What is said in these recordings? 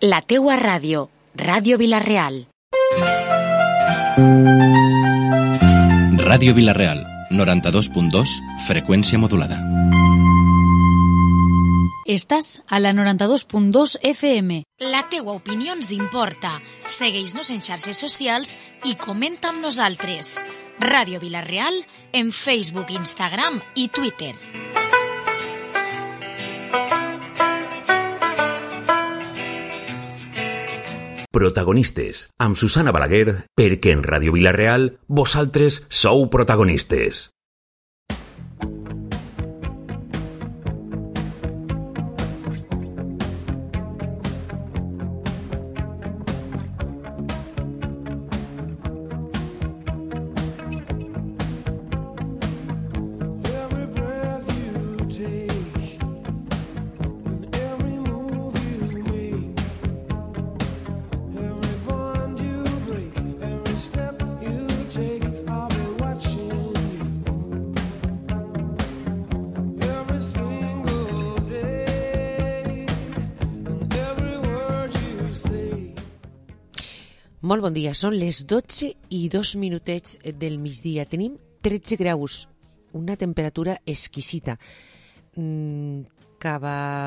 La teua ràdio, Ràdio Vila-real. Ràdio Vila-real, 92.2, freqüència modulada. Estàs a la 92.2 FM. La teua opinió ens importa. Segueix-nos en xarxes socials i comenta amb nosaltres. Ràdio Vila-real en Facebook, Instagram i Twitter. Protagonistes, amb Susana Balaguer, perquè en Ràdio Vila-real vosaltres sou protagonistes. Molt bon dia, són les 12:02 del migdia. Tenim 13 graus, una temperatura exquisita. Cap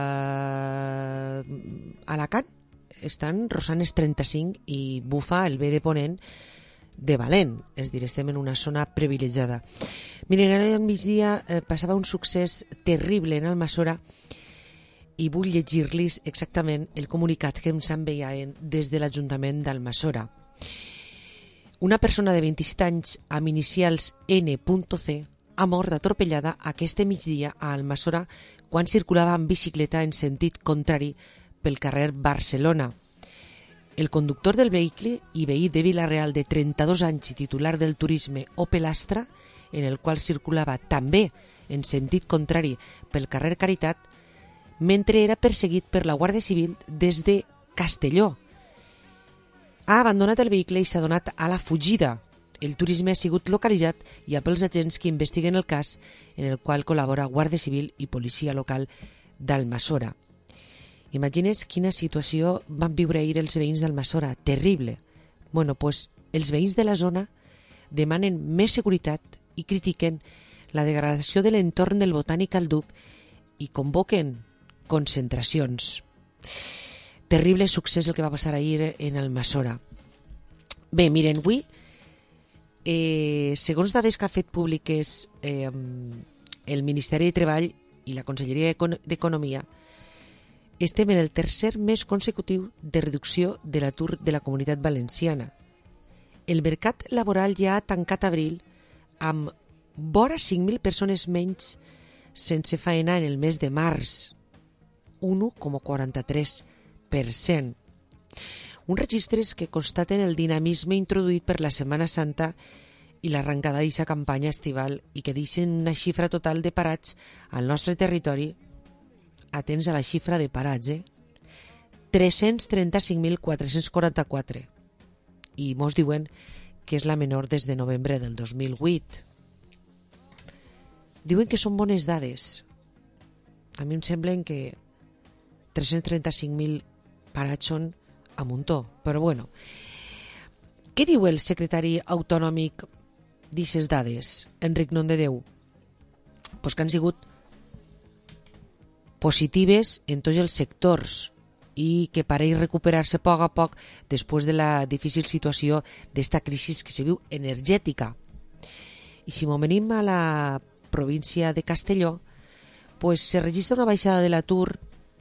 a Alacant estan rosant els 35 i bufa el vent de ponent de valent, és a dir, estem en una zona privilegiada. Miren, ara al migdia passava un succés terrible en Almassora i vull llegir-los exactament el comunicat que ens enviaven des de l'Ajuntament d'Almassora. Una persona de 27 anys amb inicials N.C. ha mort atropellada aquest migdia a Almassora quan circulava en bicicleta en sentit contrari pel carrer Barcelona. El conductor del vehicle i veí de Vila-real de 32 anys i titular del turisme Opel Astra, en el qual circulava també en sentit contrari pel carrer Caritat, mentre era perseguit per la Guàrdia Civil des de Castelló. Ha abandonat el vehicle i s'ha donat a la fugida. El turisme ha sigut localitzat i ha pels agents que investiguen el cas, en el qual col·labora Guàrdia Civil i Policia Local d'Almassora. Imagines quina situació van viure ahir els veïns d'Almassora. Terrible. Bueno, pues, els veïns de la zona demanen més seguretat i critiquen la degradació de l'entorn del Botànic al Duc i convoquen concentracions. Terrible succés el que va passar ahir en Almassora. Bé, miren, avui, segons dades que ha fet públiques el Ministeri de Treball i la Conselleria d'Economia, estem en el tercer mes consecutiu de reducció de l'atur de la Comunitat Valenciana. El mercat laboral ja ha tancat abril amb vora 5.000 persones menys sense faena en el mes de març, 1,43%. Uns registres que constaten el dinamisme introduït per la Setmana Santa i l'arrencada d'aquesta campanya estival i que deixen una xifra total de parats al nostre territori, atents a la xifra de parats, 335.444, i mos diuen que és la menor des de novembre del 2008. Diuen que són bones dades. A mi em semblen que 335.000 parats són a muntó, però bueno. Què diu el secretari autonòmic d'aquestes dades, Enric Nondedeu? Pues que han sigut positives en tots els sectors i que pareix recuperar-se a poc després de la difícil situació d'esta crisi que se viu energètica. I si m'ho venim a la província de Castelló, pues se registra una baixada de l'atur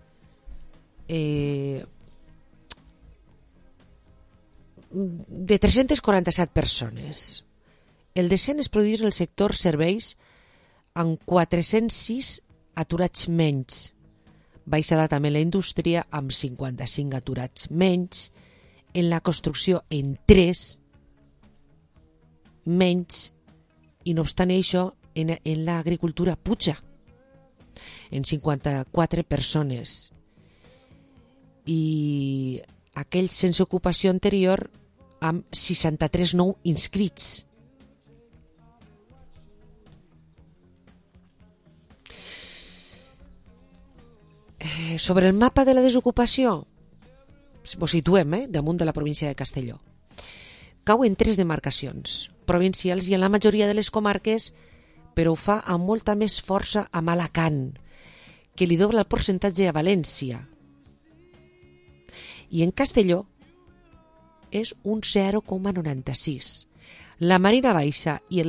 de 347 persones. El descens es produeix en el sector serveis amb 406 aturats menys. Baixada també en la indústria amb 55 aturats menys. En la construcció en 3 menys. I no obstant això, en l'agricultura puja en 54 persones. I aquells sense ocupació anterior amb 63 nou inscrits. Sobre el mapa de la desocupació, Ho situem damunt de la província de Castelló. Cau en 3 demarcacions provincials i en la majoria de les comarques, però ho fa amb molta més força a Alacant, que li dobla el percentatge a València. I en Castelló és un 0,96. La Marina Baixa i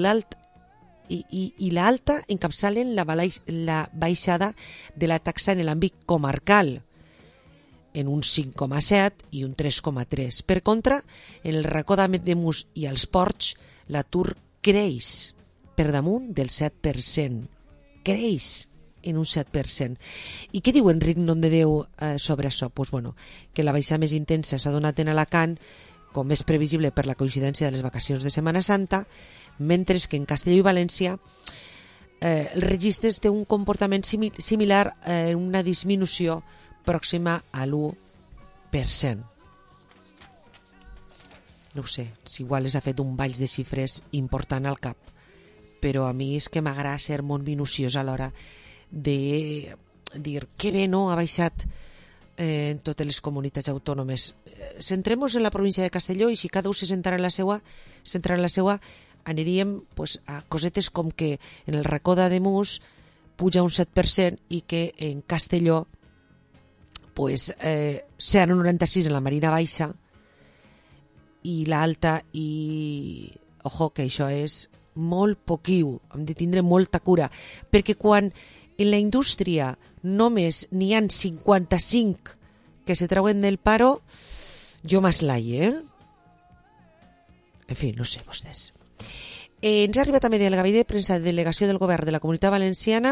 l'Alta encapçalen la baixada de la taxa en l'àmbit comarcal, en un 5,7 i un 3,3. Per contra, en el racó d'Ademús i els Ports, l'atur creix per damunt del 7%. Creix en un 7%. I què diu Enric Nomdedeu sobre això? Pues bueno, que la baixada més intensa s'ha donat en Alacant, com és previsible per la coincidència de les vacacions de Setmana Santa, mentre que en Castelló i València el registre té un comportament similar, una disminució pròxima a l'1%. No ho sé, si igual ha fet un ball de xifres important al cap, però a mi és que m'agrada ser molt minuciós a l'hora de dir que bé, no, ha baixat en totes les comunitats autònomes. Centrem-nos en la província de Castelló i si cada un se centrarà en la seva, aniríem pues, a cosetes com que en el racó d'Ademús puja un 7% i que en Castelló pues, 0,96 en la Marina Baixa i l'Alta, i ojo que això és molt poquiu, hem de tindre molta cura, perquè quan en la indústria només n'hi ha 55 que se treuen del paro, jo m'aslaie, En fi, no sé vostès. Ens ha arribat també del Gabinet de Premsa de Delegació del Govern de la Comunitat Valenciana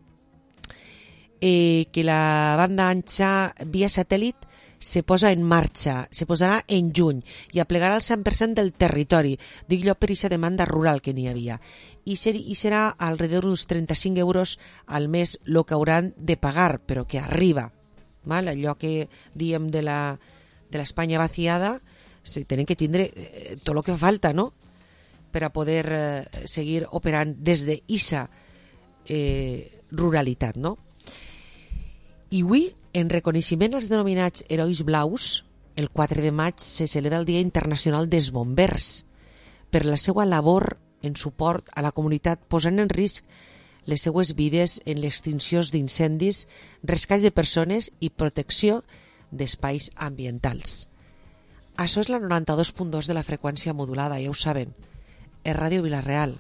que la banda ancha via satèl·lit se posa en marxa, se posarà en juny i aplegarà el 100% del territori, dic jo per aquesta demanda rural que n'hi havia, i serà alrededor d'uns 35 euros al mes el que hauran de pagar, però que arriba, val? Allò que diem de l'Espanya vaciada, se tenen que tindre tot el que fa falta, no?, per a poder seguir operant des d'issa ruralitat, no? I avui, en reconeixement als denominats herois blaus, el 4 de maig se celebra el Dia Internacional dels Bombers per la seva labor en suport a la comunitat, posant en risc les seues vides en l'extinció d'incendis, rescat de persones i protecció d'espais ambientals. Això és la 92.2 de la freqüència modulada, ja ho saben, és Ràdio Vila-real.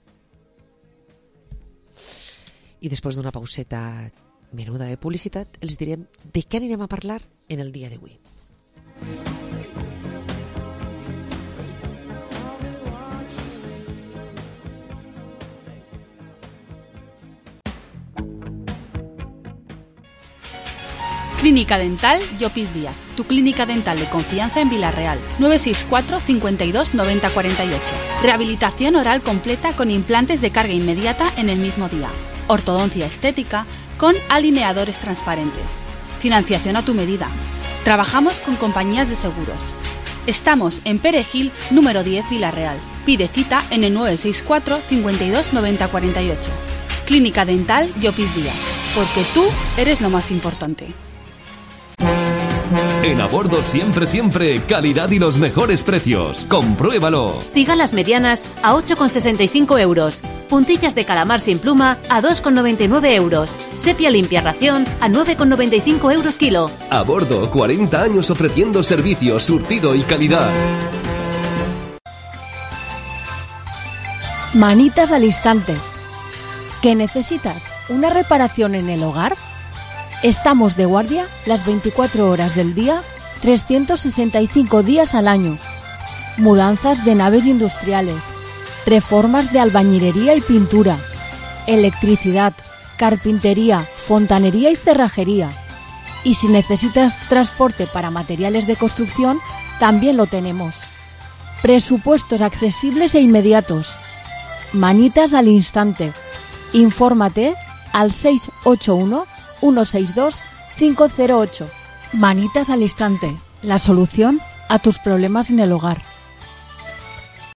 I després d'una pauseta menuda de publicitat, els direm de què anirem a parlar en el dia d'avui. Clínica Dental Llopis Díaz, tu clínica dental de confianza en Vila-real. 964 52 90 48. Rehabilitación oral completa con implantes de carga inmediata en el mismo día. Ortodoncia estética con alineadores transparentes. Financiación a tu medida. Trabajamos con compañías de seguros. Estamos en Perejil, número 10, Vila-real. Pide cita en el 964 52 90 48. Clínica Dental Llopis Díaz, porque tú eres lo más importante. En Abordo siempre, calidad y los mejores precios. Compruébalo. Cigalas medianas a 8,65 euros. Puntillas de calamar sin pluma a 2,99 euros. Sepia limpia ración a 9,95 euros kilo. Abordo, 40 años ofreciendo servicios, surtido y calidad. Manitas al instante. ¿Qué necesitas? ¿Una reparación en el hogar? Estamos de guardia las 24 horas del día, 365 días al año. Mudanzas de naves industriales, reformas de albañilería y pintura, electricidad, carpintería, fontanería y cerrajería. Y si necesitas transporte para materiales de construcción, también lo tenemos. Presupuestos accesibles e inmediatos. Manitas al instante. Infórmate al 681 162 508. Manitas al instante. La solución a tus problemas en el hogar.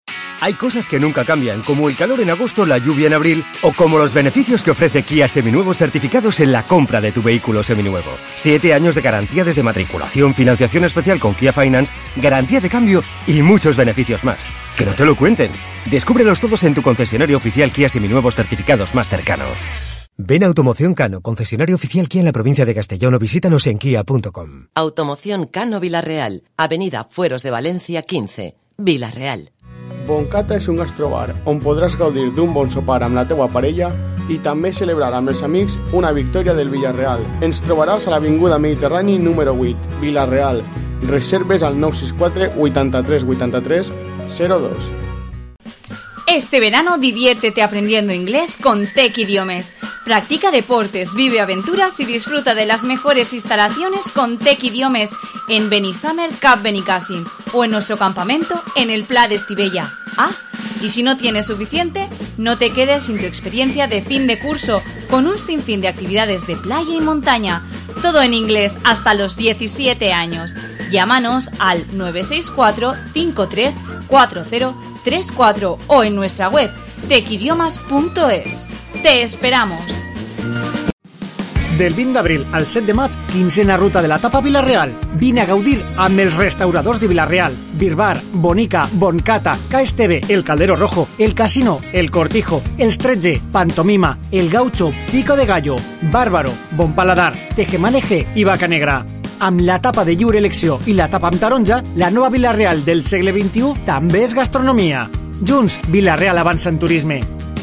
Hay cosas que nunca cambian, como el calor en agosto, la lluvia en abril, o como los beneficios que ofrece Kia Seminuevos certificados en la compra de tu vehículo seminuevo. 7 años de garantía desde matriculación, financiación especial con Kia Finance, garantía de cambio y muchos beneficios más. ¡Que no te lo cuenten! Descúbrelos todos en tu concesionario oficial Kia Seminuevos certificados más cercano. Ven a Automoción Cano, concesionario oficial Kia en la provincia de Castellón, o visítanos en kia.com. Automoción Cano Vilarreal, Avenida Fueros de Valencia 15, Vilarreal. Boncata és un gastrobar on podràs gaudir d'un bon sopar amb la teua parella i també celebrar amb els amics una victòria del Villarreal. Ens trobaràs a l'Avinguda Mediterrani número 8, Vilarreal. Reserves al 964 83 83 02. Este verano diviértete aprendiendo inglés con Tec Idiomes. Practica deportes, vive aventuras y disfruta de las mejores instalaciones con Tec Idiomes en Benissamer Cap Benicàssim o en nuestro campamento en el Pla de Estivella. Y si no tienes suficiente, no te quedes sin tu experiencia de fin de curso con un sinfín de actividades de playa y montaña. Todo en inglés hasta los 17 años. Llámanos al 964 53 4034 o en nuestra web tecidiomas.es. ¡Te esperamos! Del 20 d'abril al 7 de maig, quinzena ruta de la Tapa Vilarreal. Vine a gaudir amb els restauradors de Vilarreal. Birbar, Bonica, Boncata, KSTV, El Caldero Rojo, El Casino, El Cortijo, Els 13, Pantomima, El Gaucho, Pico de Gallo, Bárbaro, Bon Paladar, Tejemaneje i Vaca Negra. Amb la tapa de lliure elecció i la tapa amb taronja, la nova Vilarreal del segle XXI també és gastronomia. Junts, Vilarreal avança en turisme.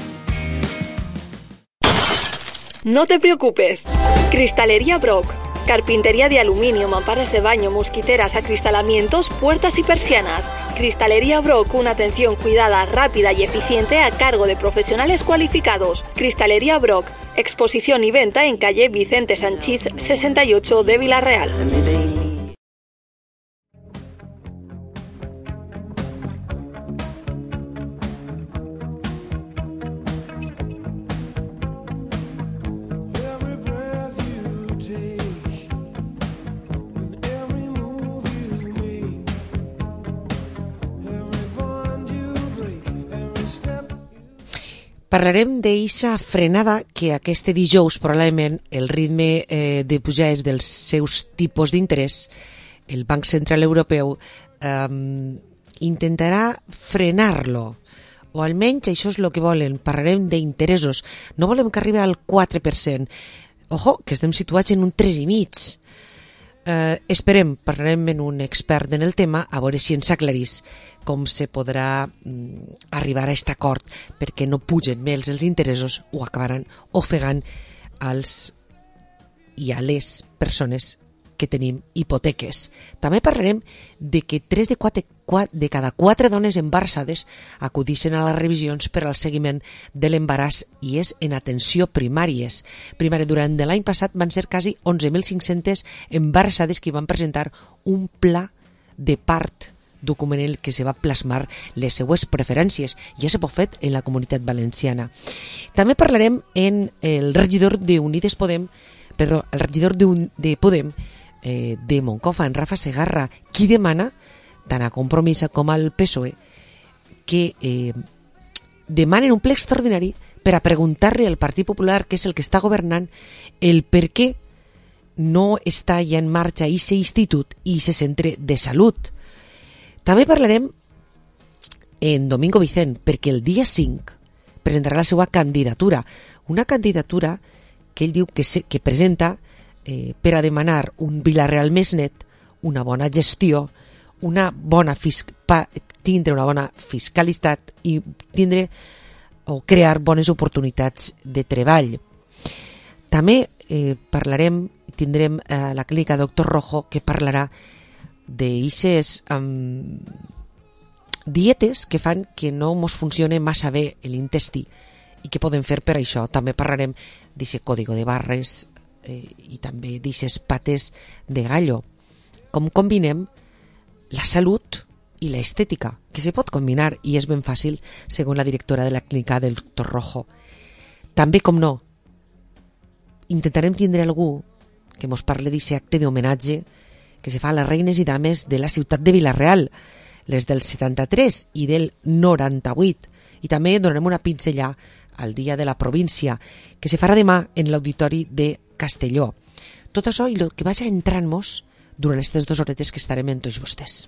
No te preocupes. Cristalería Brock. Carpintería de aluminio, mamparas de baño, mosquiteras, acristalamientos, puertas y persianas. Cristalería Brock, una atención cuidada, rápida y eficiente a cargo de profesionales cualificados. Cristalería Brock. Exposición y venta en calle Vicente Sanchís 68 de Vilarreal. Parlarem d'eixa frenada que aquest dijous probablement el ritme de pujades dels seus tipus d'interès, el Banc Central Europeu intentarà frenar-lo, o almenys això és el que volen. Parlarem d'interessos, no volem que arribi al 4%. Ojo, que estem situats en un 3,5%. Esperem, parlarem amb un expert en el tema, a veure si ens aclarís com se podrà arribar a aquest acord, perquè no pugen més els interessos o acabaran ofegant als i a les persones que tenim hipoteques. També parlarem de que 3 de cada 4 dones embarassades acudixen a les revisions per al seguiment de l'embaràs i és en atenció primàries. Durant l'any passat van ser quasi 11.500 embarassades que van presentar un pla de part, document en el que se va plasmar les seues preferències. Ja s'ha fet en la Comunitat Valenciana. També parlarem en el regidor de Podem de Moncofa, en Rafa Segarra, qui demana, tant a Compromís com al PSOE, que demanen un ple extraordinari per a preguntar-li al Partit Popular, que és el que està governant, el per què no està ja en marxa aquest institut i aquest centre de salut. També parlarem en Domingo Vicent, perquè el dia 5 presentarà la seva candidatura, una candidatura que ell diu que presenta per a demanar un Vilarreal més net, una bona gestió, tindre una bona fiscalitat i tindre o crear bones oportunitats de treball. També tindrem la clínica Doctor Rojo, que parlarà d'eixes dietes que fan que no mos funcione massa bé l'intestí i què podem fer per això. També parlarem d'aquest código de barres i també d'aquestes pates de gallo. Com combinem la salut i l'estètica, que se pot combinar i és ben fàcil, segons la directora de la clínica del Doctor Rojo. També, com no, intentarem tindre algú que mos parli d'aquest acte d'homenatge que se fa a les reines i dames de la ciutat de Vilarreal, les del 73 i del 98. I també donarem una pinzellà al Dia de la Província, que se farà demà en l'Auditori de Castelló. Tot això i el que vaig entrant-nos durant aquestes 2 horetes que estarem amb tots vostès.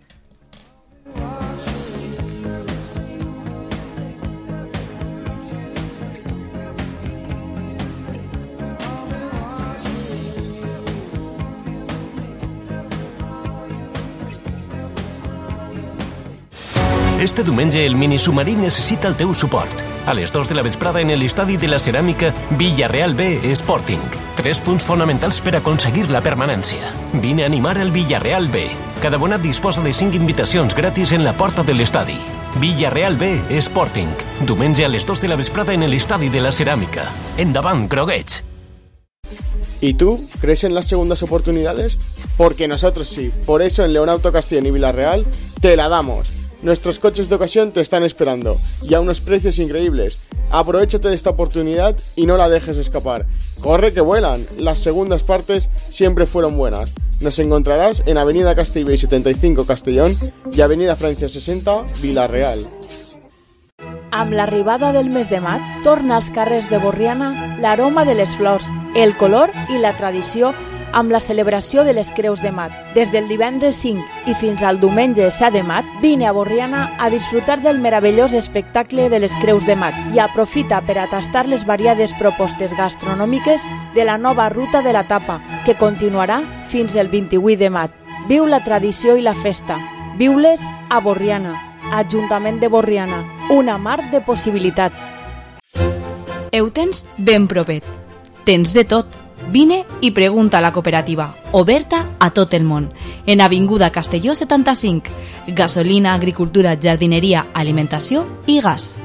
Este diumenge el minisubmarí necessita el teu suport. A les 2 de la vesprada en l'estadi de la ceràmica Villarreal B Sporting. 3 punts fonamentals per aconseguir la permanència. Vine a animar el Villarreal B. Cada abonat disposa de 5 invitacions gratis en la porta de l'estadi. Villarreal B Sporting. Diumenge a les 2 de la vesprada en l'estadi de la ceràmica. Endavant, groguets! ¿Y tú crees en las segundas oportunidades? Porque nosotros sí. Por eso en León Auto Castellón y Villarreal te la damos. Nuestros coches de ocasión te están esperando y a unos precios increíbles. Aprovechate de esta oportunidad y no la dejes escapar. ¡Corre que vuelan! Las segundas partes siempre fueron buenas. Nos encontrarás en Avenida Castellbell 75 Castellón y Avenida Francia 60 Villarreal. Amb l'arribada del mes de maig, torna als carrers de Borriana l'aroma de les flors, el color i la tradició amb la celebració de les Creus de Maig. Des del divendres 5 i fins al diumenge 7 de maig, vine a Borriana a disfrutar del meravellós espectacle de les Creus de Maig i aprofita per a tastar les variades propostes gastronòmiques de la nova ruta de la tapa, que continuarà fins el 28 de maig. Viu la tradició i la festa. Viu-les a Borriana, Ajuntament de Borriana, una mar de possibilitat. Ho tens ben propet. Tens de tot. Vine i pregunta a la cooperativa, oberta a tot el món, en Avinguda Castelló 75, gasolina, agricultura, jardineria, alimentació i gas.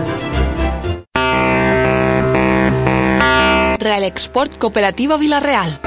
Real Export Cooperativa Villarreal.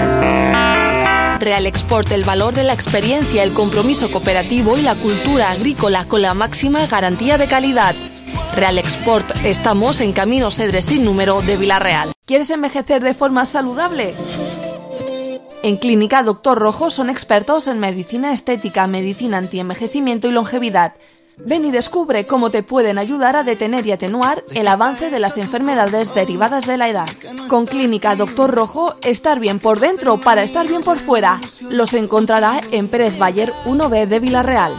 Real Export, el valor de la experiencia, el compromiso cooperativo y la cultura agrícola con la máxima garantía de calidad. Real Export, estamos en Camino Cedres sin número de Villarreal. ¿Quieres envejecer de forma saludable? En Clínica Doctor Rojo son expertos en medicina estética, medicina antienvejecimiento y longevidad. Ven y descubre cómo te pueden ayudar a detener y atenuar el avance de las enfermedades derivadas de la edad. Con Clínica Doctor Rojo, estar bien por dentro para estar bien por fuera. Los encontrará en Pérez Bayer 1B de Villarreal.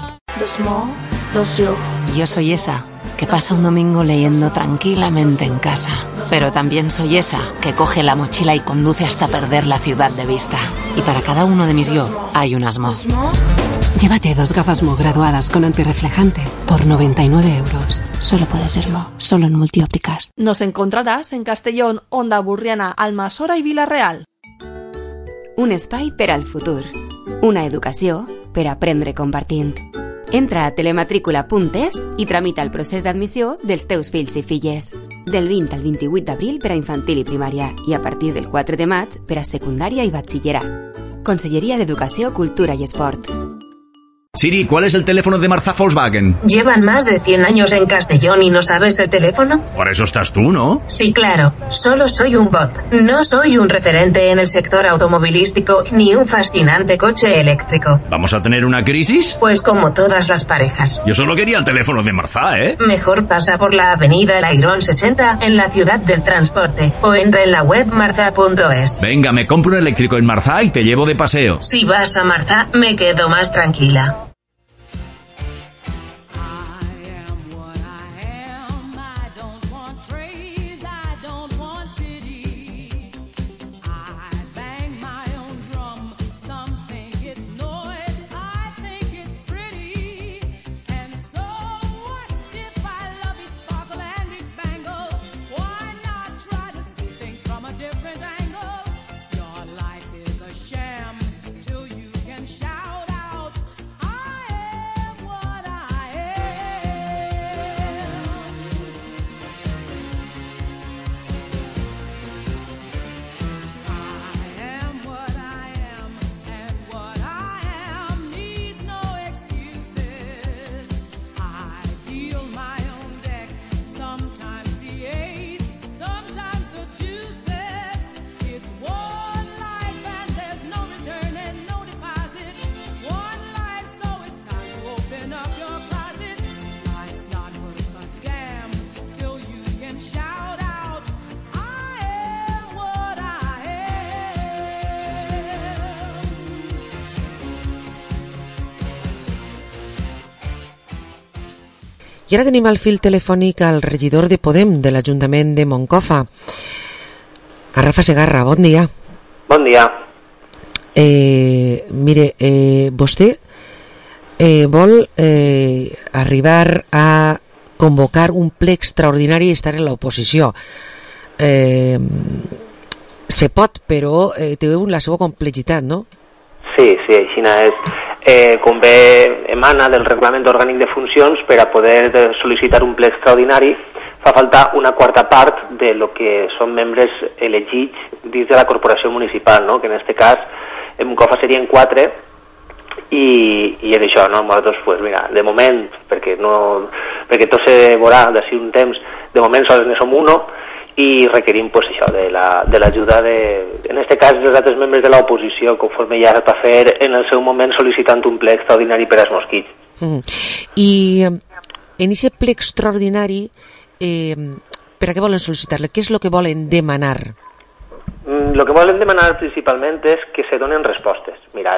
Yo soy esa que pasa un domingo leyendo tranquilamente en casa. Pero también soy esa que coge la mochila y conduce hasta perder la ciudad de vista. Y para cada uno de mis yo hay un Asmo. Llévate 2 gafas Mo graduadas con antirreflejante por 99 euros. Solo puede serlo, solo en Multiópticas. Nos encontrarás en Castellón, Onda, Burriana, Almassora i Vila-real. Un espai per al futur. Una educació per aprendre compartint. Entra a telematrícula.es i tramita el procés d'admissió dels teus fills i filles. Del 20 al 28 d'abril per a infantil i primària i a partir del 4 de maig per a secundària i batxillerat. Conselleria d'Educació, Cultura i Esport. Siri, ¿cuál es el teléfono de Marzá Volkswagen? ¿Llevan más de 100 años en Castellón y no sabes el teléfono? Por eso estás tú, ¿no? Sí, claro. Solo soy un bot. No soy un referente en el sector automovilístico ni un fascinante coche eléctrico. ¿Vamos a tener una crisis? Pues como todas las parejas. Yo solo quería el teléfono de Marzá, ¿eh? Mejor pasa por la avenida El Airón 60 en la ciudad del transporte o entra en la web marza.es. Venga, me compro un eléctrico en Marzá y te llevo de paseo. Si vas a Marzá, me quedo más tranquila. I ara tenim al fil telefònic el regidor de Podem de l'Ajuntament de Moncofa, a Rafa Segarra. Bon dia. Bon dia. Mire, vostè vol arribar a convocar un ple extraordinari i estar en l'oposició. Se pot, però té la seva complexitat, no? Sí, així és. Com bé emana del reglament orgànic de funcions, per a poder sol·licitar un ple extraordinari fa falta una quarta part de lo que són membres elegits dins de la corporació municipal, no? Que en aquest cas en Moncofa serien 4 i és això, no? Nosaltres, pues, mira, de moment, perquè tot se veurà d'ací un temps, de moment sols ne som 1 i requerim, pues, això, de l'ajuda en aquest cas dels altres membres de l'oposició, conforme ja es va fer en el seu moment sol·licitant un ple extraordinari per als mosquits. I en aquest ple extraordinari, per a què volen sol·licitar-le? Què és el que volen demanar? El que volen demanar principalment és que se donen respostes. Mira,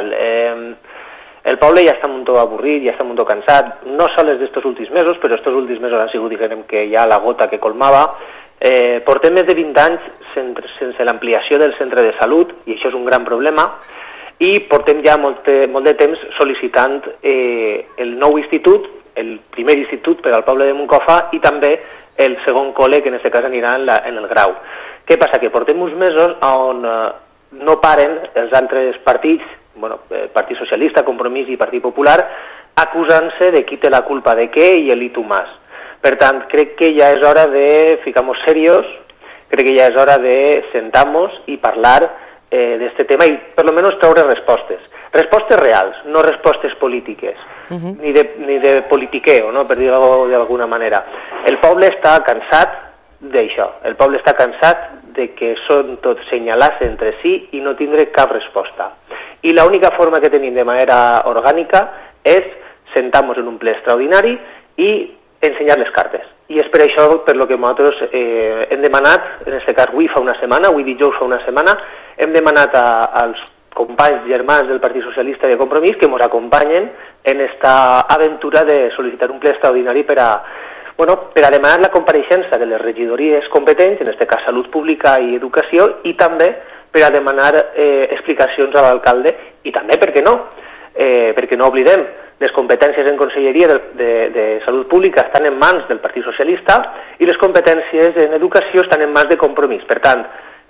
el poble ja està un tot avorrit, ja està un tot cansat, no sols d'estos últims mesos, però estos últims mesos han sigut, diguem, que ja la gota que colmava. Portem més de 20 anys sense l'ampliació del centre de salut, i això és un gran problema, i portem ja molt de temps sol·licitant el nou institut, el primer institut per al poble de Moncofa, i també el segon col·le, que en aquest cas anirà en el grau. Què passa? Que portem uns mesos on no paren els altres partits, Partit Socialista, Compromís i Partit Popular, acusant-se de qui té la culpa de què i el i tu más. Per tant, crec que ja és hora de ficar-nos serios, crec que ja és hora de sentar-nos i parlar d'este tema i per lo menos treure respostes. Respostes reals, no respostes polítiques, ni de politiqueo, no? Per dir-ho d'alguna manera. El poble està cansat d'això, el poble està cansat de que són tots senyalats entre si i no tindre cap resposta. I l'única forma que tenim de manera orgànica és sentar-nos en un ple extraordinari i ensenyar les cartes. I és per això per lo que nosaltres hem demanat, en aquest cas avui fa una setmana, avui dijous fa una setmana, hem demanat als companys germans del Partit Socialista i de Compromís que ens acompanyen en esta aventura de sol·licitar un ple extraordinari per a demanar la compareixença de les regidories competents, en aquest cas Salut Pública i Educació, i també per a demanar explicacions a l'alcalde, i també, per què no? Perquè no oblidem, les competències en Conselleria de Salut Pública estan en mans del Partit Socialista i les competències en Educació estan en mans de Compromís. Per tant,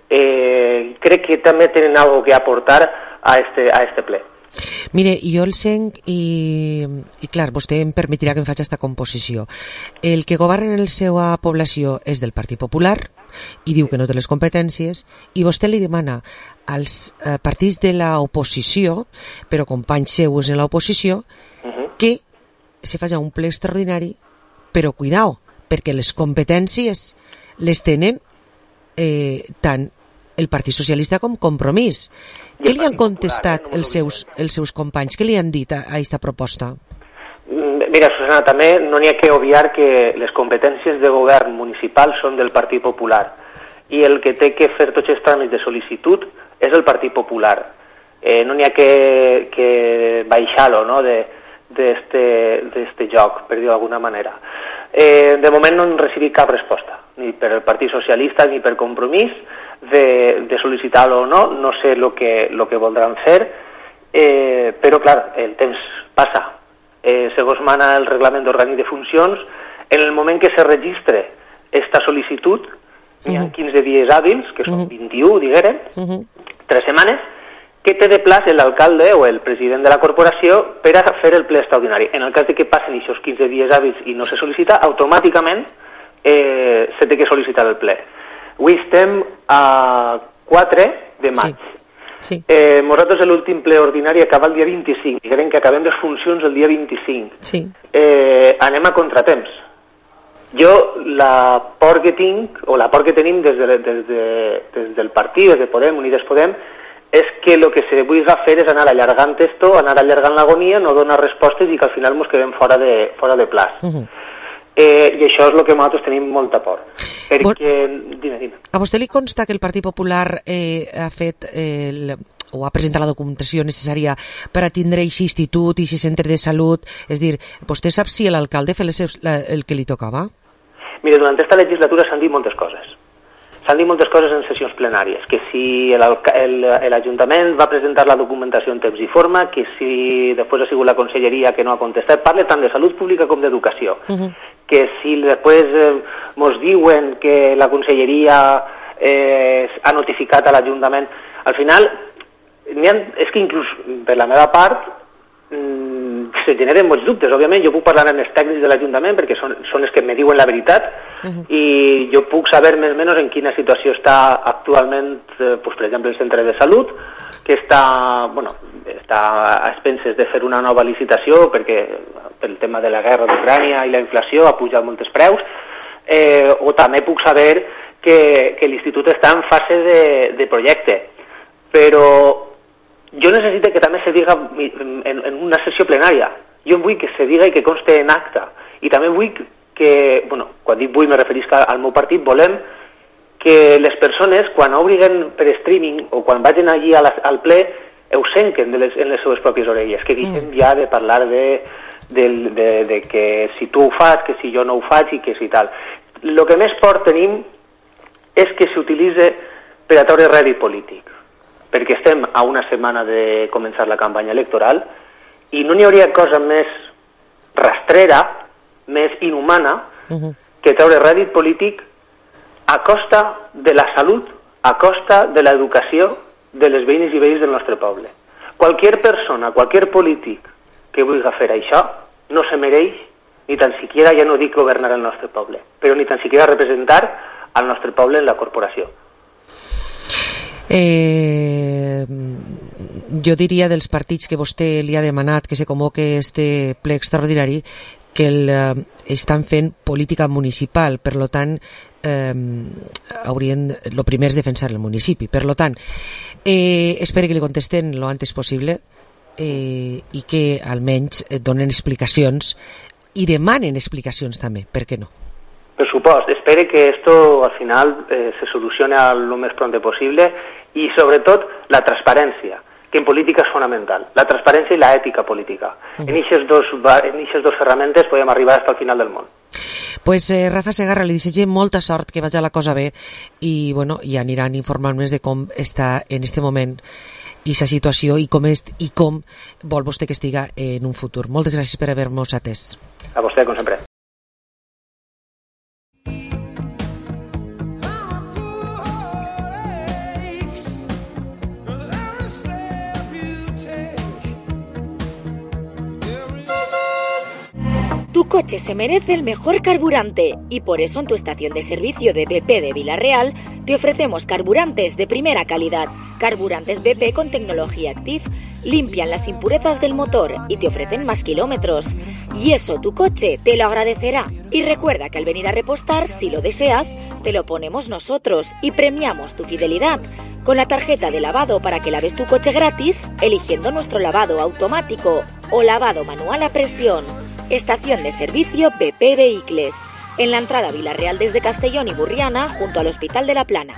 crec que també tenen alguna que aportar a este ple. Mire, jo el sent i clar, vostè em permetirà que em faci aquesta composició. El que governa en la seva població és del Partit Popular i diu que no té les competències, i vostè li demana als partits de l'oposició, però companys seus en l'oposició, que se faci un ple extraordinari, però cuidao, perquè les competències les tenen tant el Partit Socialista com Compromís. Què li han contestat els seus companys? Què li han dit a aquesta proposta? Mira, Susana, també no n'hi ha que obviar que les competències de govern municipal són del Partit Popular i el que té que fer tots els tràmits de sol·licitud és el Partit Popular. No n'hi ha que baixar-lo, no?, d'este joc, per dir-ho d'alguna manera. De moment no hem recibit cap resposta, ni per el Partit Socialista ni per Compromís, de sol·licitar-lo o no. No sé el que voldran fer, però clar, el temps passa. Segons mana el reglament orgànic de funcions, en el moment que se registre esta sol·licitud, hi ha 15 dies hàbils, que són 21, diguérem, 3 setmanes, que té de plaç l'alcalde o el president de la corporació per a fer el ple extraordinari. En el cas de que passen aquests 15 dies hàbils i no se sol·licita, automàticament se té que sol·licitar el ple. Avui estem a 4 de maig. Nosaltres l'últim ple ordinari acaba el dia 25, diguem que acabem les funcions el dia 25. Anem a contratemps. Jo la por que tinc, o la por que tenim des del partit, des de Podem, Unides Podem, és que el que se vulgui fer és anar allargant esto, anar allargant l'agonia, no donar respostes i que al final ens quedem fora de plaç. I això és el que nosaltres tenim molta por. Perquè... Dime. A vostè li consta que el Partit Popular ha fet o ha presentat la documentació necessària per a tindre aquest institut i aquest centre de salut? És dir, vostè sap si l'alcalde fa el que li tocava? Mira, durant aquesta legislatura s'han dit moltes coses. S'han dit moltes coses en sessions plenàries, que si l'Ajuntament va presentar la documentació en temps i forma, que si després ha sigut la Conselleria que no ha contestat, parla tant de salut pública com d'educació, que si després ens diuen que la Conselleria ha notificat a l'Ajuntament, al final, és que inclús per la meva part, se generen molts dubtes. Òbviament jo puc parlar amb els tècnics de l'Ajuntament perquè són els que me diuen la veritat i jo puc saber més o menys en quina situació està actualment, per exemple, el centre de salut, que està a expenses de fer una nova licitació perquè pel tema de la guerra d'Ucrània i la inflació ha pujat molts preus, o també puc saber que l'institut està en fase de projecte. Però jo necessito que també se diga en una sessió plenària. Jo vull que se diga i que conste en acta. I també vull que, quan dic vull me referisc al meu partit, volem que les persones, quan obriguen per streaming o quan vagin allí al ple, ho senten en les seves pròpies orelles, que deixen ja de parlar de que si tu ho fas, que si jo no ho faig i que si tal. El que més por tenim és que s'utilitza per a treure rèdit polític, perquè estem a una setmana de començar la campanya electoral i no n'hi hauria cosa més rastrera, més inhumana, que treure rèdit polític a costa de la salut, a costa de l'educació de les veïnes i veïns del nostre poble. Qualsevol persona, qualsevol polític que vulgui fer això, no se mereix ni tan siquiera, ja no dic governar el nostre poble, però ni tan siquiera representar al nostre poble en la corporació. Jo diria dels partits que vostè li ha demanat que se convoque este ple extraordinari que estan fent política municipal, per lo tant el primer és defensar el municipi, per lo tant espero que li contesten lo antes possible i que almenys donen explicacions i demanen explicacions també, per què no? Per supost, espero que esto al final se solucione lo més pronto possible i sobretot la transparència, que en política és fonamental, la transparència i la ètica política. En aquestes dos ferramentes podem arribar fins al final del món. Pues Rafa Segarra, li desitgem molta sort, que vagi la cosa bé i aniran informant-nos de com està en este moment i sa situació i com vol vostè que estiga en un futur. Moltes gràcies per haver-nos atès. A vostè, com sempre. Tu coche se merece el mejor carburante y por eso en tu estación de servicio de BP de Vila-real te ofrecemos carburantes de primera calidad. Carburantes BP con tecnología Active limpian las impurezas del motor y te ofrecen más kilómetros. Y eso tu coche te lo agradecerá. Y recuerda que al venir a repostar, si lo deseas, te lo ponemos nosotros y premiamos tu fidelidad con la tarjeta de lavado para que laves tu coche gratis eligiendo nuestro lavado automático o lavado manual a presión. Estación de servicio BP Vehicles, en la entrada a Vila-real desde Castellón y Burriana, junto al Hospital de la Plana.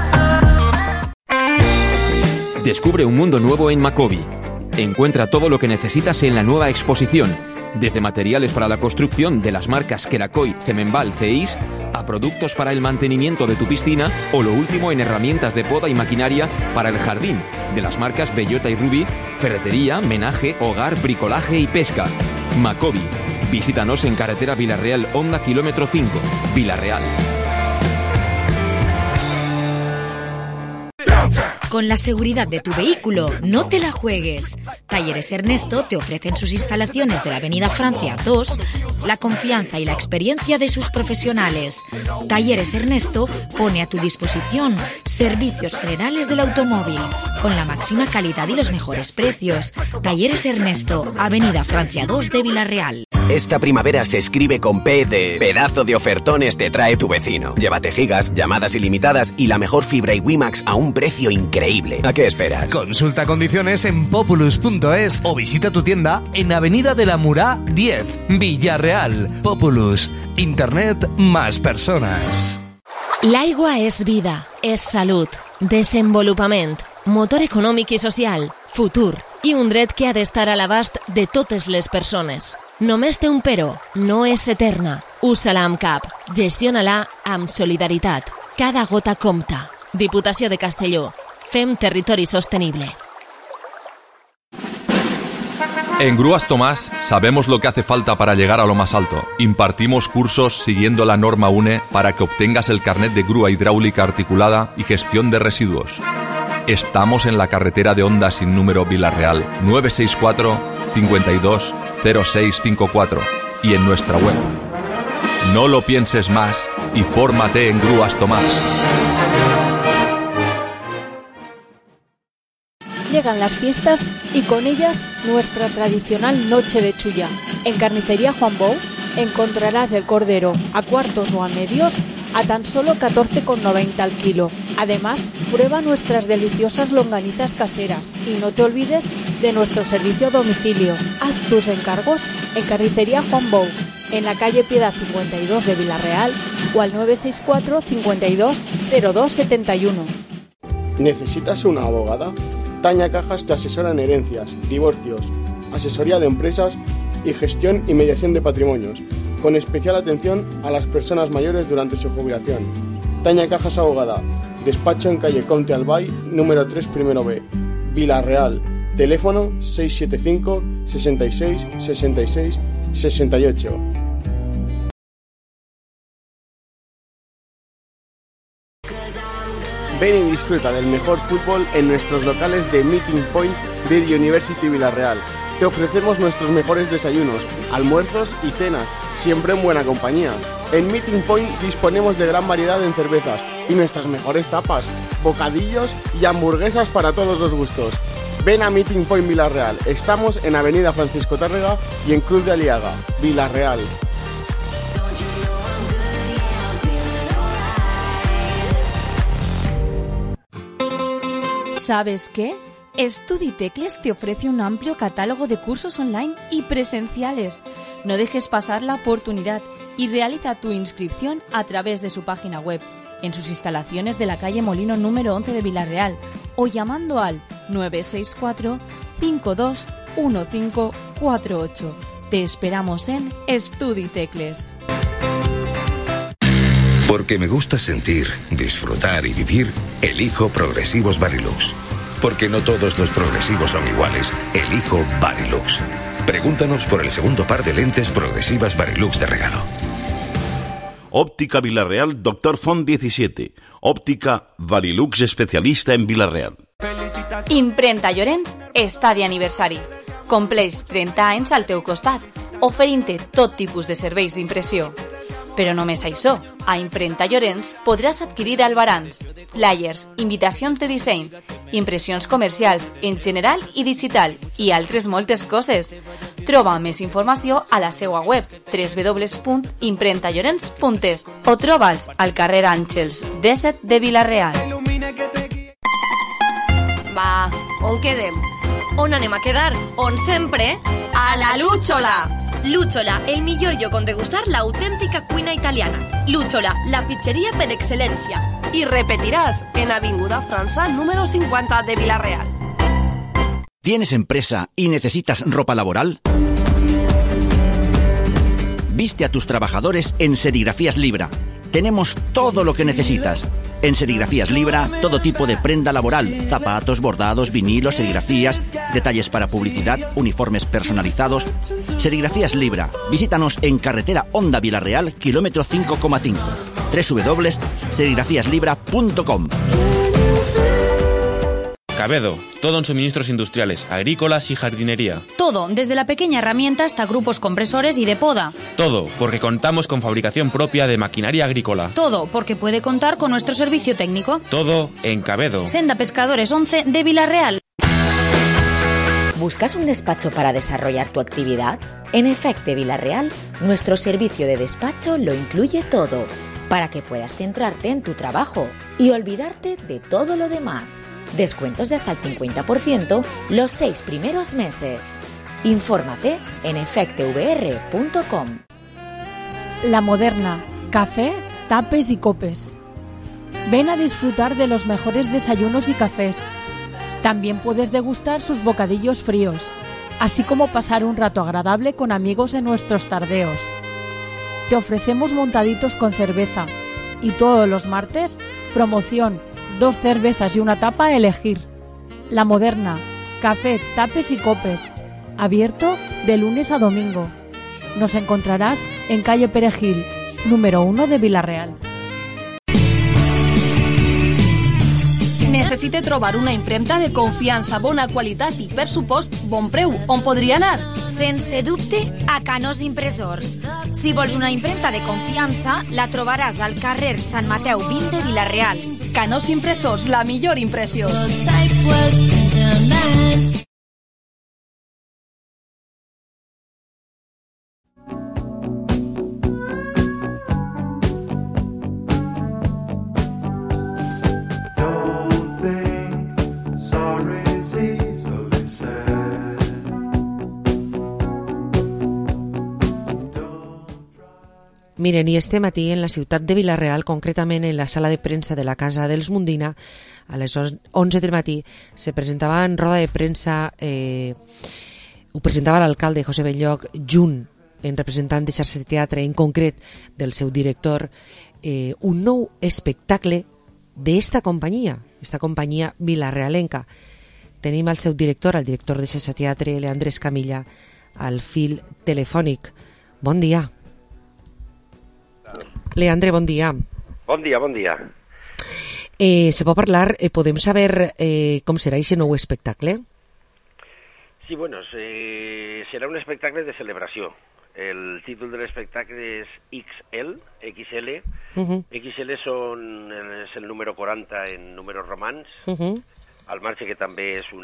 Descubre un mundo nuevo en Macobi. Encuentra todo lo que necesitas en la nueva exposición, desde materiales para la construcción de las marcas Kerakoy, Cemenbal, CEIS, a productos para el mantenimiento de tu piscina o lo último en herramientas de poda y maquinaria para el jardín, de las marcas Bellota y Ruby, ferretería, menaje, hogar, bricolaje y pesca. Macobi. Visítanos en carretera Vila-real, Honda, kilómetro 5, Vila-real. Con la seguridad de tu vehículo, no te la juegues. Talleres Ernesto te ofrecen sus instalaciones de la Avenida Francia 2, la confianza y la experiencia de sus profesionales. Talleres Ernesto pone a tu disposición servicios generales del automóvil, con la máxima calidad y los mejores precios. Talleres Ernesto, Avenida Francia 2 de Vila-real. Esta primavera se escribe con P de pedazo de ofertones te trae tu vecino. Llévate gigas, llamadas ilimitadas y la mejor fibra y WiMax a un precio increíble. ¿A qué esperas? Consulta condiciones en populus.es o visita tu tienda en Avenida de la Murá 10, Villarreal. Populus. Internet más persones. L'aigua és vida, és salut, desenvolupament. motor econòmic i social, futur i un dret que ha d'estar a l'abast de totes les persones. Només té un però, no és eterna. Usa-la amb cap, gestiona-la amb solidaritat. Cada gota compta. Diputació de Castelló. Fem territori sostenible. En Grúas Tomás sabemos lo que hace falta para llegar a lo más alto. Impartimos cursos siguiendo la norma UNE para que obtengas el carnet de grúa hidráulica articulada y gestión de residuos. Estamos en la carretera de Honda sin número Vila-real 964 52 0654 y en nuestra web. No lo pienses más y fórmate en Grúas Tomás. Llegan las fiestas y con ellas nuestra tradicional noche de chulla. En Carnicería Juan Bou encontrarás el cordero a cuartos o a medios a tan solo 14,90 al kilo. Además, prueba nuestras deliciosas longanizas caseras y no te olvides de nuestro servicio a domicilio. Haz tus encargos en Carnicería Juan Bou, en la calle Piedad 52 de Vila-real o al 964 52 02 71. ¿Necesitas una abogada? Tania Cajas te asesora en herencias, divorcios, asesoría de empresas y gestión y mediación de patrimonios, con especial atención a las personas mayores durante su jubilación. Tania Cajas Abogada, despacho en calle Conte Albay, número 3 primero B, Vila-real, teléfono 675 66 66 68. Ven y disfruta del mejor fútbol en nuestros locales de Meeting Point Beer University Vila-real. Te ofrecemos nuestros mejores desayunos, almuerzos y cenas, siempre en buena compañía. En Meeting Point disponemos de gran variedad en cervezas y nuestras mejores tapas, bocadillos y hamburguesas para todos los gustos. Ven a Meeting Point Vila-real. Estamos en Avenida Francisco Tárrega y en Cruz de Aliaga, Vila-real. ¿Sabes qué? StudiTecles te ofrece un amplio catálogo de cursos online y presenciales. No dejes pasar la oportunidad y realiza tu inscripción a través de su página web, en sus instalaciones de la calle Molino número 11 de Vila-real o llamando al 964 52 1548. Te esperamos en StudiTecles. Porque me gusta sentir, disfrutar y vivir, elijo Progresivos Varilux. Porque no todos los progresivos son iguales, elijo Varilux. Pregúntanos por el segundo par de lentes progresivas Varilux de regalo. Óptica Vila-real Dr. Font 17. Óptica Varilux especialista en Vila-real. Imprenta Llorenç està d'aniversari. Compleix 30 anys al teu costat, oferint-te tot tipus de serveis d'impressió. Però només això, a Imprenta Llorenç podràs adquirir albarans, flyers, invitacions de disseny, impressions comercials en general i digital i altres moltes coses. Troba més informació a la seva web www.imprentallorenç.es o troba'ls al carrer Àngels 17 de Vila-real. Va, on quedem? On anem a quedar? On sempre? A la Lúchola! Lúchola, el millor lloc on degustar l'autèntica cuina italiana. Lúchola, la pizzeria per excel·lència. I repetiràs en Avinguda França número 50 de Vila-real. ¿Tienes empresa y necesitas ropa laboral? Viste a tus trabajadores en Serigrafías Libra. Tenemos todo lo que necesitas. En Serigrafías Libra, todo tipo de prenda laboral, zapatos, bordados, vinilos, serigrafías, detalles para publicidad, uniformes personalizados. Serigrafías Libra. Visítanos en carretera Honda Vila-real, kilómetro 5,5. www.serigrafíaslibra.com. Cabedo, todo en suministros industriales, agrícolas y jardinería. Todo, desde la pequeña herramienta hasta grupos compresores y de poda. Todo, porque contamos con fabricación propia de maquinaria agrícola. Todo, porque puede contar con nuestro servicio técnico. Todo en Cabedo. Senda Pescadores 11 de Vila-real. ¿Buscas un despacho para desarrollar tu actividad? En Efecte Vila-real, nuestro servicio de despacho lo incluye todo, para que puedas centrarte en tu trabajo y olvidarte de todo lo demás. Descuentos de hasta el 50% los 6 primeros meses. Infórmate en efectevr.com. La Moderna, café, tapes y copes. Ven a disfrutar de los mejores desayunos y cafés. También puedes degustar sus bocadillos fríos, así como pasar un rato agradable con amigos en nuestros tardeos. Te ofrecemos montaditos con cerveza y todos los martes, promoción, 2 cervezas y una tapa a elegir. La Moderna, café, tapes y copes, abierto de lunes a domingo. Nos encontrarás en calle Perejil, número 1 de Vila-real. Necessite trobar una impremta de confiança, bona qualitat i, per supost, bon preu. On podria anar? Sense dubte, a Canós Impressors. Si vols una impremta de confiança, la trobaràs al carrer Sant Mateu 20 de Vila-real. Canós Impressors, la millor impressió. Miren, i este matí en la ciutat de Vila-real, concretament en la sala de premsa de la Casa dels Mundina, a les 11 del matí, se presentava en roda de premsa, ho presentava l'alcalde José Belloc, junt en representant de xarxa de teatre, en concret del seu director, un nou espectacle d'esta companyia vilarealenca. Tenim al seu director, el director de xarxa de teatre, Leandre Escamilla, al fil telefònic. Bon dia. Leandre, bon dia. Bon dia, bon dia. Se pot parlar, podem saber com serà aquest nou espectacle? Sí, bueno, serà un espectacle de celebració. El títol de l'espectacle és XL. XL és el número 40 en números romans, al marge que també és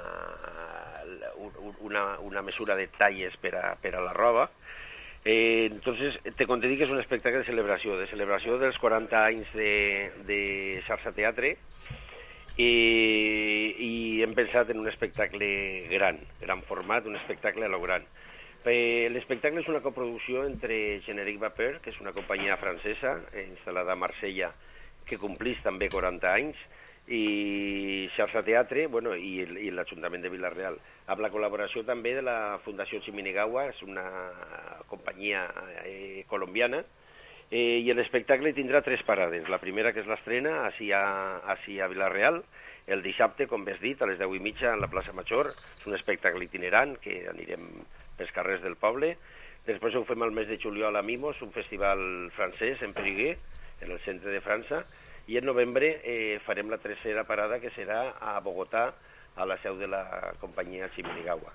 una mesura de talles per a la roba. Entonces, te conté que és un espectacle de celebració dels 40 anys de xarxa teatre, i hem pensat en un espectacle gran format, un espectacle a lo gran. L'espectacle és una coproducció entre Generic Vapeur, que és una companyia francesa instal·lada a Marsella, que complís també 40 anys, i xarxa teatre, bueno, i l'Ajuntament de Vila-real, amb la col·laboració també de la Fundació Chiminigawa, és una companyia colombiana, i l'espectacle tindrà 3 parades. La primera, que és l'estrena, així a Vila-real, el dissabte, com bé has dit, a les 10:30 en la plaça Major. És un espectacle itinerant, que anirem pels carrers del poble. Després ho fem al mes de juliol a Mimos, un festival francès en Périgueux, en el centre de França, i en novembre farem la tercera parada, que serà a Bogotà, a la seu de la companyia Chiminigawa.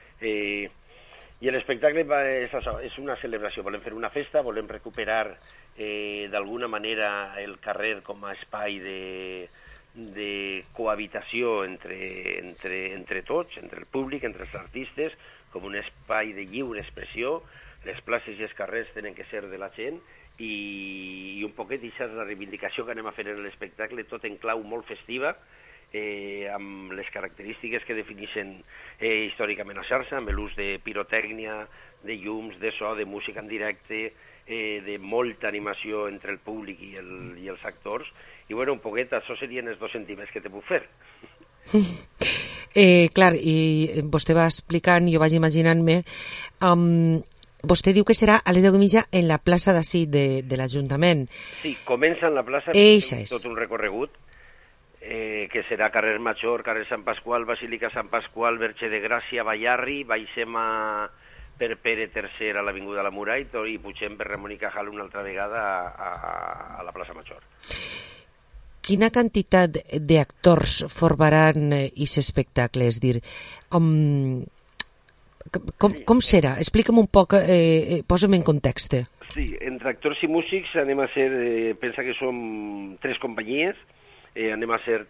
I l'espectacle és una celebració, volem fer una festa, volem recuperar d'alguna manera el carrer com a espai de cohabitació entre tots, entre el públic, entre els artistes, com un espai de lliure expressió. Les places i els carrers tenen que ser de la gent, i un poquet això és la reivindicació que anem a fer en l'espectacle, tot en clau molt festiva, amb les característiques que defineixen històricament a xarxa, amb l'ús de pirotècnia, de llums, de so, de música en directe, de molta animació entre el públic i els actors, i bueno, un poquet, això serien els 2 cèntims que te puc fer. Clar, i vostè va explicant, jo vaig imaginant-me, vostè diu que serà a les 10:30 en la plaça d'ací de l'Ajuntament. Sí, comença en la plaça, tot un recorregut, que serà carrer Major, carrer Sant Pasqual, Basílica Sant Pasqual, Verge de Gràcia, Ballarri, baixem per Pere III a l'Avinguda la Murall i pugem per Ramon i Cajal una altra vegada a la plaça Major. Quina quantitat d'actors formaran aquest espectacle? És dir, com serà? Explica'm un poc, posa'm en context. Sí, entre actors i músics anem a ser, pensa que som 3 companyies, anem a ser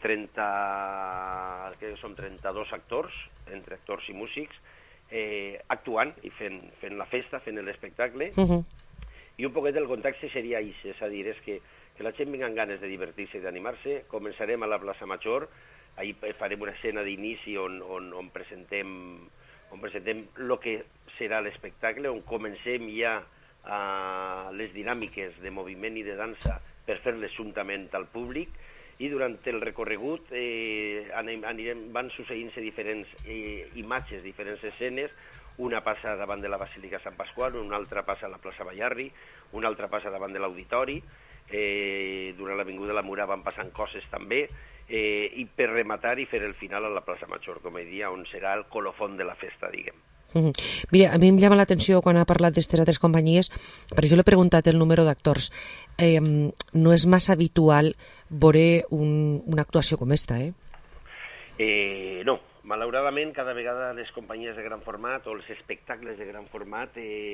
32 actors, entre actors i músics, actuant i fent la festa, fent l'espectacle, i un poquet el context seria això, és a dir, és que la gent vinga amb ganes de divertir-se i d'animar-se. Començarem a la plaça Major, ahir farem una escena d'inici on presentem el que serà l'espectacle, on comencem ja les dinàmiques de moviment i de dansa per fer-les juntament al públic, i durant el recorregut van succeint-se diferents imatges, diferents escenes. Una passa davant de la Basílica Sant Pasqual, una altra passa a la plaça Ballarri, una altra passa davant de l'Auditori, durant l'Avinguda de la Murà van passant coses també, i per rematar i fer el final a la plaça Major, com he dit, on serà el colofón de la festa, diguem. Mira, a mi em llama l'atenció quan ha parlat d'aquestes altres companyies, per això l'he preguntat el número d'actors. No és massa habitual veure una actuació com esta, No, malauradament cada vegada les companyies de gran format o els espectacles de gran format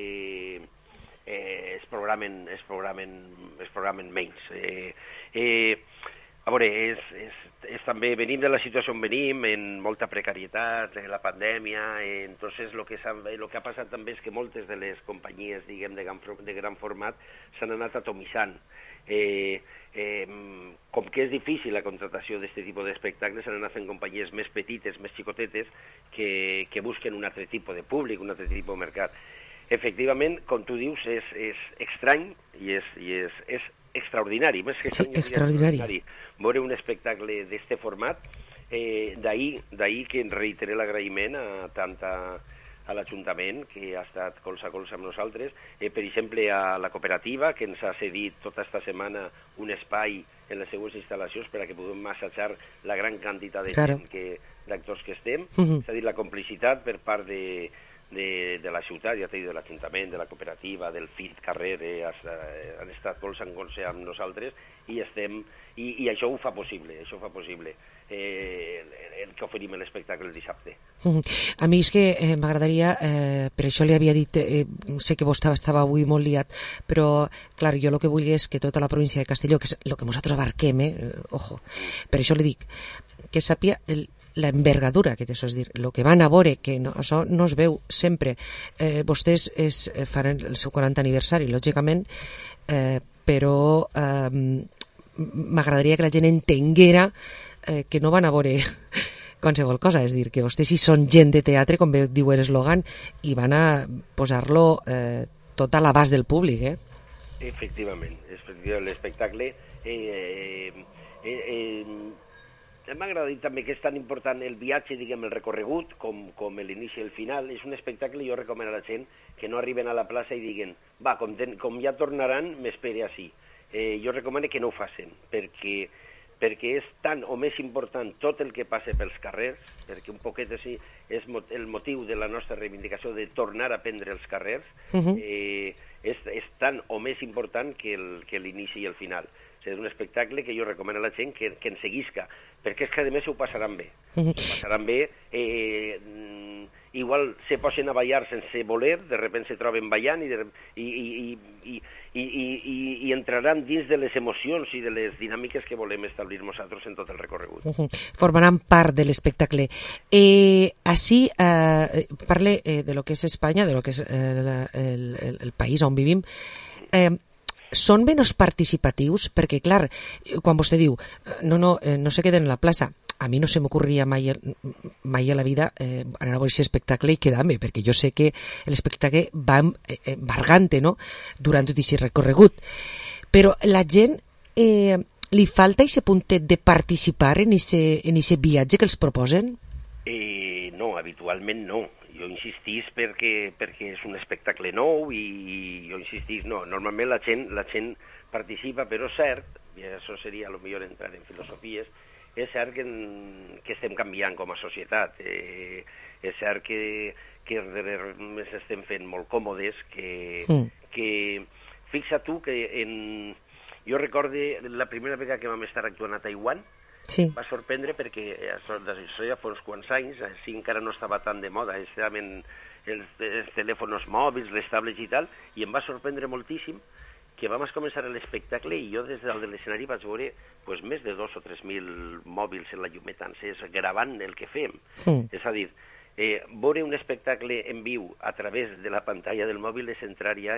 es programen menys. A veure, és també, venim de la situació on venim, en molta precarietat, la pandèmia, entonces lo que ha passat també és que moltes de les companyies, diguem, de gran format s'han anat atomissant. Com que és difícil la contratació d'aquest tipus d'espectacles, s'han anat fent companyies més petites, més xicotetes, que busquen un altre tipus de públic, un altre tipus de mercat. Efectivament, com tu dius, és estrany i és extraordinari, més que extraordinari. Veure un espectacle d'este format, d'ahir que reiteré l'agraïment tant a l'Ajuntament, que ha estat colze a colze amb nosaltres, per exemple a la cooperativa, que ens ha cedit tota esta setmana un espai en les seues instal·lacions per a que puguem assajar la gran quantitat d'actors que estem, és a dir, la complicitat per part de la ciutat, ja t'he dit, de l'Ajuntament, de la cooperativa, del FIT Carrer, han estat colze en colze amb nosaltres i això ho fa possible, el que oferim l'espectacle el dissabte. A mi és que m'agradaria, per això li havia dit, sé que vostè estava avui molt liat, però clar, jo el que vull és que tota la província de Castelló, que és el que nosaltres abarquem, ojo, per això li dic, que sàpia la envergadura que té, això és dir, el que van a veure, que això no es veu sempre. Vostès faran el seu 40 aniversari, lògicament, però m'agradaria que la gent entenguera que no van a veure qualsevol cosa, és dir, que vostès sí són gent de teatre, com diu l'eslògan, i van a posar-lo tot a l'abast del públic, Efectivament, l'espectacle m'agrada dir també que és tan important el viatge, diguem, el recorregut, com l'inici i el final. És un espectacle, jo recomano a la gent que no arriben a la plaça i diguen, va, com ja tornaran, m'espere així. Jo recomano que no ho facin, perquè és tan o més important tot el que passa pels carrers, perquè un poquet així és el motiu de la nostra reivindicació de tornar a prendre els carrers, és tan o més important que l'inici i el final. És un espectacle que jo recomano a la gent que en seguisca, perquè és que a més ho passaran bé. Igual se posen a ballar sense voler, de repente se troben ballant i entraran dins de les emocions i de les dinàmiques que volem establir nosaltres en tot el recorregut. Formaran part de l'espectacle. Així, parle de lo que és Espanya, de lo que és el país on vivim. Són menys participatius? Perquè, clar, quan vostè diu no se queden en la plaça, a mi no se m'ocorria mai a la vida anar a veure aquest espectacle i quedar-me, perquè jo sé que l'espectacle va embargant, no?, durant tot aquest recorregut. Però la gent li falta aquest puntet de participar en aquest viatge que els proposen? No, habitualment no. Jo insistís perquè és un espectacle nou i jo insistís, no, normalment la gent participa, però és cert, i això seria potser entrar en filosofies, és cert que estem canviant com a societat, és cert que més estem fent molt còmodes, que fixa tu que jo recorde la primera vegada que vam estar actuant a Taiwan, va sorprendre perquè això ja fa uns quants anys, així encara no estava tan de moda, estaven els telèfons mòbils, les tablets i tal, i em va sorprendre moltíssim que vam començar l'espectacle i jo des de l'escenari vaig veure més de 2 o 3.000 mòbils en la llumeta encès gravant el que fem. És a dir, veure un espectacle en viu a través de la pantalla del mòbil és entrar ja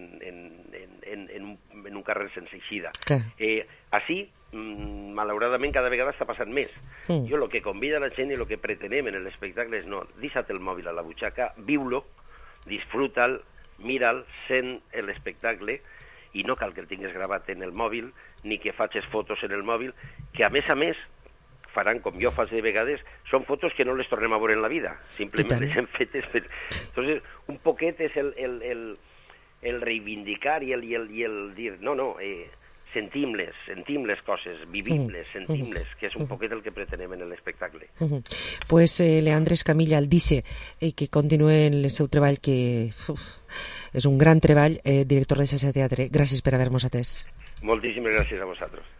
en un carrer sense eixida. Així, malauradament, cada vegada està passant més. Jo el que convida la gent i el que pretenem en l'espectacle és no, deixa't el mòbil a la butxaca, viu-lo, disfruta'l, mira'l, sent l'espectacle i no cal que el tinguis gravat en el mòbil, ni que facis fotos en el mòbil, que a més faran com jo faig de vegades, són fotos que no les tornem a veure en la vida, simplement les hem fetes per... Entonces, un poquet és el reivindicar i el dir, no, sentim les coses, vivim-les, sentim-les, que és un poquet el que pretenem en l'espectacle. Pues Leandre Escamilla el dice que continue en el seu treball, que és un gran treball, director de Xarxa Teatre. Gràcies per haver-nos atès. Moltíssimes gràcies a vosaltres.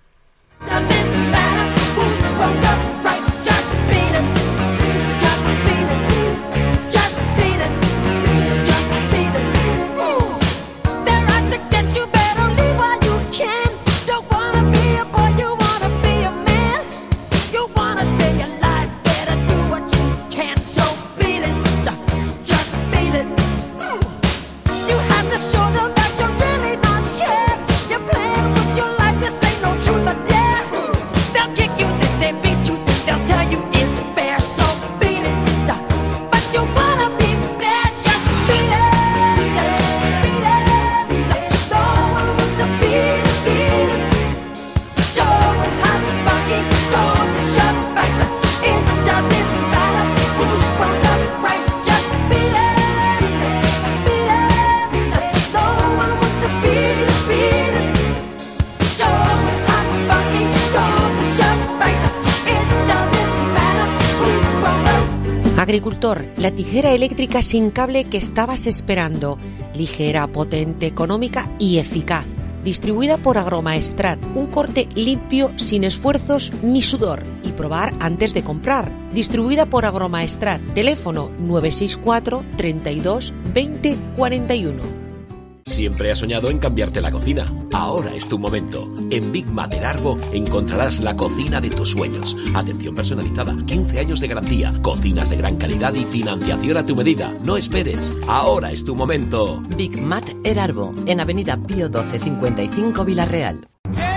Agricultor, la tijera eléctrica sin cable que estabas esperando. Ligera, potente, económica y eficaz. Distribuida por Agromaestrat. Un corte limpio, sin esfuerzos ni sudor. Y probar antes de comprar. Distribuida por Agromaestrat. Teléfono 964 32 20 41. Siempre has soñado en cambiarte la cocina. Ahora es tu momento. En Big Mat Erarbo encontrarás la cocina de tus sueños. Atención personalizada, 15 años de garantía, cocinas de gran calidad y financiación a tu medida. No esperes. Ahora es tu momento. Big Mat Erarbo, en Avenida Pío 12 55 Villarreal.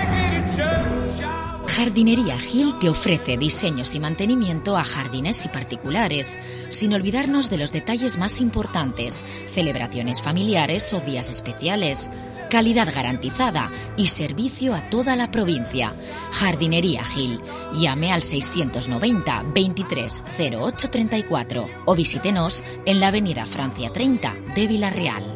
Jardinería Gil te ofrece diseños y mantenimiento a jardines y particulares, sin olvidarnos de los detalles más importantes, celebraciones familiares o días especiales, calidad garantizada y servicio a toda la provincia. Jardinería Gil. Llame al 690 23 08 34 o visítenos en la avenida Francia 30 de Villarreal.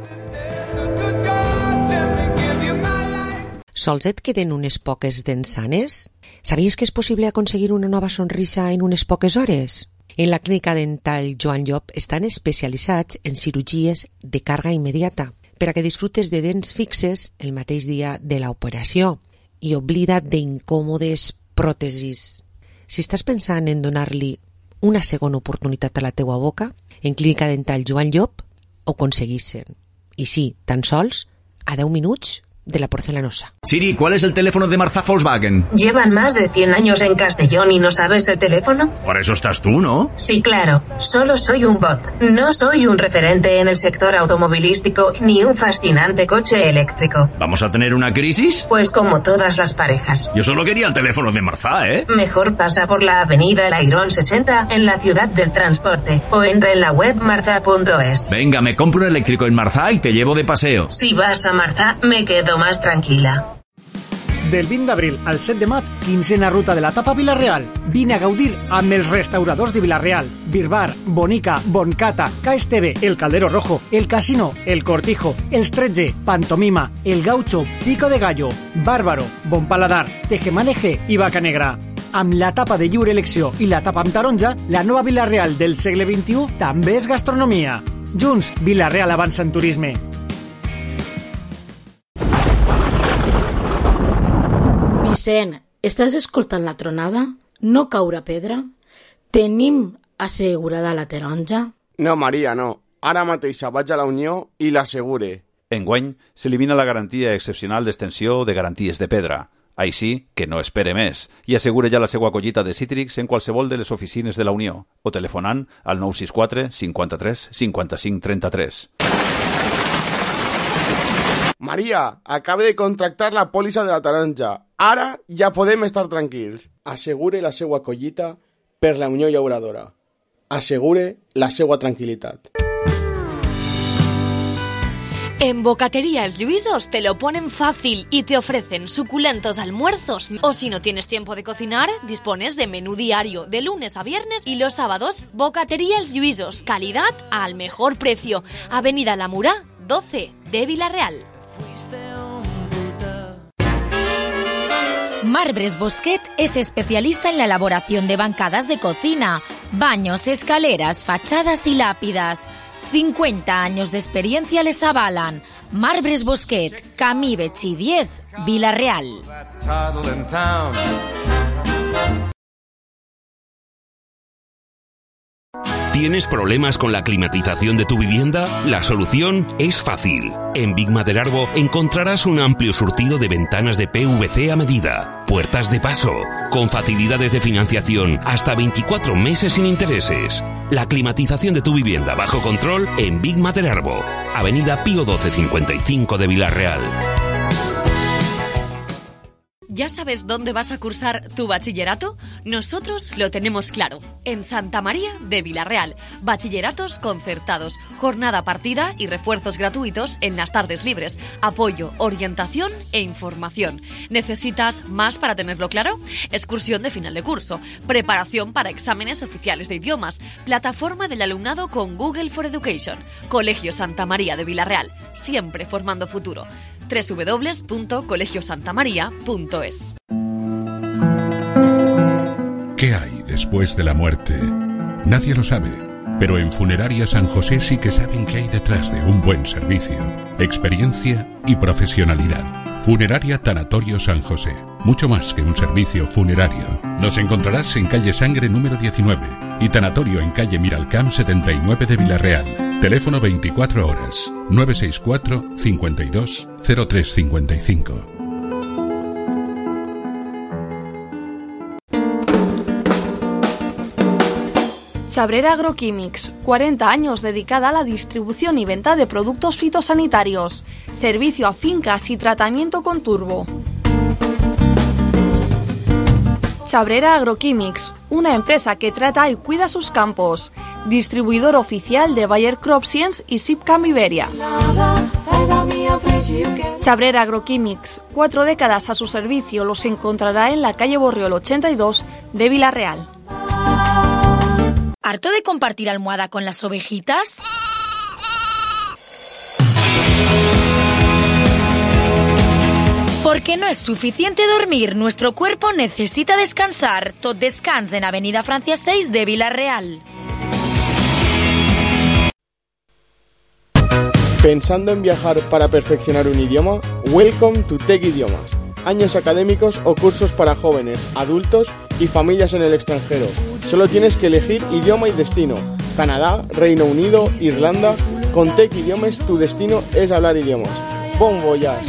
Sols et queden unes poques dents sanes? Sabies que és possible aconseguir una nova sonrisa en unes poques hores? En la clínica dental Joan Llop estan especialitzats en cirurgies de càrrega immediata per a que disfrutes de dents fixes el mateix dia de l'operació i oblida't d'incòmodes pròtesis. Si estàs pensant en donar-li una segona oportunitat a la teua boca, en clínica dental Joan Llop ho aconseguissin. I sí, tan sols a 10 minuts de la porcelanosa. Siri, ¿cuál es el teléfono de Marzá Volkswagen? ¿Llevan más de 100 años en Castellón y no sabes el teléfono? Por eso estás tú, ¿no? Sí, claro. Solo soy un bot. No soy un referente en el sector automovilístico ni un fascinante coche eléctrico. ¿Vamos a tener una crisis? Pues como todas las parejas. Yo solo quería el teléfono de Marzá, ¿eh? Mejor pasa por la avenida El Airón 60 en la ciudad del transporte o entra en la web marza.es. Venga, me compro un eléctrico en Marzá y te llevo de paseo. Si vas a Marzá, me quedo más tranquila. Del 20 d'abril al 7 de maig, quincena ruta de la tapa Vilareal. Vine a gaudir amb els restauradors de Vilareal. Birbar, Bonica, Boncata, KSTV, El Caldero Rojo, El Casino, El Cortijo, Els 13, Pantomima, El Gaucho, Pico de Gallo, Bárbaro, Bon Paladar, Tejemaneje i Vaca Negra. Amb la tapa de lliure elecció i la tapa amb taronja, la nova Vilareal del segle XXI també és gastronomia. Junts, Vilareal avança en turisme. Vicent, estàs escoltant la tronada? No caure pedra? Tenim assegurada la taronja? No, Maria, no. Ara mateix vaig a la Unió i l'assegure. Enguany, s'elimina la garantia excepcional d'extensió de garanties de pedra. Així que no espere més i assegure ja la seva collita de cítrics en qualsevol de les oficines de la Unió o telefonant al 964 53 55 33. Maria, acabe de contractar la pòlissa de la taronja. Ara ja podem estar tranquils. Assegure la seva collita per la Unió Llauradora. Assegure la seva tranquil·litat. En Bocatería El Lluïsos te lo ponen fácil y te ofrecen suculentos almuerzos. O si no tienes tiempo de cocinar, dispones de menú diario de lunes a viernes y los sábados. Bocatería El Lluïsos, calidad al mejor precio. Avenida La Murá, 12 de Vila-real. Marbres Bosquet es especialista en la elaboración de bancadas de cocina, baños, escaleras, fachadas y lápidas. 50 años de experiencia les avalan. Marbres Bosquet, Camí Betxí 10, Vila-real. ¿Tienes problemas con la climatización de tu vivienda? La solución es fácil. En Big Maderarbo encontrarás un amplio surtido de ventanas de PVC a medida, puertas de paso, con facilidades de financiación hasta 24 meses sin intereses. La climatización de tu vivienda bajo control en Big Maderarbo, Avenida Pío 12 55 de Vila-real. ¿Ya sabes dónde vas a cursar tu bachillerato? Nosotros lo tenemos claro. En Santa María de Vila-real. Bachilleratos concertados, jornada partida y refuerzos gratuitos en las tardes libres. Apoyo, orientación e información. ¿Necesitas más para tenerlo claro? Excursión de final de curso. Preparación para exámenes oficiales de idiomas. Plataforma del alumnado con Google for Education. Colegio Santa María de Vila-real. Siempre formando futuro. www.colegiosantamaria.es. ¿Qué hay después de la muerte? Nadie lo sabe, pero en Funeraria San José sí que saben qué hay detrás de un buen servicio, experiencia y profesionalidad. Funeraria Tanatorio San José, mucho más que un servicio funerario. Nos encontrarás en calle Sangre número 19 y Tanatorio en calle Miralcamp 79 de Vila-real. Teléfono 24 horas, 964 52 0355. Chabrera Agroquímics, 40 años dedicada a la distribución y venta de productos fitosanitarios, servicio a fincas y tratamiento con turbo. Chabrera Agroquímics, una empresa que trata y cuida sus campos, distribuidor oficial de Bayer Crop Science y Sipcam Iberia. Chabrera Agroquímics, 4 décadas a su servicio, los encontrará en la calle Borriol 82 de Vila-real. ¿Harto de compartir almohada con las ovejitas? Porque no es suficiente dormir, nuestro cuerpo necesita descansar. Tot Descans en Avenida Francia 6 de Vila-real. ¿Pensando en viajar para perfeccionar un idioma? Welcome to Tech Idiomas. Años académicos o cursos para jóvenes, adultos y familias en el extranjero. Solo tienes que elegir idioma y destino. Canadá, Reino Unido, Irlanda. Con Tech Idiomas tu destino es hablar idiomas. Bon voyage.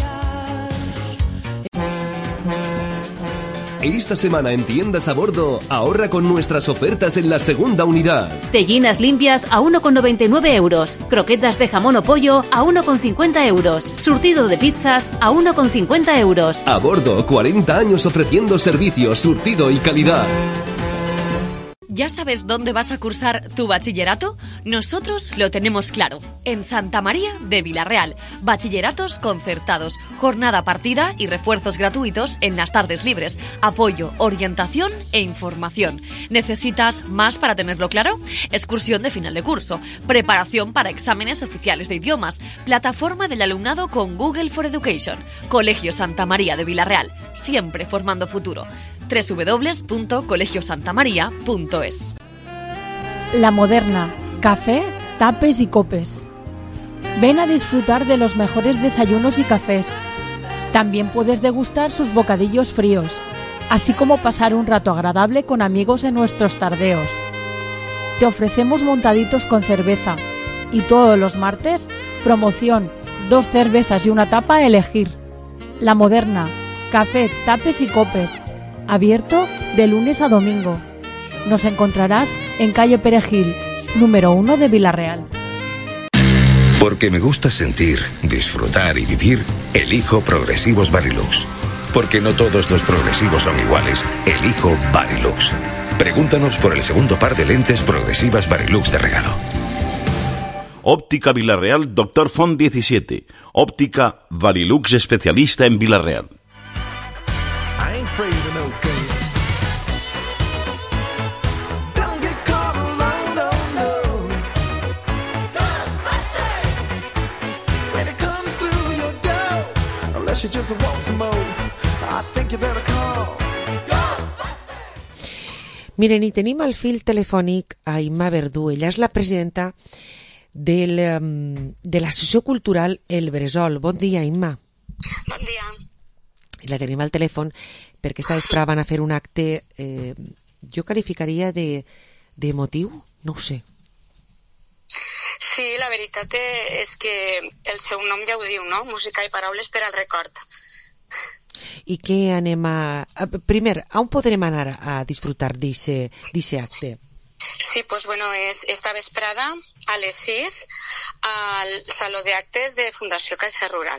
Esta semana en Tiendas a Bordo, ahorra con nuestras ofertas en la segunda unidad. Tellinas limpias a 1,99 euros. Croquetas de jamón o pollo a 1,50 euros. Surtido de pizzas a 1,50 euros. A Bordo, 40 años ofreciendo servicios, surtido y calidad. ¿Ya sabes dónde vas a cursar tu bachillerato? Nosotros lo tenemos claro. En Santa María de Vila-real. Bachilleratos concertados, jornada partida y refuerzos gratuitos en las tardes libres. Apoyo, orientación e información. ¿Necesitas más para tenerlo claro? Excursión de final de curso. Preparación para exámenes oficiales de idiomas. Plataforma del alumnado con Google for Education. Colegio Santa María de Vila-real. Siempre formando futuro. www.colegiosantamaria.es. La Moderna, café, tapes y copes. Ven a disfrutar de los mejores desayunos y cafés. También puedes degustar sus bocadillos fríos, así como pasar un rato agradable con amigos en nuestros tardeos. Te ofrecemos montaditos con cerveza y todos los martes, promoción, 2 cervezas y una tapa a elegir. La Moderna, café, tapes y copes. Abierto de lunes a domingo. Nos encontrarás en calle Perejil, número 1 de Vila-real. Porque me gusta sentir, disfrutar y vivir, elijo Progresivos Varilux. Porque no todos los progresivos son iguales, elijo Varilux. Pregúntanos por el segundo par de lentes progresivas Varilux de regalo. Óptica Villarreal Dr. Font 17. Óptica Varilux especialista en Villarreal. Miren, i tenim al fil telefònic a Imma Verdú. Ella és la presidenta de l'Associació Cultural El Bressol. Bon dia, Imma. Bon dia. I la tenim al telèfon perquè esta vesprada van a fer un acte, jo qualificaria d'emotiu, no ho sé. Sí, la veritat és que el seu nom ja ho diu, no? Música i paraules per al record. I què anem primer, on podrem anar a disfrutar d'aquest acte? Sí, doncs bueno, és esta vesprada a les 6 al Saló d'Actes de Fundació Caixa Rural.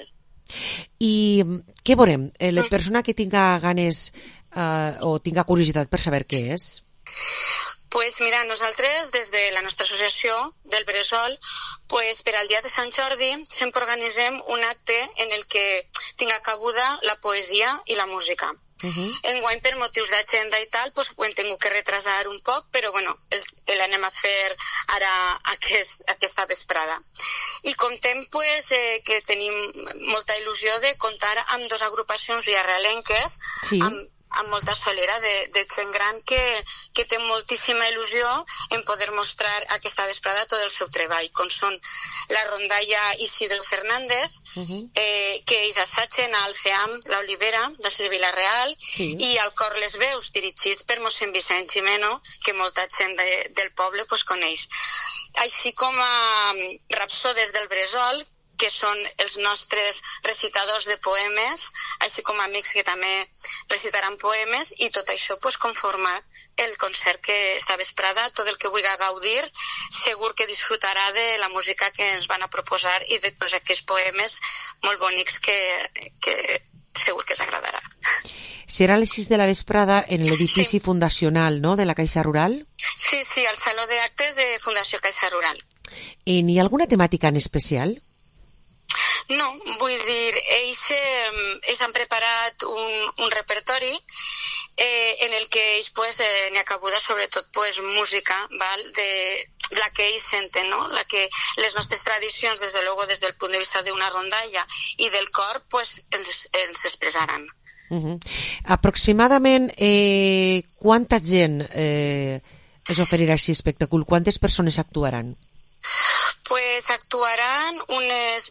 I què veurem? La persona que tinga ganes o tinga curiositat per saber què és? Pues mira, nosaltres des de la nostra associació del Bressol, pues per al dia de Sant Jordi sempre organitzem un acte en el que tinga cabuda la poesia i la música. Enguany, per motius d'agenda i tal, pues ho hem tingut que retrasar un poc, però bueno, l'anem a fer ara aquesta vesprada. I comptem pues, que tenim molta il·lusió de comptar amb dues agrupacions villarrealenques, sí, amb molta solera de gent gran que té moltíssima il·lusió en poder mostrar aquesta vesprada tot el seu treball, com són la rondalla Isidro Fernández, que ells assatgen al CEAM, l'Olivera, de Villarreal, i al Cor Les Veus, dirigits per mossèn Vicent Gimeno, que molta gent del poble coneix. Així com a rapsodes del Bressol, que són els nostres recitadors de poemes, així com amics que també recitaran poemes, i tot això conforma el concert que esta vesprada, tot el que vulgui gaudir, segur que disfrutarà de la música que ens van a proposar i de tots aquests poemes molt bonics que segur que s'agradarà. Serà a les 6 de la vesprada en l'edifici fundacional, no?, de la Caixa Rural? Sí, al Saló d'Actes de Fundació Caixa Rural. N'hi ha alguna temàtica en especial? No, vull dir, ells han preparat un repertori en el que ells n'hi ha cabuda sobretot música, de la que ells senten, no? La que les nostres tradicions, des del punt de vista d'una rondalla i del cor, ens expressaran. Aproximadament quanta gent es oferirà aquest espectacle? Quantes persones actuaran? Pues actuaran unes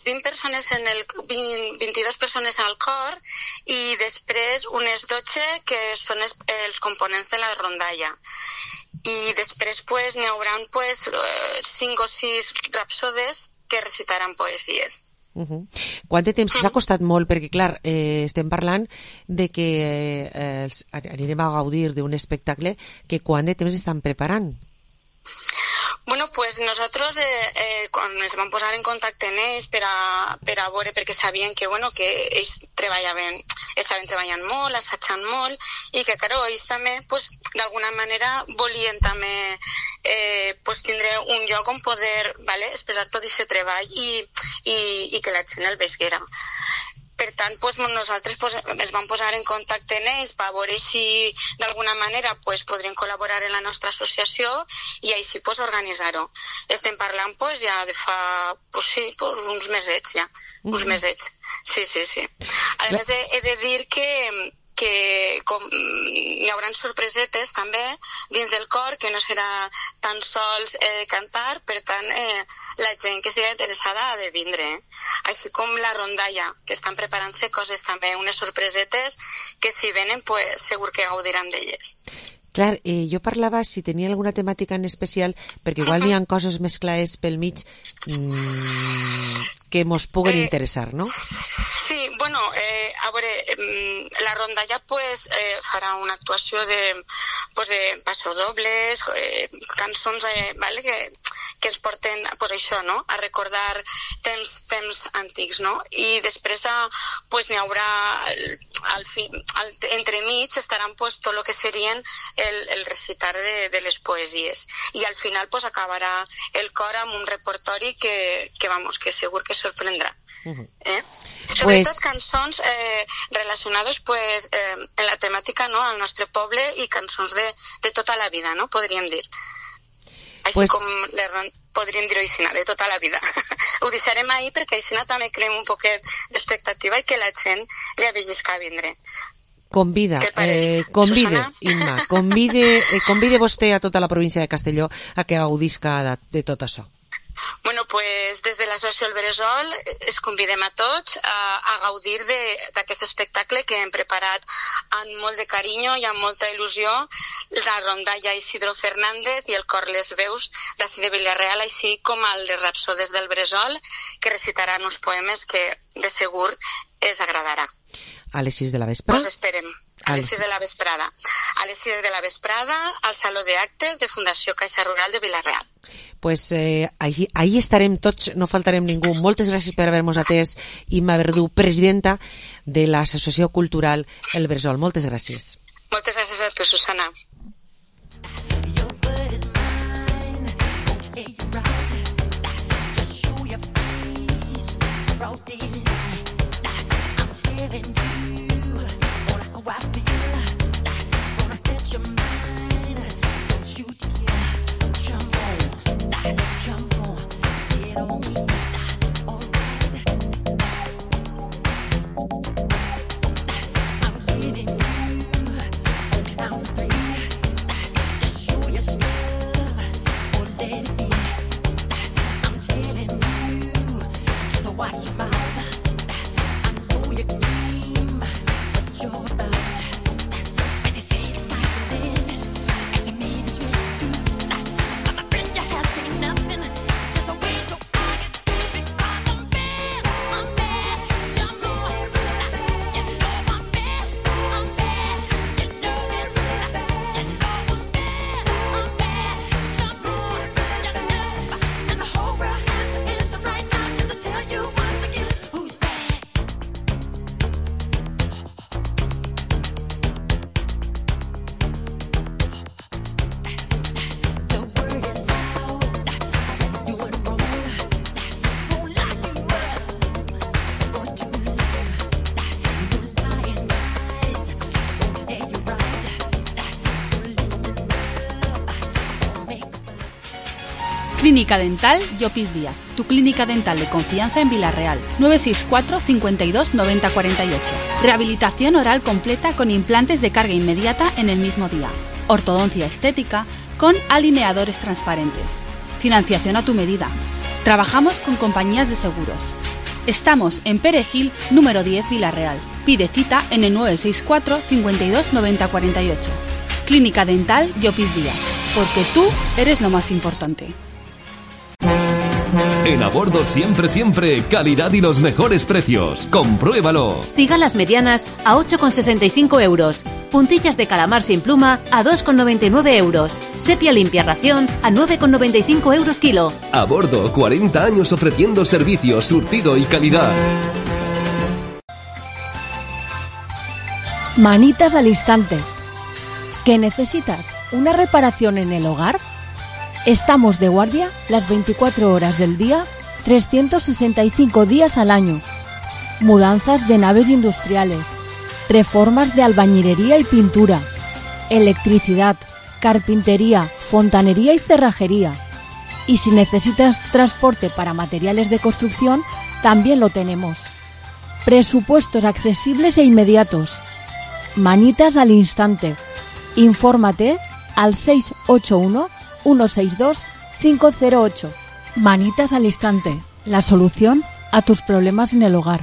22 persones al cor i després unes 12 que són els components de la rondalla. I després n'hi haurà 5 o 6 rapsodes que recitaran poesies. Quant de temps? S'ha costat molt, perquè clar, estem parlant de que anirem a gaudir d'un espectacle que quant de temps estan preparant? Bueno, pues nosotros quan ens vam posar en contacte amb ells per a veure, perquè sabien que ells estaven treballant molt, assajant molt, i que ells també d'alguna manera volien també tindre un lloc on poder expressar tot aquest treball i que la gent el veiguera. Per tant, nosaltres ens vam posar en contacte amb ells per veure si d'alguna manera podrien col·laborar en la nostra associació i així organitzar-ho. Estem parlant ja de fa uns mesets ja, uns mesets. Sí. A més, he de dir que hi haurà sorpresetes també dins del cor, que no serà tan sols cantar, per tant la gent que sigui interessada ha de vindre, així com la rondalla, que estan preparant-se coses també, unes sorpresetes que si venen segur que gaudiran d'elles. Clar, jo parlava si tenia alguna temàtica en especial, perquè igual hi ha coses més clares pel mig que mos puguen interessar, no? Sí, bueno, a veure, la rondalla farà una actuació de pasodobles, cançons que ens porten pues, això, no? A recordar temps antics, no? I després pues, n'hi haurà entremig estaran pues, tot el que serien el recitar de les poesies i al final pues, acabarà el cor amb un repertori que segur que sorprendrà. Sobretot cançons relacionades pues, en la temàtica, no?, al nostre poble i cançons de tota la vida, no?, podríem dir. Així com podríem dir-ho així, de tota la vida. Ho deixarem ahir perquè així també creem un poquet d'expectativa i que la gent li avellisca a vindre. Convide, Imma, convide vostè a tota la província de Castelló a que gaudisca de tot això. Bueno, pues des de l'Associació El Bressol es convidem a tots a gaudir d'aquest espectacle que hem preparat amb molt de carinyo i amb molta il·lusió, la rondalla Isidro Fernández i el cor Les Veus d'ací de Vila-real, així com el de Rapsodes del Bressol, que recitaran uns poemes que de segur es agradarà. A les 6 de la vesprada? Us esperem. A les 6 de la vesprada. A les 6 de la vesprada al Saló d'Actes de Fundació Caixa Rural de Vila-real. Pues ahí estarem tots, no faltarem ningú. Moltes gràcies per haver-nos atès, Imma Verdú, presidenta de l'Associació Cultural El Bressol. Moltes gràcies. Moltes gràcies a tu, Susana. Clínica Dental Llopis Díaz, tu clínica dental de confianza en Vila-real. 964 52 90 48. Rehabilitación oral completa con implantes de carga inmediata en el mismo día. Ortodoncia estética con alineadores transparentes. Financiación a tu medida. Trabajamos con compañías de seguros. Estamos en Perejil, número 10, Vila-real. Pide cita en el 964 52 90 48. Clínica Dental Llopis Díaz, porque tú eres lo más importante. En A Bordo siempre, calidad y los mejores precios. Compruébalo. Cigalas medianas a 8,65 euros. Puntillas de calamar sin pluma a 2,99 euros. Sepia limpia ración a 9,95 euros kilo. A Bordo, 40 años ofreciendo servicios, surtido y calidad. Manitas al instante. ¿Qué necesitas? ¿Una reparación en el hogar? Estamos de guardia las 24 horas del día, 365 días al año. Mudanzas de naves industriales, reformas de albañilería y pintura, electricidad, carpintería, fontanería y cerrajería. Y si necesitas transporte para materiales de construcción, también lo tenemos. Presupuestos accesibles e inmediatos. Manitas al instante. Infórmate al 681 162 508. Manitas al instante. La solución a tus problemas en el hogar.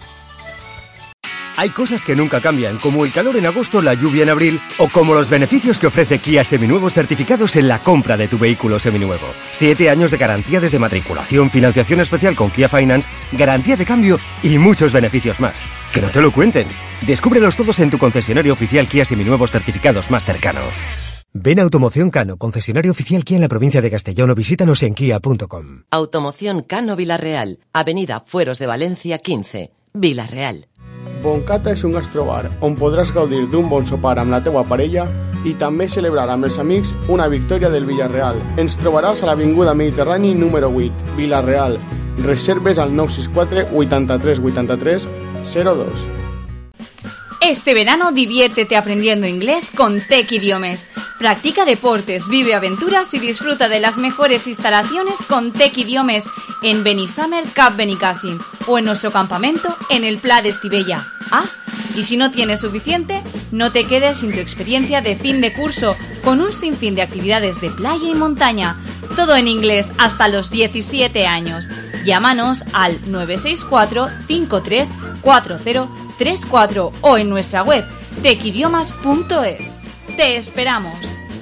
Hay cosas que nunca cambian, como el calor en agosto, la lluvia en abril, o como los beneficios que ofrece Kia Seminuevos certificados en la compra de tu vehículo seminuevo. 7 años de garantía desde matriculación, financiación especial con Kia Finance, garantía de cambio y muchos beneficios más. Que no te lo cuenten. Descúbrelos todos en tu concesionario oficial Kia Seminuevos certificados más cercano. Ven a Automoción Cano, concesionario oficial Kia en la provincia de Castellón, o visítanos en kia.com. Automoción Cano Vilarreal, Avenida Fueros de Valencia 15, Vilarreal. Boncata és un gastrobar on podràs gaudir d'un bon sopar amb la teua parella i també celebrar amb els amics una victòria del Villarreal. Ens trobaràs a l'Avinguda Mediterrani número 8, Vilarreal. Reserves al 964 83 83 02. Este verano diviértete aprendiendo inglés con Tec Idiomes. Practica deportes, vive aventuras y disfruta de las mejores instalaciones con Tec Idiomes en Benissamer Cap Benicàssim o en nuestro campamento en el Pla de Estivella. Ah, y si no tienes suficiente, no te quedes sin tu experiencia de fin de curso con un sinfín de actividades de playa y montaña. Todo en inglés hasta los 17 años. Llámanos al 964 53 4034 o en nuestra web tecidiomas.es. Te esperamos.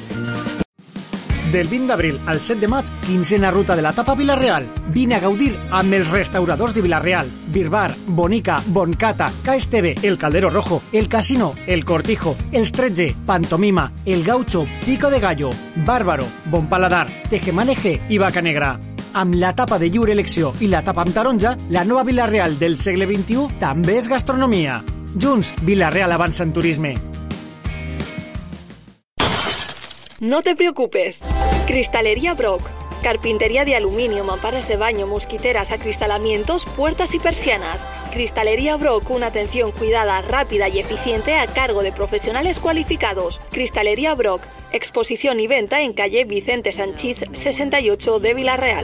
Del 20 d'abril al 7 de maig, quincena ruta de la tapa Vilarreal. Vine a gaudir amb els restauradors de Vilarreal. Birbar, Bonica, Boncata, KSTV, El Caldero Rojo, El Casino, El Cortijo, Els 13, Pantomima, El Gaucho, Pico de Gallo, Bárbaro, Bon Paladar, Tejemaneje i Vaca Negra. Amb la tapa de lliure elecció i la tapa amb taronja, la nova Vilarreal del segle XXI també és gastronomia. Junts, Vilarreal avança en turisme. No te preocupes. Cristalería Brock. Carpintería de aluminio, mamparas de baño, mosquiteras, acristalamientos, puertas y persianas. Cristalería Brock, una atención cuidada, rápida y eficiente a cargo de profesionales cualificados. Cristalería Brock. Exposición y venta en calle Vicente Sanchís 68 de Vilarreal.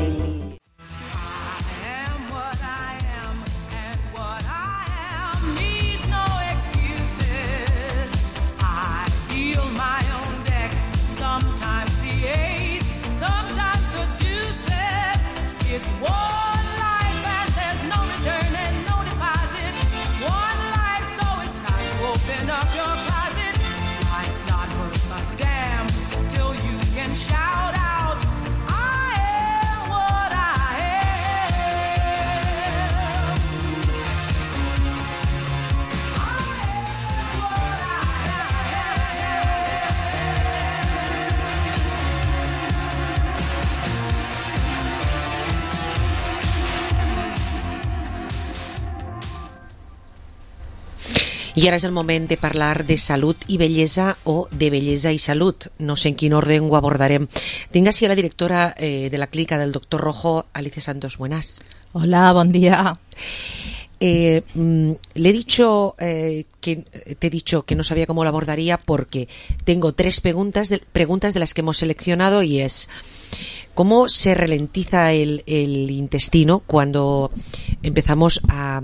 I ara és el moment de parlar de salut i bellesa o de bellesa i salut. No sé en quin orden ho abordarem. Tinc així a la directora de la clínica del Doctor Rojo, Alicia Santos. Buenas. Hola, buen día. Le he dicho te he dicho que no sabía cómo lo abordaría porque tengo 3 preguntas de las que hemos seleccionado y es ¿cómo se ralentiza el intestino cuando empezamos a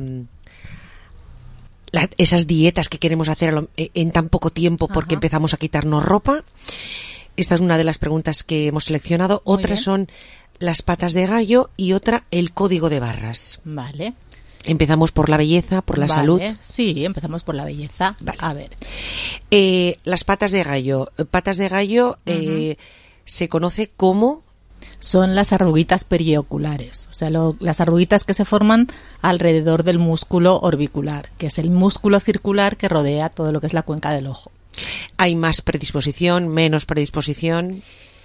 esas dietas que queremos hacer en tan poco tiempo porque empezamos a quitarnos ropa? Esta es una de las preguntas que hemos seleccionado. Otras son las patas de gallo y otra el código de barras. Vale. Empezamos por la belleza, por la salud. Sí, empezamos por la belleza. Vale. A ver. Las patas de gallo. Patas de gallo se conoce como... Son las arruguitas perioculares, o sea, las arruguitas que se forman alrededor del músculo orbicular, que es el músculo circular que rodea todo lo que es la cuenca del ojo. ¿Hay más predisposición, menos predisposición?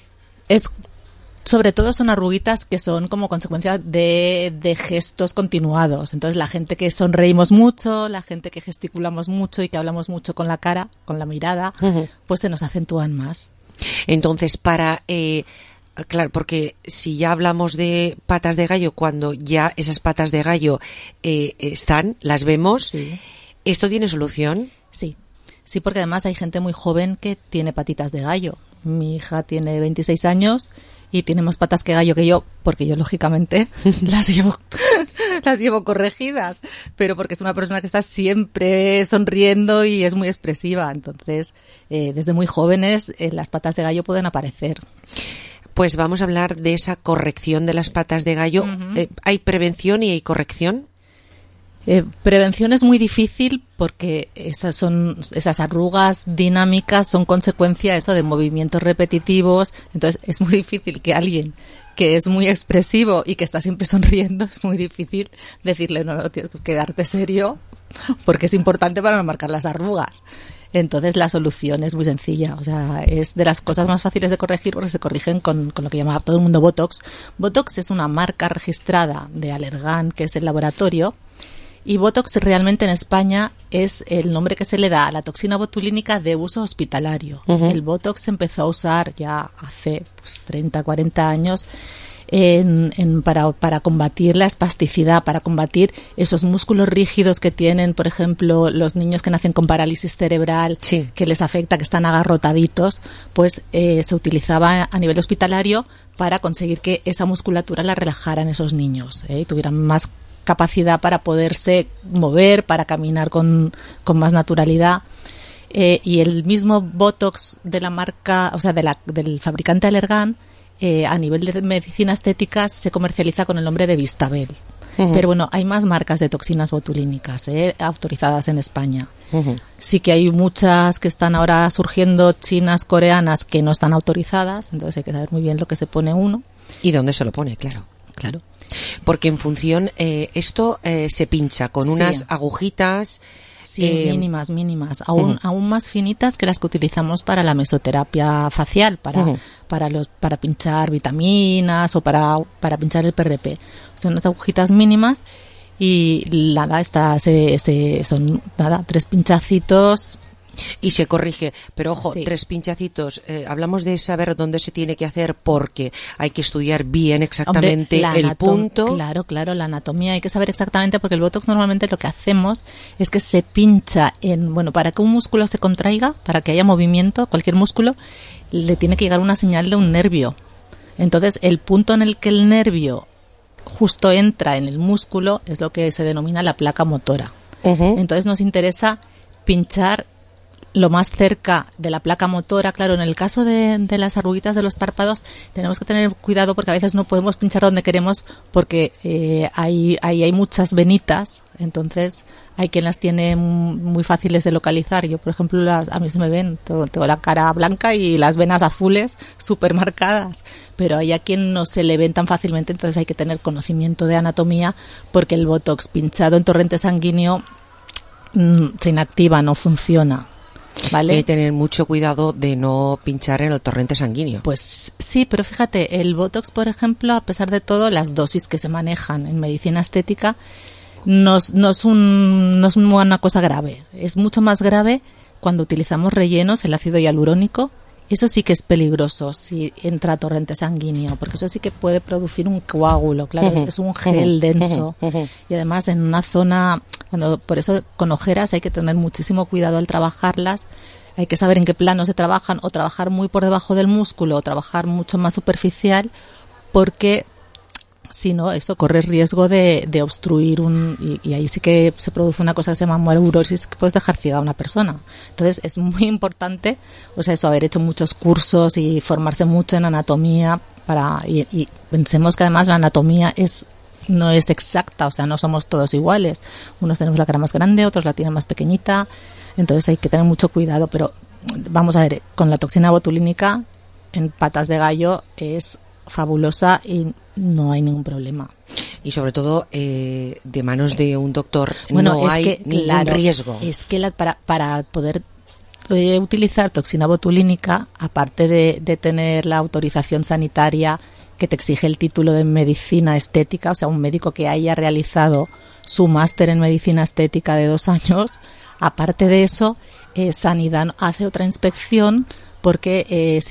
Sobre todo son arruguitas que son como consecuencia de gestos continuados. Entonces la gente que sonreímos mucho, la gente que gesticulamos mucho y que hablamos mucho con la cara, con la mirada, pues se nos acentúan más. Entonces claro, porque si ya hablamos de patas de gallo, cuando ya esas patas de gallo están, las vemos, ¿esto tiene solución? Sí, porque además hay gente muy joven que tiene patitas de gallo. Mi hija tiene 26 años y tiene más patas que gallo que yo, porque yo lógicamente las llevo corregidas, pero porque es una persona que está siempre sonriendo y es muy expresiva. Entonces, desde muy jóvenes las patas de gallo pueden aparecer. Pues vamos a hablar de esa corrección de las patas de gallo. ¿Hay prevención y hay corrección? Prevención es muy difícil porque esas arrugas dinámicas son consecuencia de movimientos repetitivos. Entonces es muy difícil que alguien que es muy expresivo y que está siempre sonriendo, es muy difícil decirle no, tienes que quedarte serio porque es importante para no marcar las arrugas. Entonces la solución es muy sencilla, o sea, es de las cosas más fáciles de corregir porque se corrigen con lo que llama todo el mundo Botox. Botox es una marca registrada de Allergan, que es el laboratorio, y Botox realmente en España es el nombre que se le da a la toxina botulínica de uso hospitalario. El Botox se empezó a usar ya hace 30, 40 años para combatir la espasticidad, para combatir esos músculos rígidos que tienen, por ejemplo, los niños que nacen con parálisis cerebral, que les afecta, que están agarrotaditos, pues se utilizaba a nivel hospitalario para conseguir que esa musculatura la relajaran esos niños, y tuvieran más capacidad para poderse mover, para caminar con más naturalidad. Y el mismo Botox de la marca, o sea, del fabricante Allergan, a nivel de medicina estética se comercializa con el nombre de Vistabel. Pero bueno, hay más marcas de toxinas botulínicas autorizadas en España. Sí que hay muchas que están ahora surgiendo, chinas, coreanas, que no están autorizadas, entonces hay que saber muy bien lo que se pone uno. ¿Y dónde se lo pone? Claro. Porque en función, esto se pincha con unas agujitas. Sí, mínimas, aún más finitas que las que utilizamos para la mesoterapia facial, para pinchar vitaminas o para pinchar el PRP. Son unas agujitas mínimas y son 3 pinchacitos. Y se corrige, pero ojo, 3 pinchacitos, hablamos de saber dónde se tiene que hacer porque hay que estudiar bien exactamente el punto. Claro, la anatomía hay que saber exactamente porque el Botox normalmente lo que hacemos es que se pincha para que un músculo se contraiga, para que haya movimiento, cualquier músculo, le tiene que llegar una señal de un nervio. Entonces, el punto en el que el nervio justo entra en el músculo es lo que se denomina la placa motora. Entonces, nos interesa pinchar lo más cerca de la placa motora. Claro, en el caso de las arruguitas de los párpados tenemos que tener cuidado porque a veces no podemos pinchar donde queremos porque hay muchas venitas, entonces hay quien las tiene muy fáciles de localizar. Yo, por ejemplo, a mí se me ven, tengo la cara blanca y las venas azules súper marcadas, pero hay a quien no se le ven tan fácilmente, entonces hay que tener conocimiento de anatomía porque el Botox pinchado en torrente sanguíneo se inactiva, no funciona. ¿Vale? Hay que tener mucho cuidado de no pinchar en el torrente sanguíneo. Pues sí, pero fíjate, el Botox, por ejemplo, a pesar de todo, las dosis que se manejan en medicina estética no es una cosa grave. Es mucho más grave cuando utilizamos rellenos, el ácido hialurónico. Eso sí que es peligroso si entra a torrente sanguíneo, porque eso sí que puede producir un coágulo, claro, es un gel denso. Y además en una zona, por eso con ojeras hay que tener muchísimo cuidado al trabajarlas, hay que saber en qué plano se trabajan, o trabajar muy por debajo del músculo, o trabajar mucho más superficial, porque si no, eso corre riesgo de obstruir y ahí sí que se produce una cosa que se llama neurosis, que puedes dejar ciega a una persona. Entonces es muy importante, haber hecho muchos cursos y formarse mucho en anatomía y pensemos que además la anatomía no es exacta, o sea, no somos todos iguales. Unos tenemos la cara más grande, otros la tienen más pequeñita, entonces hay que tener mucho cuidado, pero vamos a ver, con la toxina botulínica en patas de gallo es fabulosa y no hay ningún problema. Y sobre todo de manos de un doctor no hay ningún riesgo. Es que para poder utilizar toxina botulínica, aparte de tener la autorización sanitaria que te exige el título de medicina estética, o sea, un médico que haya realizado su máster en medicina estética de 2 años, aparte de eso, Sanidad hace otra inspección porque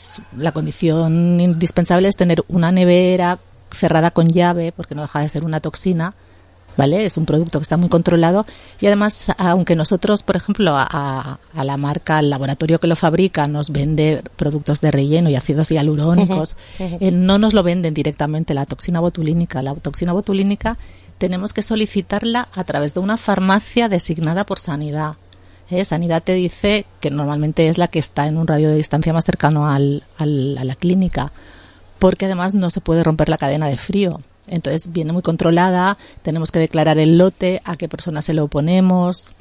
la condición indispensable es tener una nevera cerrada con llave, porque no deja de ser una toxina, ¿vale? Es un producto que está muy controlado y además, aunque nosotros, por ejemplo, a la marca, al laboratorio que lo fabrica, nos vende productos de relleno y ácidos hialurónicos, no nos lo venden directamente la toxina botulínica. La toxina botulínica tenemos que solicitarla a través de una farmacia designada por Sanidad. Sanidad te dice que normalmente es la que está en un radio de distancia más cercano a la clínica, porque además no se puede romper la cadena de frío. Entonces viene muy controlada, tenemos que declarar el lote, a qué persona se lo ponemos.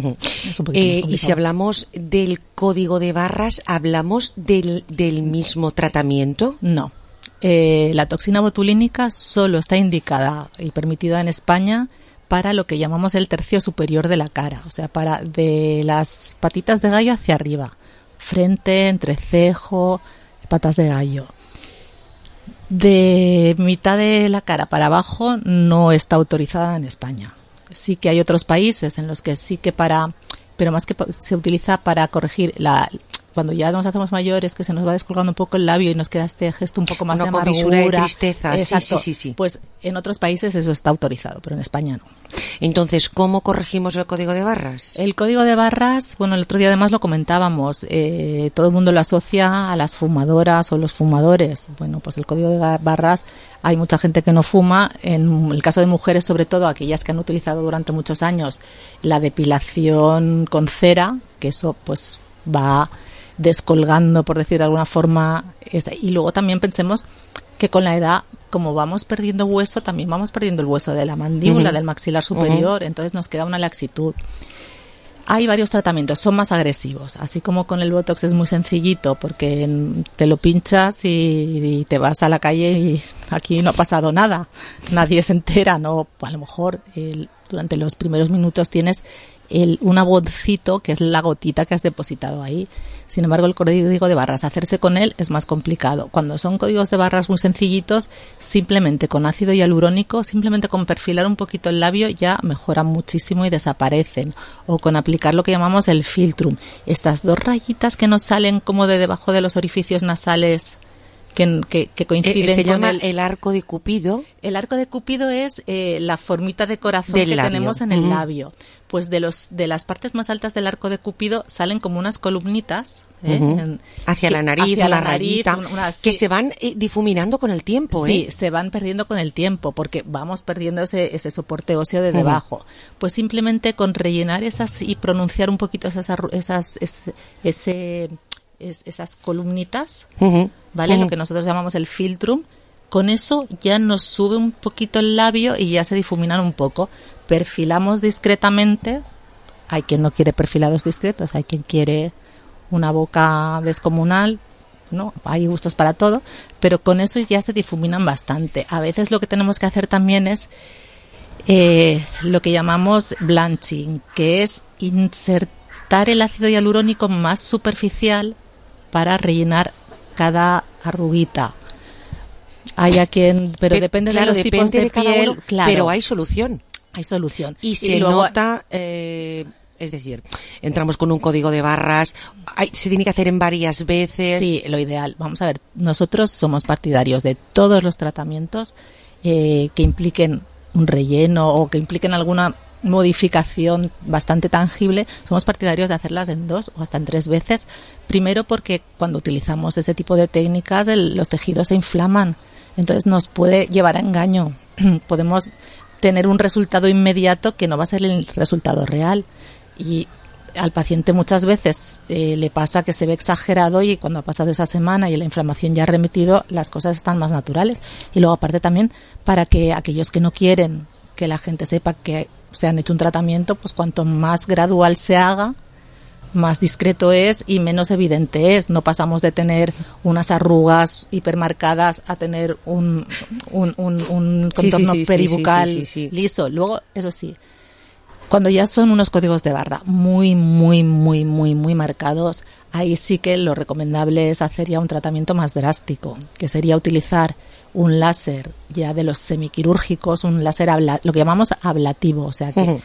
Es un poquito más complicado. Y si hablamos del código de barras, ¿hablamos del mismo tratamiento? No. La toxina botulínica solo está indicada y permitida en España para lo que llamamos el tercio superior de la cara, o sea, para de las patitas de gallo hacia arriba, frente, entrecejo, patas de gallo. De mitad de la cara para abajo no está autorizada en España. Sí que hay otros países en los que sí que pero más que se utiliza para corregir cuando ya nos hacemos mayores, que se nos va descolgando un poco el labio y nos queda este gesto un poco más de amargura, comisura de tristeza. Exacto. Sí. Pues en otros países eso está autorizado, pero en España no. Entonces, ¿cómo corregimos el código de barras? El código de barras, bueno, el otro día además lo comentábamos, todo el mundo lo asocia a las fumadoras o los fumadores. Bueno, pues el código de barras, hay mucha gente que no fuma. En el caso de mujeres, sobre todo aquellas que han utilizado durante muchos años la depilación con cera, que eso pues va descolgando, por decir de alguna forma. Y luego también pensemos que con la edad, como vamos perdiendo hueso, también vamos perdiendo el hueso de la mandíbula, del maxilar superior, entonces nos queda una laxitud. Hay varios tratamientos, son más agresivos, así como con el Botox es muy sencillito porque te lo pinchas y te vas a la calle y aquí no ha pasado nada, nadie se entera, no, a lo mejor durante los primeros minutos tienes un aboncito, que es la gotita que has depositado ahí. Sin embargo, el código de barras, hacerse con él es más complicado. Cuando son códigos de barras muy sencillitos, simplemente con ácido hialurónico, simplemente con perfilar un poquito el labio ya mejoran muchísimo y desaparecen. O con aplicar lo que llamamos el Filtrum. Estas 2 rayitas que nos salen como de debajo de los orificios nasales que coinciden se con llama el arco de Cupido. El arco de Cupido es la formita de corazón que tenemos en el labio. Pues de las partes más altas del arco de Cupido salen como unas columnitas hacia la nariz, una rayita, que se van difuminando con el tiempo. Sí, se van perdiendo con el tiempo porque vamos perdiendo ese soporte óseo de debajo. Pues simplemente con rellenar esas y pronunciar un poquito esas columnitas, ¿vale? Lo que nosotros llamamos el Filtrum. Con eso ya nos sube un poquito el labio y ya se difuminan un poco. Perfilamos discretamente. Hay quien no quiere perfilados discretos, hay quien quiere una boca descomunal, ¿no? Hay gustos para todo, pero con eso ya se difuminan bastante. A veces lo que tenemos que hacer también es lo que llamamos blanching, que es insertar el ácido hialurónico más superficial para rellenar cada arruguita. Hay a quien, pero depende de los tipos de piel, uno, claro. Pero hay solución. Hay solución. Y se nota, es decir, entramos con un código de barras, se tiene que hacer en varias veces. Sí, lo ideal. Vamos a ver, nosotros somos partidarios de todos los tratamientos que impliquen un relleno o que impliquen alguna modificación bastante tangible. Somos partidarios de hacerlas en 2 o hasta en 3 veces. Primero porque cuando utilizamos ese tipo de técnicas los tejidos se inflaman, entonces nos puede llevar a engaño. Podemos tener un resultado inmediato que no va a ser el resultado real, y al paciente muchas veces le pasa que se ve exagerado, y cuando ha pasado esa semana y la inflamación ya ha remitido, las cosas están más naturales. Y luego aparte también, para que aquellos que no quieren que la gente sepa que se han hecho un tratamiento, pues cuanto más gradual se haga, más discreto es y menos evidente es. No pasamos de tener unas arrugas hipermarcadas a tener un contorno peribucal liso. Luego, eso sí, cuando ya son unos códigos de barra muy marcados, ahí sí que lo recomendable es hacer ya un tratamiento más drástico, que sería utilizar un láser ya de los semiquirúrgicos, un láser lo que llamamos ablativo, o sea que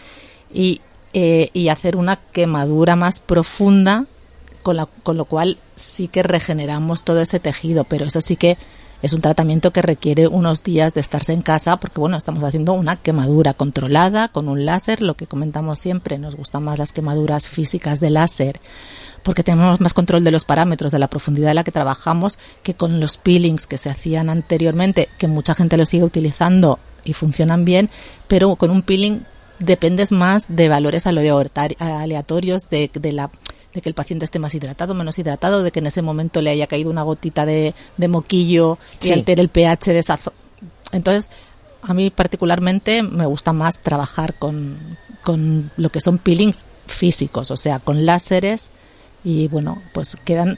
y hacer una quemadura más profunda, con lo cual sí que regeneramos todo ese tejido, pero eso sí que es un tratamiento que requiere unos días de estarse en casa, porque bueno, estamos haciendo una quemadura controlada con un láser. Lo que comentamos siempre, nos gustan más las quemaduras físicas de láser, porque tenemos más control de los parámetros, de la profundidad en la que trabajamos, que con los peelings que se hacían anteriormente, que mucha gente lo sigue utilizando y funcionan bien, pero con un peeling dependes más de valores aleatorios, de que el paciente esté más hidratado, menos hidratado, de que en ese momento le haya caído una gotita de moquillo y altere el pH de esa zona. Entonces, a mí particularmente me gusta más trabajar con lo que son peelings físicos, o sea, con láseres, y bueno, pues quedan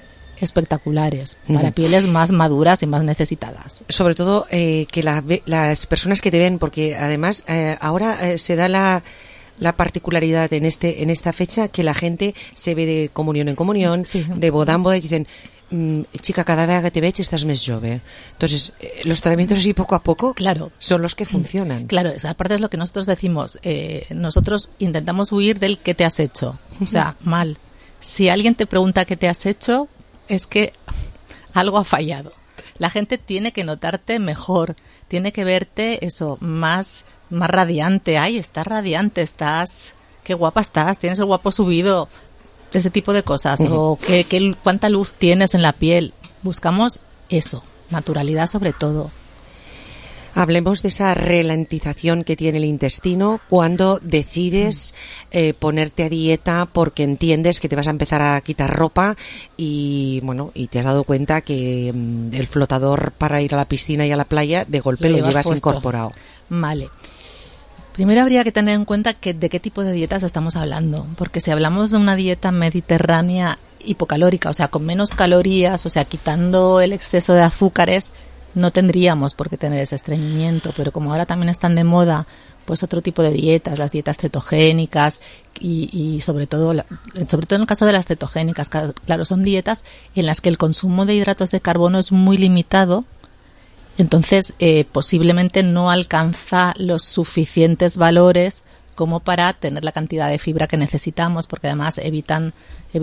espectaculares para pieles más maduras y más necesitadas. Sobre todo que las personas que te ven, porque además ahora se da la particularidad en esta fecha que la gente se ve de comunión en comunión, de boda en boda, y dicen, chica, cada vez que te veis estás más joven. Entonces, los tratamientos así poco a poco son los que funcionan. Claro, aparte es lo que nosotros decimos. Nosotros intentamos huir del ¿qué te has hecho? O sea, mal. Si alguien te pregunta qué te has hecho, es que algo ha fallado. La gente tiene que notarte mejor, tiene que verte eso, más radiante. Ay, estás radiante, qué guapa estás, tienes el guapo subido, ese tipo de cosas, o cuánta luz tienes en la piel. Buscamos eso, naturalidad sobre todo. Hablemos de esa ralentización que tiene el intestino cuando decides ponerte a dieta porque entiendes que te vas a empezar a quitar ropa y te has dado cuenta que el flotador para ir a la piscina y a la playa de golpe lo llevas puesto, incorporado. Vale. Primero habría que tener en cuenta de qué tipo de dietas estamos hablando, porque si hablamos de una dieta mediterránea hipocalórica, o sea, con menos calorías, o sea, quitando el exceso de azúcares, no tendríamos por qué tener ese estreñimiento, pero como ahora también están de moda pues otro tipo de dietas, las dietas cetogénicas y sobre todo en el caso de las cetogénicas, claro, son dietas en las que el consumo de hidratos de carbono es muy limitado. Entonces, posiblemente no alcanza los suficientes valores como para tener la cantidad de fibra que necesitamos, porque además evitan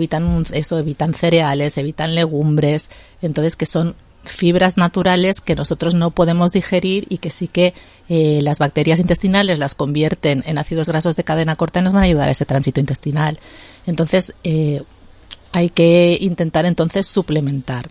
cereales, evitan legumbres, entonces que son fibras naturales que nosotros no podemos digerir y que sí que las bacterias intestinales las convierten en ácidos grasos de cadena corta y nos van a ayudar a ese tránsito intestinal. Entonces, hay que intentar entonces suplementar.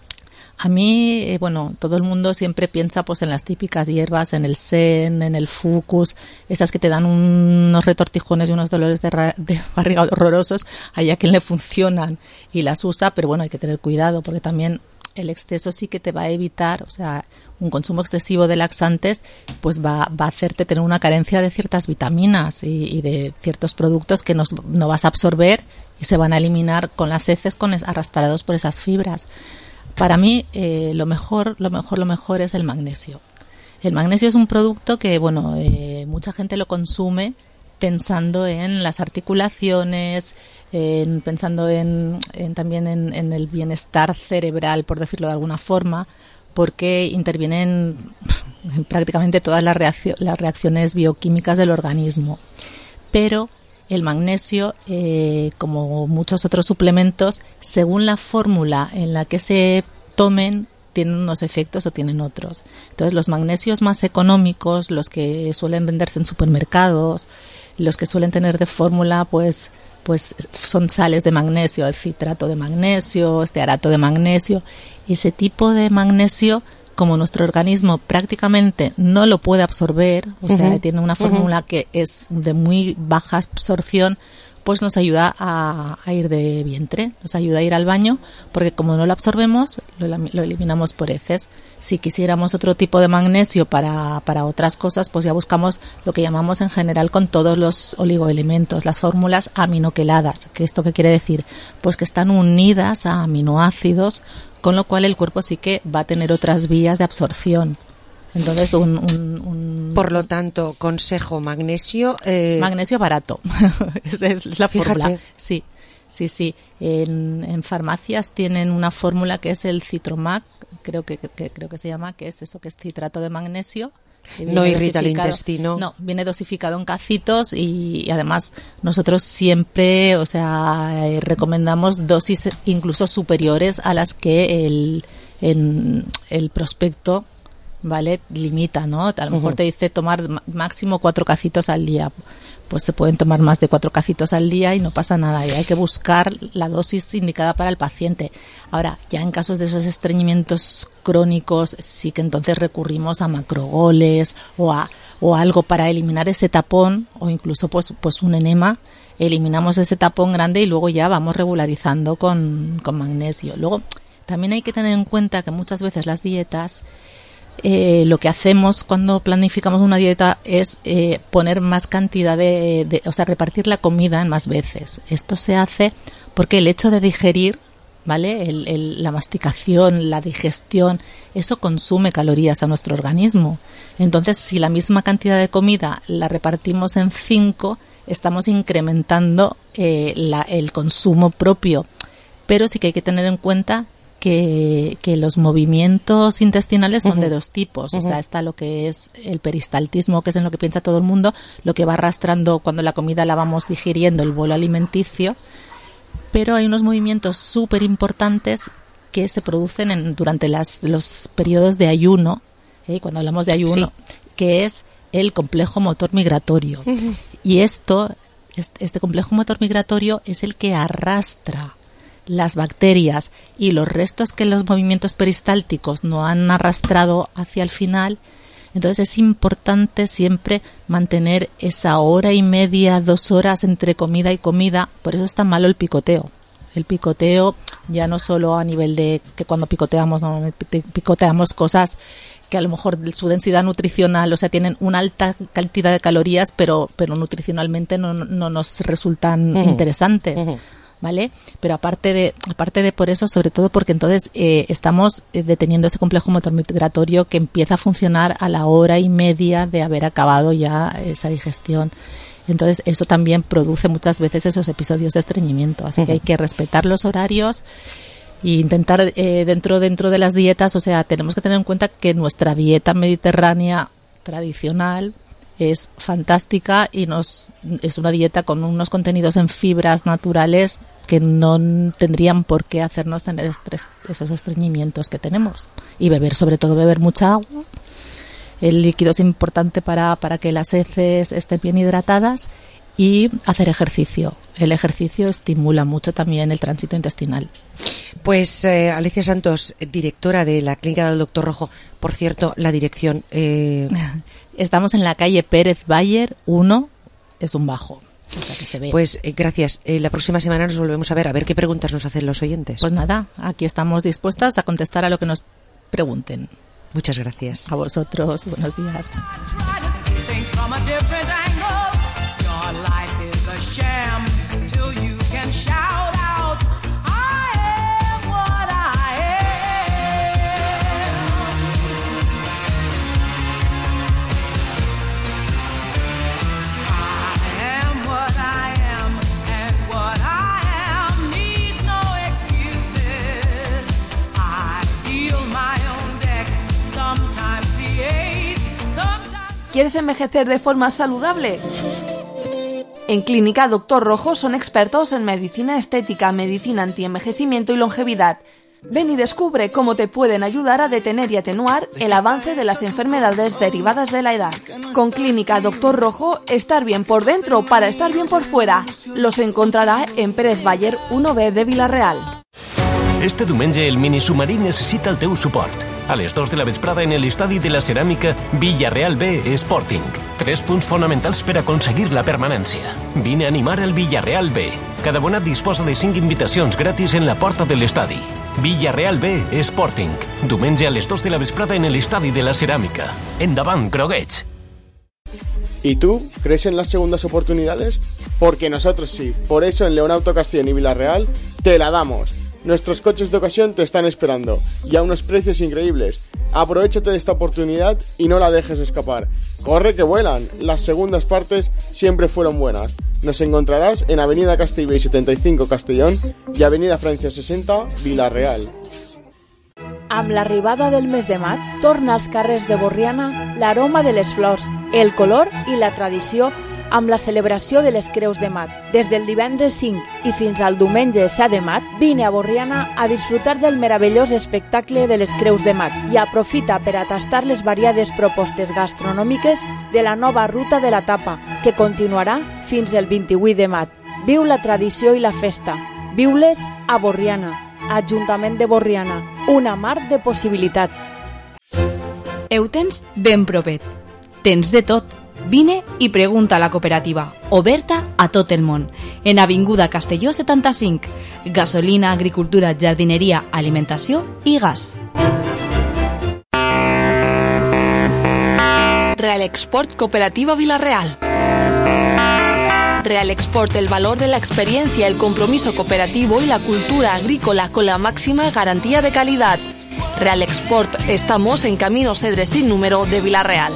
A mí, todo el mundo siempre piensa pues en las típicas hierbas, en el sen, en el fucus, esas que te dan unos retortijones y unos dolores de barriga horrorosos. Hay a quien le funcionan y las usa, pero hay que tener cuidado porque también el exceso sí que te va a evitar, o sea, un consumo excesivo de laxantes pues va a hacerte tener una carencia de ciertas vitaminas y de ciertos productos que no vas a absorber y se van a eliminar con las heces arrastrados por esas fibras. Para mí, lo mejor es el magnesio. El magnesio es un producto que, mucha gente lo consume pensando en las articulaciones, pensando también en el bienestar cerebral, por decirlo de alguna forma, porque intervienen en prácticamente todas las reacciones bioquímicas del organismo. Pero el magnesio, como muchos otros suplementos, según la fórmula en la que se tomen, tienen unos efectos o tienen otros. Entonces, los magnesios más económicos, los que suelen venderse en supermercados, los que suelen tener de fórmula, pues son sales de magnesio, el citrato de magnesio, estearato de magnesio. Ese tipo de magnesio, como nuestro organismo prácticamente no lo puede absorber, o sea, tiene una fórmula que es de muy baja absorción, pues nos ayuda a ir de vientre, nos ayuda a ir al baño, porque como no lo absorbemos, lo eliminamos por heces. Si quisiéramos otro tipo de magnesio para otras cosas, pues ya buscamos lo que llamamos en general con todos los oligoelementos, las fórmulas aminoqueladas. ¿Qué esto qué quiere decir? Pues que están unidas a aminoácidos, con lo cual el cuerpo sí que va a tener otras vías de absorción. Entonces, por lo tanto, consejo magnesio. Magnesio barato. es la fórmula. Fíjate. Sí. En farmacias tienen una fórmula que es el Citromac, creo que se llama, que es eso, que es citrato de magnesio. No irrita el intestino. No, viene dosificado en cacitos y además nosotros siempre, recomendamos dosis incluso superiores a las que el prospecto, ¿vale?, limita, ¿no? A lo mejor te dice tomar máximo 4 cacitos al día. Pues se pueden tomar más de 4 cacitos al día y no pasa nada. Y hay que buscar la dosis indicada para el paciente. Ahora, ya en casos de esos estreñimientos crónicos, sí que entonces recurrimos a macrogoles o algo para eliminar ese tapón, o incluso pues un enema. Eliminamos ese tapón grande y luego ya vamos regularizando con magnesio. Luego, también hay que tener en cuenta que muchas veces las dietas, lo que hacemos cuando planificamos una dieta es poner más cantidad repartir la comida en más veces. Esto se hace porque el hecho de digerir, ¿vale? La masticación, la digestión, eso consume calorías a nuestro organismo. Entonces, si la misma cantidad de comida la repartimos en 5, estamos incrementando el consumo propio. Pero sí que hay que tener en cuenta que los movimientos intestinales son de dos tipos. O sea, está lo que es el peristaltismo, que es en lo que piensa todo el mundo, lo que va arrastrando cuando la comida la vamos digiriendo, el bolo alimenticio. Pero hay unos movimientos súper importantes que se producen durante los periodos de ayuno, cuando hablamos de ayuno, que es el complejo motor migratorio. Y este complejo motor migratorio es el que arrastra las bacterias y los restos que los movimientos peristálticos no han arrastrado hacia el final. Entonces es importante siempre mantener esa hora y media, 2 horas entre comida y comida. Por eso es tan malo el picoteo. El picoteo ya no solo a nivel de que cuando picoteamos, normalmente picoteamos cosas que a lo mejor su densidad nutricional, o sea, tienen una alta cantidad de calorías, pero nutricionalmente no nos resultan interesantes. ¿Vale? Pero aparte de por eso, sobre todo porque entonces estamos deteniendo ese complejo motor migratorio que empieza a funcionar a la hora y media de haber acabado ya esa digestión. Entonces eso también produce muchas veces esos episodios de estreñimiento. Así que hay que respetar los horarios e intentar dentro de las dietas, o sea, tenemos que tener en cuenta que nuestra dieta mediterránea tradicional es fantástica y es una dieta con unos contenidos en fibras naturales que no tendrían por qué hacernos tener esos estreñimientos que tenemos. Y sobre todo beber mucha agua. El líquido es importante para que las heces estén bien hidratadas, y hacer ejercicio. El ejercicio estimula mucho también el tránsito intestinal. Pues Alicia Santos, directora de la Clínica del Doctor Rojo. Por cierto, la dirección... Estamos en la calle Pérez Bayer 1, es un bajo. O sea que se ve. Pues gracias. La próxima semana nos volvemos a ver qué preguntas nos hacen los oyentes. Pues nada, aquí estamos dispuestas a contestar a lo que nos pregunten. Muchas gracias. A vosotros, buenos días. ¿Quieres envejecer de forma saludable? En Clínica Doctor Rojo son expertos en medicina estética, medicina antienvejecimiento y longevidad. Ven y descubre cómo te pueden ayudar a detener y atenuar el avance de las enfermedades derivadas de la edad. Con Clínica Doctor Rojo, estar bien por dentro para estar bien por fuera. Los encontrará en Pérez Bayer 1B de Vila-real. Este diumenge el minisubmarí necessita el teu suport. A les 2 de la vesprada en l'estadi de la ceràmica Villarreal B Sporting. 3 punts fonamentals per aconseguir la permanència. Vine a animar el Villarreal B. Cada abonat disposa de 5 invitacions gratis en la porta de l'estadi. Villarreal B Sporting. Diumenge a les 2 de la vesprada en l'estadi de la ceràmica. Endavant, groguets! ¿Y tú crees en las segundas oportunidades? Porque nosotros sí. Por eso en Leonauto Castellón y Vila-real te la damos. Nuestros coches de ocasión te están esperando y a unos precios increíbles. Aprovechate de esta oportunidad y no la dejes escapar. ¡Corre que vuelan! Las segundas partes siempre fueron buenas. Nos encontrarás en Avenida Castellbell 75 Castellón y Avenida Francia 60 Vila-real. Amb l'arribada del mes de maig, torna als carrers de Borriana l'aroma de les flors, el color i la tradició amb la celebració de les Creus de Maig. Des del divendres 5 i fins al diumenge 7 de maig, vine a Borriana a disfrutar del meravellós espectacle de les Creus de Maig i aprofita per a tastar les variades propostes gastronòmiques de la nova ruta de la tapa, que continuarà fins el 28 de maig. Viu la tradició i la festa. Viu-les a Borriana, Ajuntament de Borriana, una mar de possibilitat. Ho tens ben propet. Tens de tot. Vine i pregunta a la cooperativa, oberta a tot el món, en Avinguda Castelló 75, gasolina, agricultura, jardineria, alimentació i gas. Real Export Cooperativa Vila-real. Real Export, el valor de la experiencia, el compromiso cooperativo y la cultura agrícola con la máxima garantía de calidad. Real Export, estamos en Camino Cedre sin número de Vila-real.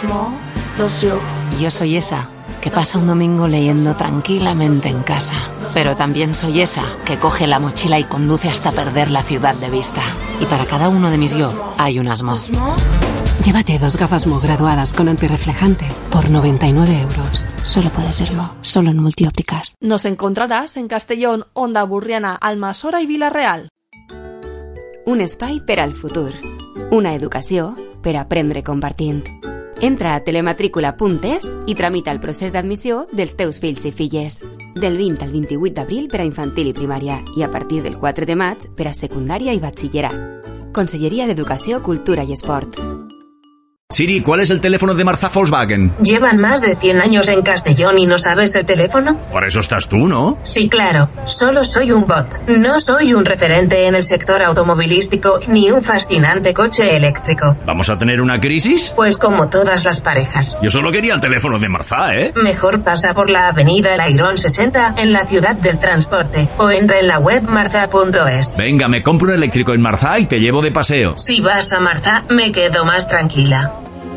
Yo soy esa que pasa un domingo leyendo tranquilamente en casa. Pero también soy esa que coge la mochila y conduce hasta perder la ciudad de vista. Y para cada uno de mis yo hay un Asmo. Llévate 2 gafas Mo graduadas con antirreflejante por 99 euros. Solo puede serlo, solo en Multiópticas. Nos encontrarás en Castellón, Onda Burriana, Almassora i Vila-real. Un espai per al futur. Una educació per aprendre compartint. Entra a telematrícula.es i tramita el procés d'admissió dels teus fills i filles. Del 20 al 28 d'abril per a infantil i primària i a partir del 4 de maig per a secundària i batxillerat. Conselleria d'Educació, Cultura i Esport. Siri, ¿cuál es el teléfono de Marzá Volkswagen? ¿Llevan más de 100 años en Castellón y no sabes el teléfono? Por eso estás tú, ¿no? Sí, claro. Solo soy un bot. No soy un referente en el sector automovilístico ni un fascinante coche eléctrico. ¿Vamos a tener una crisis? Pues como todas las parejas. Yo solo quería el teléfono de Marzá, ¿eh? Mejor pasa por la avenida El Airón 60 en la ciudad del transporte o entra en la web marza.es. Venga, me compro un eléctrico en Marzá y te llevo de paseo. Si vas a Marzá, me quedo más tranquila.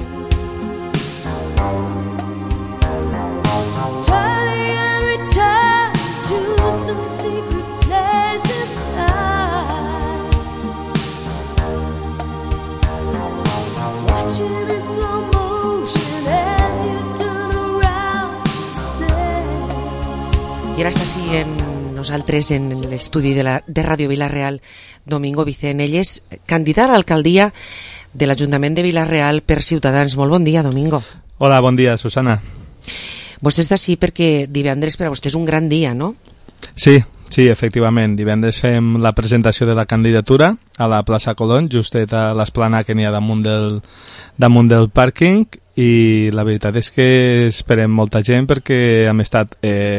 I ara està així en nosaltres en l'estudi de Ràdio Vila-real, Domingo Vicent. Ell és candidat a l'alcaldia de l'Ajuntament de Vila-real per Ciutadans. Molt bon dia, Domingo. Hola, bon dia, Susana. Vostè està així perquè divendres per a vostè és un gran dia, no? Sí, efectivament. Divendres fem la presentació de la candidatura a la plaça Colón, justet a l'esplanada que n'hi ha damunt del pàrquing, i la veritat és que esperem molta gent perquè hem estat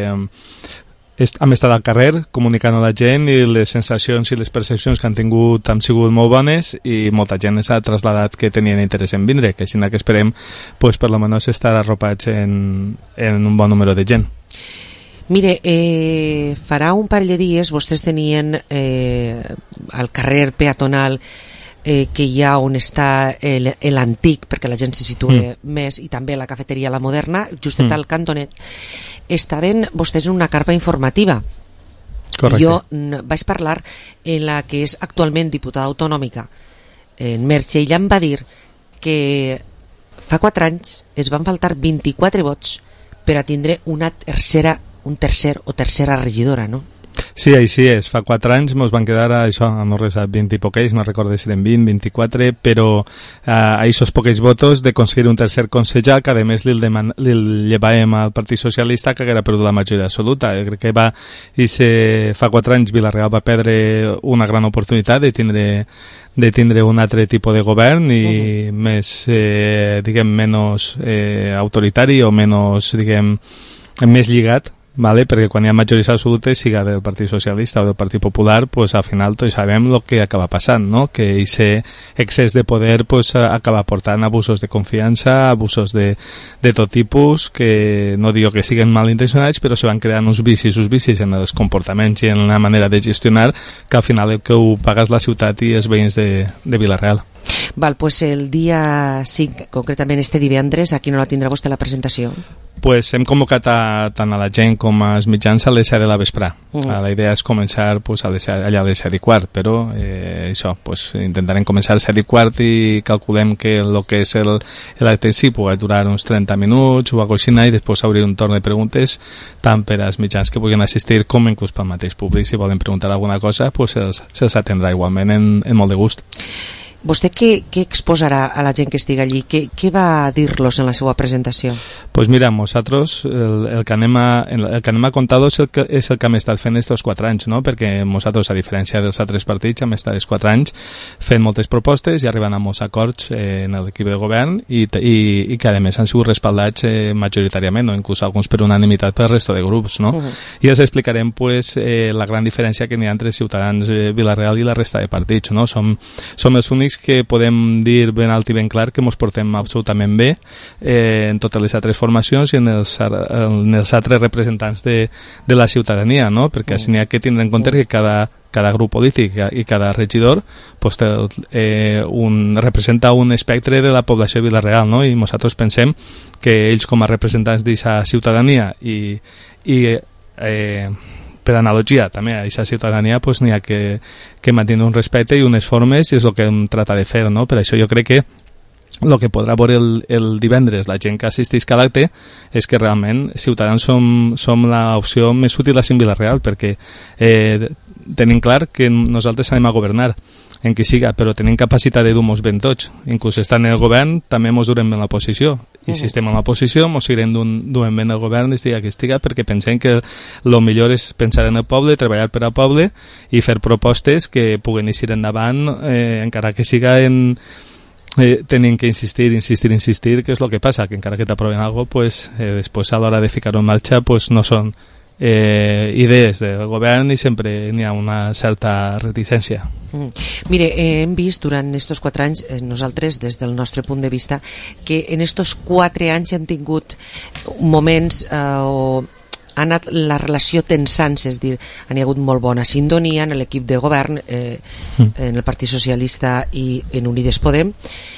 al carrer comunicant a la gent i les sensacions i les percepcions que han tingut han sigut molt bones i molta gent s'ha traslladat que tenien interès en vindre, que així que esperem pues, per lo menos estar arropats en un bon número de gent. Mire, farà un parell de dies vostès tenien al carrer peatonal que hi ha on està l'antic, perquè la gent se situa més, i també la cafeteria La Moderna, justet al cantonet, estaven vostès en una carpa informativa. Correcte. Jo vaig parlar en la que és actualment diputada autonòmica, en Merche, i ella em va dir que fa 4 anys es van faltar 24 vots per a tindre un tercer o tercera regidora, no? Sí, així és. Fa 4 anys ens van quedar a 20 i poquells, no recordo si eren 20, 24, però a aquests poquells votos de aconseguir un tercer consellà que a més li llevàvem al Partit Socialista que haguera perdut la majoria absoluta. Crec que fa 4 anys Vila-real va perdre una gran oportunitat de tindre un altre tipus de govern i més, menys autoritari o menys, més lligat, vale, perquè quan hi ha majories absolutes, siga del Partit Socialista o del Partit Popular, pues al final tots sabem el que acaba passant, no? Que aquest excés de poder pues, acaba portant abusos de confiança, abusos de tot tipus, que no digo que siguin malintencionats, però se van creant uns vicis en els comportaments i en la manera de gestionar, que al final el que ho pagues la ciutat i els veïns de Vila-real. Val, pues el dia 5, concretament este divendres, aquí no la tindrà vostè la presentació? Pues hem convocat tant a la gent com als mitjans a les 7 de la vesprà. La idea és començar pues, allà a les 7 i quart, però pues, intentarem començar a 7 i quart i calculem que el que és l'acte sí pugui durar uns 30 minuts o alguna cosa així, i després obrir un torn de preguntes tant per als mitjans que puguin assistir com inclús pel mateix públic. Si volen preguntar alguna cosa, pues, se'ls atendrà igualment en molt de gust. Vostè què exposarà a la gent que estigui allí? Què va dir-los en la seva presentació? Pues mira, nosaltres el que anem a contar és el que hem estat fent estos 4 anys, no? Perquè nosaltres, a diferència dels altres partits, hem estat els 4 anys fent moltes propostes i arribant a molts acords en l'equip de govern i que a més han sigut respaldats majoritàriament o inclús alguns per unanimitat pel resto de grups, no? I els explicarem pues, la gran diferència que n'hi ha entre Ciutadans, Vila-real i la resta de partits, no? Som els únics únics que podem dir ben alt i ben clar que ens portem absolutament bé en totes les altres formacions i en els altres representants de la ciutadania, no? Perquè així n'hi ha que tindre en compte que cada grup polític i cada regidor pues, representa un espectre de la població de Vila-real, no? I nosaltres pensem que ells com a representants d'aquesta ciutadania i per analogia també a aquesta ciutadania pues, n'hi ha que mantenir un respecte i unes formes i és el que hem tratat de fer, no? Per això jo crec que el que podrà veure el divendres la gent que assisteix a l'acte és que realment Ciutadans som l'opció més útil a Vila-real perquè tenim clar que nosaltres anem a governar en qui siga, però tenim capacitat de dur-nos ben tots. Inclús estant en el govern també ens durem ben l'oposició. I si estem en l'oposició ens seguirem duent ben el govern estiga que estiga perquè pensem que el millor és pensar en el poble, treballar per al poble i fer propostes que puguen eixir endavant encara que siga tenim que insistir, que és el que passa, que encara que t'aproven alguna cosa, pues, després a l'hora de ficar-ho en marxa pues, no són idees del govern i sempre n'hi ha una certa reticència. Mire, hem vist durant estos 4 anys, nosaltres des del nostre punt de vista, que en estos 4 anys han tingut moments o ha anat la relació tensant-se, és dir, han hi hagut molt bona sintonia en l'equip de govern, en el Partit Socialista i en Unides Podem,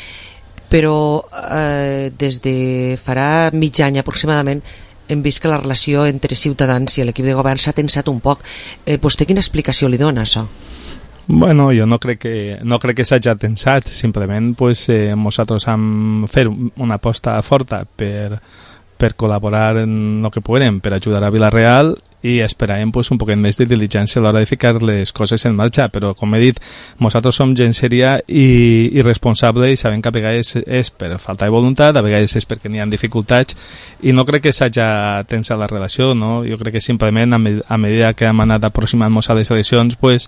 però des de farà mig any aproximadament hem vist que la relació entre Ciutadans i l'equip de govern s'ha tensat un poc. Vostè quina explicació li dona, això? Bueno, jo no crec que s'hagi tensat, simplement pues, nosaltres hem fet una aposta forta per col·laborar en el que puguem, per ajudar a Vila-real i esperàvem pues, un poquet més de diligència a l'hora de ficar les coses en marxa, però com he dit, nosaltres som gent seria i responsable i sabem que a vegades és per falta de voluntat, a vegades és perquè n'hi ha dificultats i no crec que s'hagi tensat la relació, no? Jo crec que simplement a medida que hem anat aproximant-nos a les eleccions pues,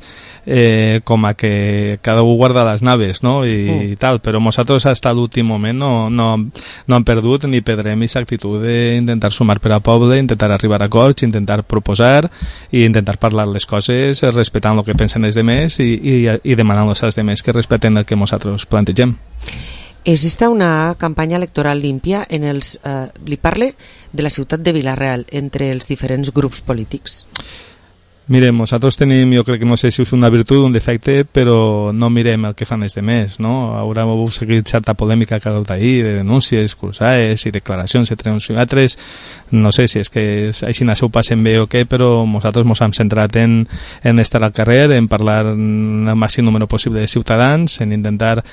com a que cada un guarda les naves, no? I tal, però nosaltres fins a l'últim moment no hem perdut ni perdrem aquesta actitud d'intentar sumar per al poble, intentar arribar a acords, intentar proposar i intentar parlar les coses respectant el que pensen els demés i demanant als demés que respecten el que nosaltres plantegem. Existe una campanya electoral límpia en els... li parle de la ciutat de Vila-real entre els diferents grups polítics. Mirem, nosaltres tenim, jo crec que no sé si és una virtut o un defecte, però no mirem el que fan els demés, no? Haurà seguit certa polèmica que ha hagut ahir, de denúncies, cursaes i declaracions entre uns i altres, no sé si és que així ho passen bé o què, però nosaltres ens hem centrat en estar al carrer, en parlar amb el màxim número possible de ciutadans, en intentar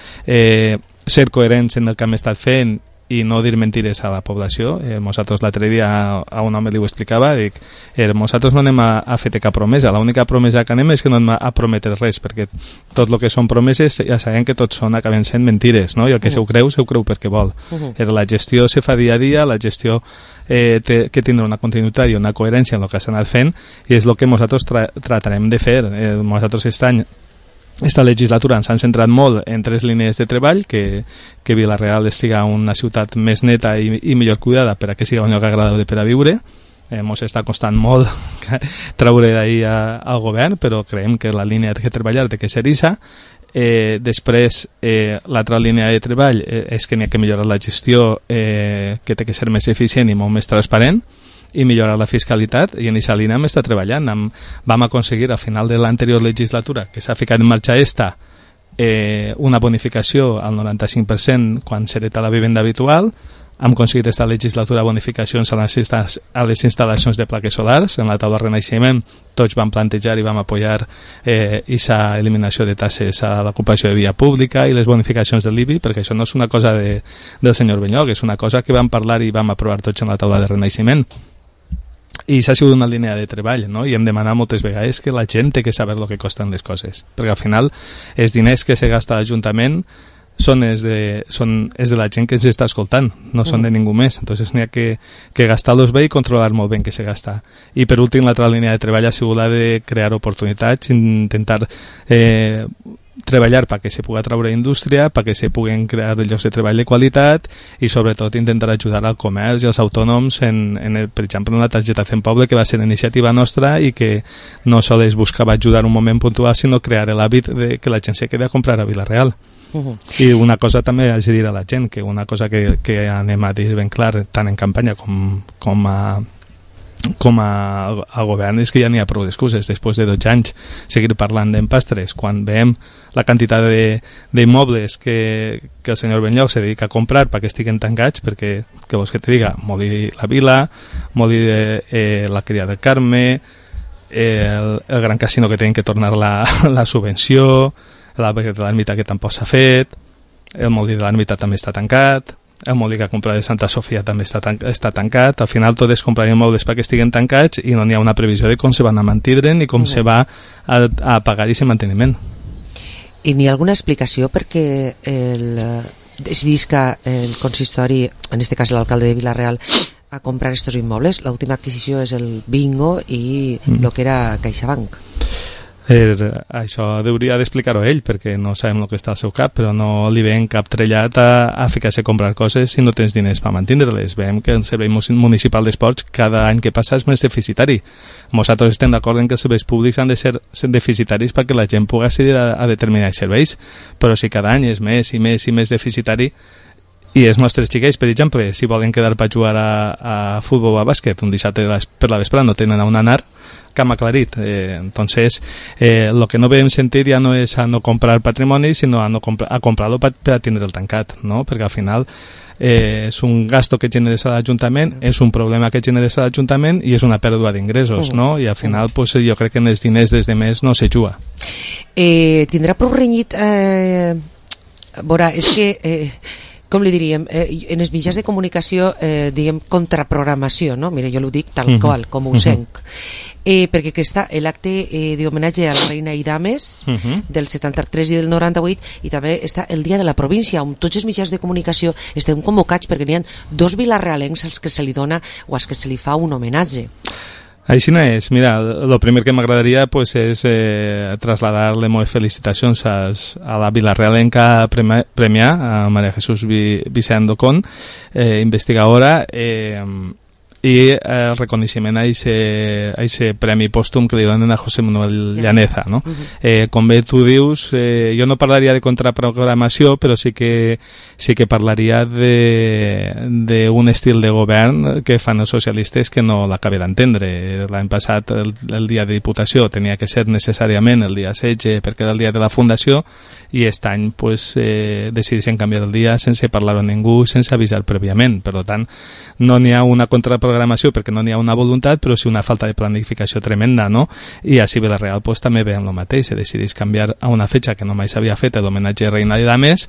ser coherents en el que hem estat fent i no dir mentires a la població. Nosaltres l'altre dia a un home li ho explicava, dic, nosaltres no anem a fer cap promesa, l'única promesa que anem és que no anem a prometre res, perquè tot el que són promeses ja sabem que tots acaben sent mentires, no? I el que s'ho creu perquè vol. La gestió se fa dia a dia, la gestió té que tindre una continuïtat i una coherència en el que s'ha anat fent i és el que nosaltres tratarem de fer. Nosaltres esta legislatura ens han centrat molt en 3 línies de treball, que Vila-real siga una ciutat més neta i millor cuidada per a que siga un lloc agradable per a viure. Ens està costant molt treure d'ahir al govern, però creiem que la línia de treballar té que ser isa. Després, l'altra línia de treball és que n'hi ha que millorar la gestió, que té que ser més eficient i molt més transparent, i millorar la fiscalitat, i en aquesta línia hem estat treballant. Vam aconseguir a final de l'anterior legislatura que s'ha ficat en marxa una bonificació al 95% quan s'hereta la vivenda habitual. Hem aconseguit aquesta legislatura bonificacions a les instal·lacions de plaques solars. En la taula de Renaixement tots vam plantejar i vam apoyar aquesta eliminació de tasses a l'ocupació de via pública i les bonificacions de l'IBI, perquè això no és una cosa del senyor Benyoc, és una cosa que vam parlar i vam aprovar tots en la taula de Renaixement. I s'ha sigut una línia de treball, no? I hem demanat moltes vegades que la gent té que saber el que costen les coses, perquè al final els diners que se gasta a l'Ajuntament són de la gent que ens està escoltant, no són de ningú més. Entonces n'hi ha que gastar-los bé i controlar molt bé què se gasta. I per últim, l'altra línia de treball ha sigut la de crear oportunitats, intentar treballar perquè se pugui treure indústria, perquè se puguen crear llocs de treball de qualitat i sobretot intentar ajudar al comerç i als autònoms per exemple en la targeta Fem Poble, que va ser iniciativa nostra i que no sols buscava ajudar un moment puntual, sinó crear l'hàbit de que la gent se quedi a comprar a Vila-real. I una cosa també haig de dir a la gent, que una cosa que anem a dir ben clar, tant en campanya com a govern, és que ja n'hi ha prou d'excuses. Després de 12 anys seguir parlant d'empastres, quan veiem la quantitat d'immobles que el senyor Benlloch se dedica a comprar perquè estiguen tancats, perquè, que vols que te diga, Molí la Vila, Molí la Cria del Carme, el Gran Casino que tenen que tornar la subvenció, l'Albergue de l'Ermita que tampoc s'ha fet, el Molí de l'Ermita també està tancat, el molí que ha comprat de Santa Sofia també està tancat. Al final tot és comprar immobles perquè estiguen tancats i no n'hi ha una previsió de com se van a mantindre ni com se va a pagar aquest manteniment. I n'hi ha alguna explicació perquè decidís que el consistori, en este cas l'alcalde de Vila-real, a comprar estos immobles? L'última adquisició és el Bingo i el que era CaixaBank. Això hauria d'explicar-ho ell, perquè no sabem el que està al seu cap, però no li ven cap trellat a ficar-se a comprar coses si no tens diners per mantindre-les. Veiem que el Servei Municipal d'Esports cada any que passa és més deficitari. Nosaltres estem d'acord en que els serveis públics han de ser deficitaris perquè la gent pugui accedir a determinats serveis, però si cada any és més i més i més deficitari, i els nostres xiquets, per exemple, si volen quedar per jugar a futbol o a bàsquet un dissabte per la vesprada no tenen on anar, camp aclarit. Entonces, lo que no veiem sentit ja no és a no comprar patrimoni, sinó a comprar-lo per a tindre el tancat, no? Perquè al final és un gasto que generes a l'Ajuntament, és un problema que generes a l'Ajuntament i és una pèrdua d'ingressos, no? I al final pues, jo crec que en els diners des de més no se juga. Tindrà prou renyit veurà, és que com li diríem, en els mitjans de comunicació diguem contraprogramació, no? Mira, jo l'ho dic tal qual, com ho senc, perquè està l'acte d'homenatge a la reina i dames del 73 i del 98, i també està el dia de la província, on tots els mitjans de comunicació estem convocats perquè n'hi ha 2 vilarrealencs als que se li dona o als que se li fa un homenatge. Així no és. Mira, el primer que m'agradaria pues, és traslladar les meves felicitacions a la vilarrealenca premià, a Maria Jesús Vicent Docón, investigadora, i el reconeixement a aquest premi pòstum que li donen a José Manuel Llaneza, no? Com bé tu dius, jo no parlaria de contraprogramació, però sí que parlaria d'un estil de govern que fan els socialistes que no l'acabé d'entendre. L'any passat el dia de Diputació tenia que ser necessàriament el dia 16 perquè era el dia de la Fundació, i aquest any pues, decideixen canviar el dia sense parlar-ho a ningú, sense avisar prèviament. Per tant, no n'hi ha una contraprogramació perquè no n'hi ha una voluntat, però sí una falta de planificació tremenda, no? I així Vila-real pues, també veiem el mateix, se decideix canviar a una fetge que no mai s'havia fet l'homenatge a Reina de Dames,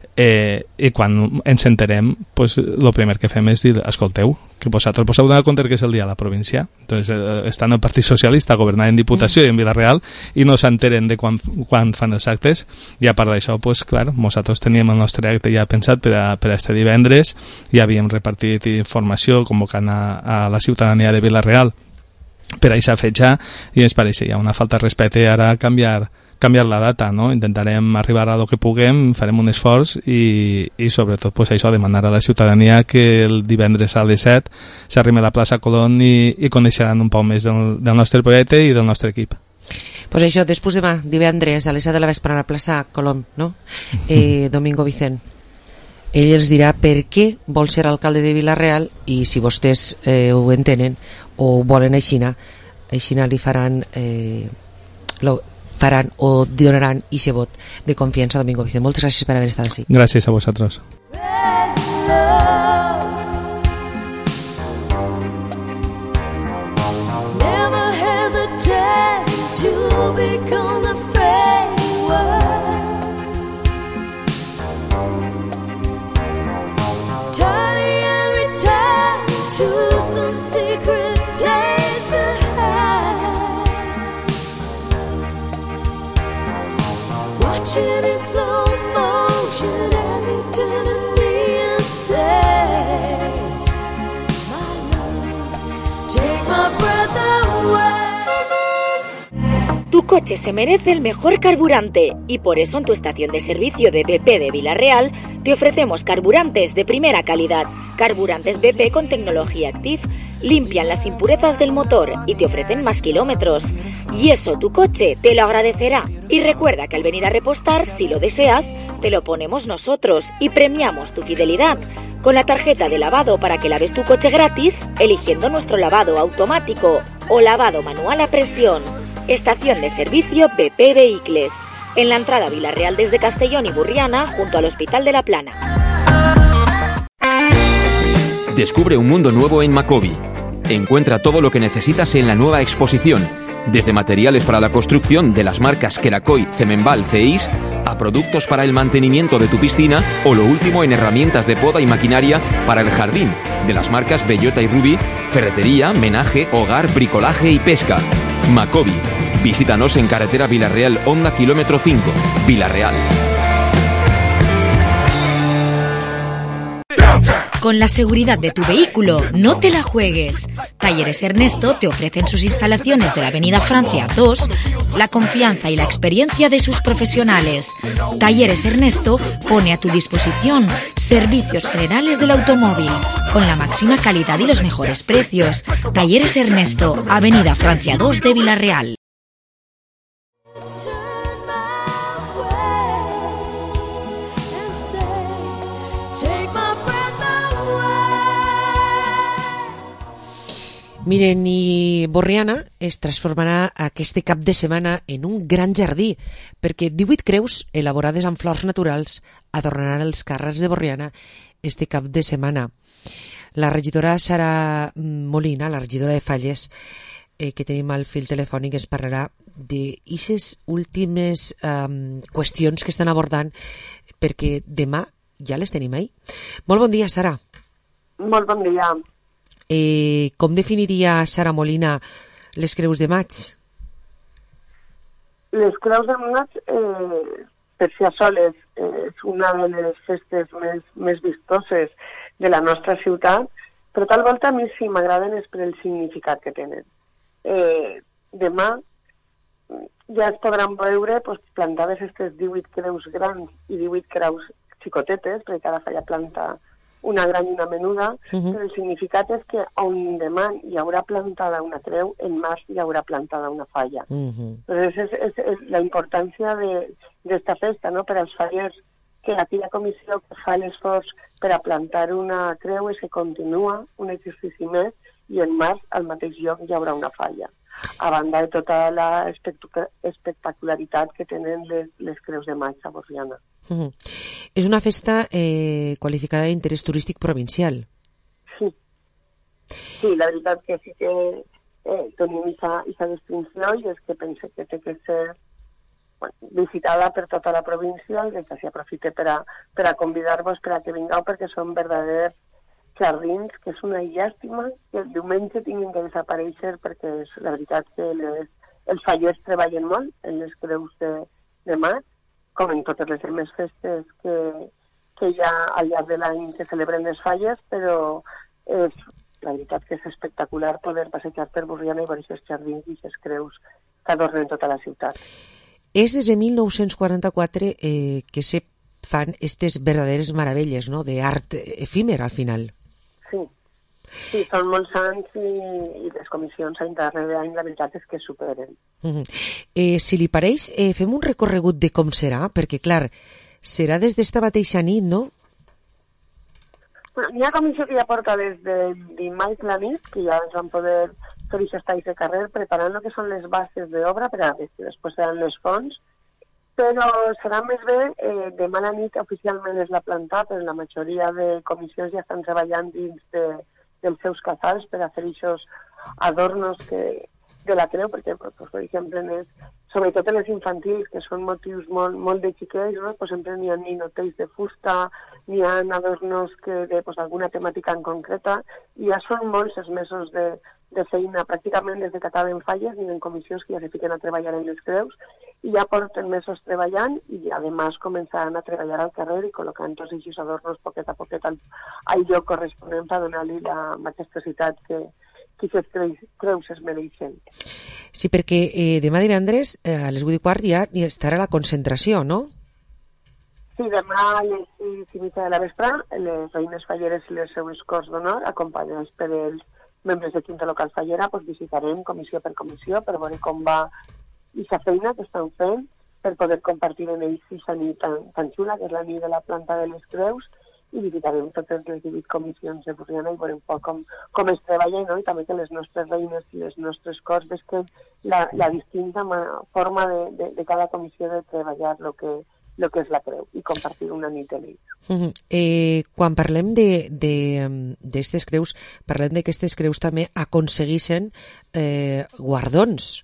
i quan ens enterem pues, el primer que fem és dir, escolteu, que vosaltres vos heu donat compte que és el dia de la província. Entonces, estan el Partit Socialista governant en Diputació i en Vila-real i no s'enteren de quan fan els actes, i a part d'això, pues, clar, nosaltres teníem el nostre acte ja pensat per a este divendres, i havíem repartit informació convocant a la ciutadania de Vila-real per a aquesta fetge, i ens pareixia una falta de respecte ara canviar la data, no? Intentarem arribar a lo que puguem, farem un esforç i sobretot pues, això, demanar a la ciutadania que el divendres a les 7 s'arrime a la plaça Colón i coneixeran un poc més del nostre projecte i del nostre equip. Pues això, després demà, divendres a les 7 de la vespre a la plaça Colón, no? Domingo Vicent, ell els dirà per què vol ser alcalde de Vila-real, i si vostès ho entenen o volen aixina li faran o donaran ese vot de confiança a Domingo Vicent. Moltes gràcies per haver estat així. Gràcies a vosaltres. Watching in slow motion as you turn to me. coche se merece el mejor carburante y por eso en tu estación de servicio de BP de Vila-real te ofrecemos carburantes de primera calidad. Carburantes BP con tecnología Active limpian las impurezas del motor y te ofrecen más kilómetros. Y eso tu coche te lo agradecerá. Y recuerda que al venir a repostar, si lo deseas, te lo ponemos nosotros y premiamos tu fidelidad con la tarjeta de lavado para que laves tu coche gratis eligiendo nuestro lavado automático o lavado manual a presión. Estación de servicio BP Vehicles, en la entrada a Vila-real desde Castellón y Burriana, junto al Hospital de la Plana. Descubre un mundo nuevo en Macobi. Encuentra todo lo que necesitas en la nueva exposición, desde materiales para la construcción de las marcas Kerakoy, Cemenbal, CEIS, a productos para el mantenimiento de tu piscina o lo último en herramientas de poda y maquinaria para el jardín, de las marcas Bellota y Ruby, ferretería, menaje, hogar, bricolaje y pesca. Macobi. Visítanos en carretera Vila-real, Honda, kilómetro 5, Vila-real. Con la seguridad de tu vehículo, no te la juegues. Talleres Ernesto te ofrecen sus instalaciones de la Avenida Francia 2, la confianza y la experiencia de sus profesionales. Talleres Ernesto pone a tu disposición servicios generales del automóvil, con la máxima calidad y los mejores precios. Talleres Ernesto, Avenida Francia 2 de Vila-real. Miren, i Borriana es transformarà aquest cap de setmana en un gran jardí, perquè 18 creus elaborades amb flors naturals adornaran els carrers de Borriana este cap de setmana. La regidora Sara Molina, la regidora de Falles, que tenim al fil telefònic, ens parlarà d'aquestes últimes qüestions que estan abordant, perquè demà ja les tenim ahí. Molt bon dia, Sara. Molt bon dia. Com definiria Sara Molina les Creus de Maig? Les Creus de Maig, per si a soles, és una de les festes més vistoses de la nostra ciutat, però tal volta a mi sí m'agraden és per el significat que tenen. Demà ja es podran veure plantades aquestes 18 creus grans i 18 creus xicotetes, perquè cada falla planta una gran i una menuda, però el significat és que on demà hi haurà plantada una creu, en març hi haurà plantada una falla. Entonces és la importància d'esta festa, no?, per als fallers, que aquella comissió que fa l'esforç per a plantar una creu és que continua un exercici més i en març al mateix lloc hi haurà una falla, a banda de tota la espectacularitat que tenen les Creus de Maig a Borriana. És una festa qualificada d'interès turístic provincial. Sí, la veritat que sí que tenim aquesta distinció i és que pense que té que ser visitada per tota la província i que s'hi aprofite per a convidar-vos per a que vingueu, perquè són verdaders jardins, que és una llàstima que el diumenge tinguin que desaparèixer, perquè és la veritat que els fallers treballen molt en les Creus de Maig, com en totes les altres festes que hi ha al llarg de l'any que celebren les falles, però la veritat que és espectacular poder passejar per Borriana i veure aquests jardins i aquestes creus que adornen tota la ciutat. És des de 1944 que se fan aquestes verdaderes meravelles, no?, d'art efímer al final. Sí, són molts anys i les comissions any darrere any la veritat és que superen. Si li pareix, fem un recorregut de com serà, perquè clar, serà des d'esta mateixa nit, no? Hi ha comissió que ja porta des del dimarts la nit, que ja ens van poder fer aquests talls de carrer preparant el que són les bases d'obra per a que després seran les fonts, però serà més bé, demà a la nit oficialment és la planta, però la majoria de comissions ja estan treballant dins dels seus casals per a fer aquests adornos de la creu, perquè, per exemple, sobretot en les infantils, que són motius molt de xiquets, no? Sempre n'hi ha ninotells de fusta, n'hi ha adornos d'alguna temàtica en concreta, i ja són molts els mesos de feina, pràcticament des que acaben falles, ni en comissions que ja se fiquen a treballar en les creus, i ja porten mesos treballant i además començaran a treballar al carrer i col·locant tots aquests adornos poquet a poquet al lloc corresponent per donar-li la majestositat que aquestes creus es mereixen. Sí, perquè demà divendres a les 8:15 ja estarà la concentració, no? Sí, demà a les 6:30 de la vespre, les reines falleres i les seues corts d'honor, acompanyades per els membres de Quinta Local Fallera, doncs visitarem comissió per comissió per veure com va aquesta feina que estan fent, per poder compartir en ells aquesta nit tan xula, que és la nit de la planta de les creus, i visitarem totes les 18 comissions de Borriana i veurem com es treballa, no? I també que les nostres reines i les nostres corts vesquen la distinta forma de cada comissió de treballar el que és la creu i compartir una nit en ells. Quan parlem d'aquestes creus, parlem d'aquestes creus també aconsegueixen guardons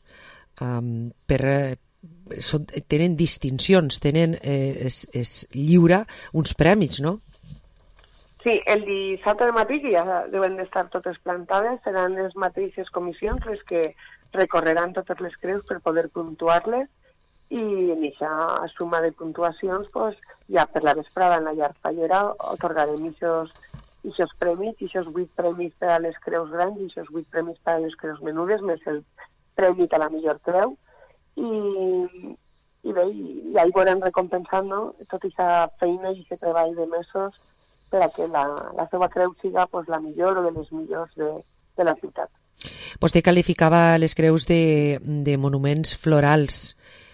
tenen distincions, es lliura uns prèmits, no? Sí, el dissabte de matí, que ja deuen d'estar totes plantades, seran les mateixes comissions les que recorreran totes les creus per poder puntuar-les, i en aquesta suma de puntuacions, pues, ja per la vesprada en la llar fallera otorgarem aquests premis, aquests 8 premis per a les creus grans i aquests 8 premis per a les creus menudes, més el premi a la millor creu, i bé, ja hi veurem recompensant, no?, tota aquesta feina i aquest treball de mesos per a que la seva creu siga pues, la millor o de les millors de la ciutat. Vostè qualificava les creus de monuments florals,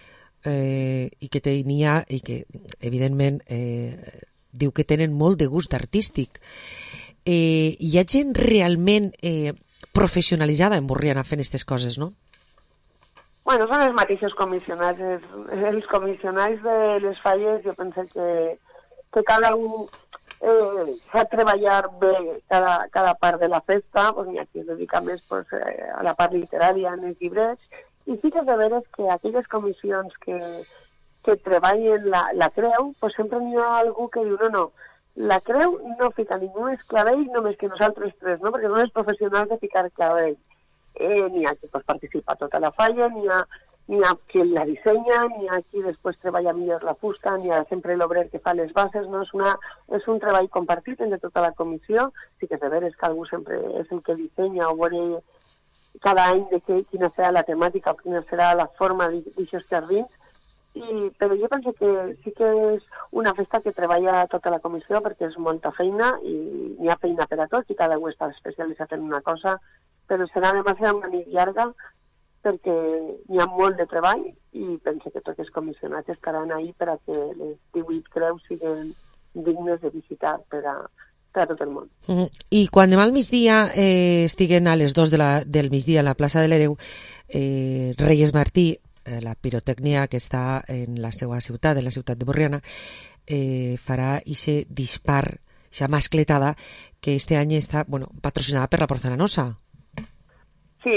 i que tenia, i que evidentment diu que tenen molt de gust artístic. Hi ha gent realment professionalitzada en Borriana fent aquestes coses, no? Bueno, són els mateixos comissionats. Els comissionats de les falles, jo penso que cada un fa treballar bé cada part de la festa, pues, ni a qui es dedica més pues, a la part literària, en els llibrets, i sí que és de veres que aquelles comissions que treballen la creu, pues sempre n'hi ha algú que diu no, la creu no fica ningú esclavell només que nosaltres tres, no? Perquè són els professionals de ficar clavell. N'hi ha qui pues, participa tota la falla, n'hi ha qui la dissenya, n'hi ha qui després treballa millor la fusta, n'hi ha sempre l'obrer que fa les bases, no? És un treball compartit entre tota la comissió, sí que és de veres que algú sempre és el que dissenya o veure cada any de quina serà la temàtica o quina serà la forma d'aquests jardins, però jo penso que sí que és una festa que treballa tota la comissió perquè és molta feina i n'hi ha feina per a tots i cada un està especialitzat en una cosa, però serà una nit llarga perquè n'hi ha molt de treball i penso que tots els comissionats estaran ahí per a que les 18 creus siguin dignes de visitar per a tot el món. I quan demà al migdia estiguen a les 2 del migdia a la plaça de l'Hereu, Reyes Martí, la pirotècnia que està en la seva ciutat, en la ciutat de Borriana, farà aquest dispar, aquesta mascletada que este any està patrocinada per la Porcelanosa. Sí,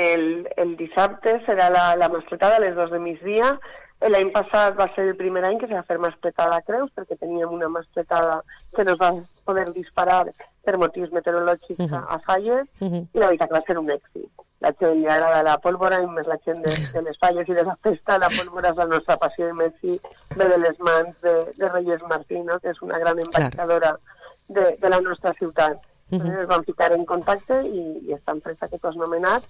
el dissabte serà la mascletada a les 2 de migdia. L'any passat va ser el primer any que se va fer mascletada a Creus, perquè teníem una mascletada que nos va poder disparar per motius meteorològics a Falles, i la veritat que va ser un èxit. La gent li agrada la pólvora, i més la gent de les Falles i de la festa, la pólvora és la nostra passió, i més si ve de les mans de Reyes Martí, no? Que és una gran embaixadora de la nostra ciutat. Entonces es van ficar en contacte i esta empresa que tu has nomenat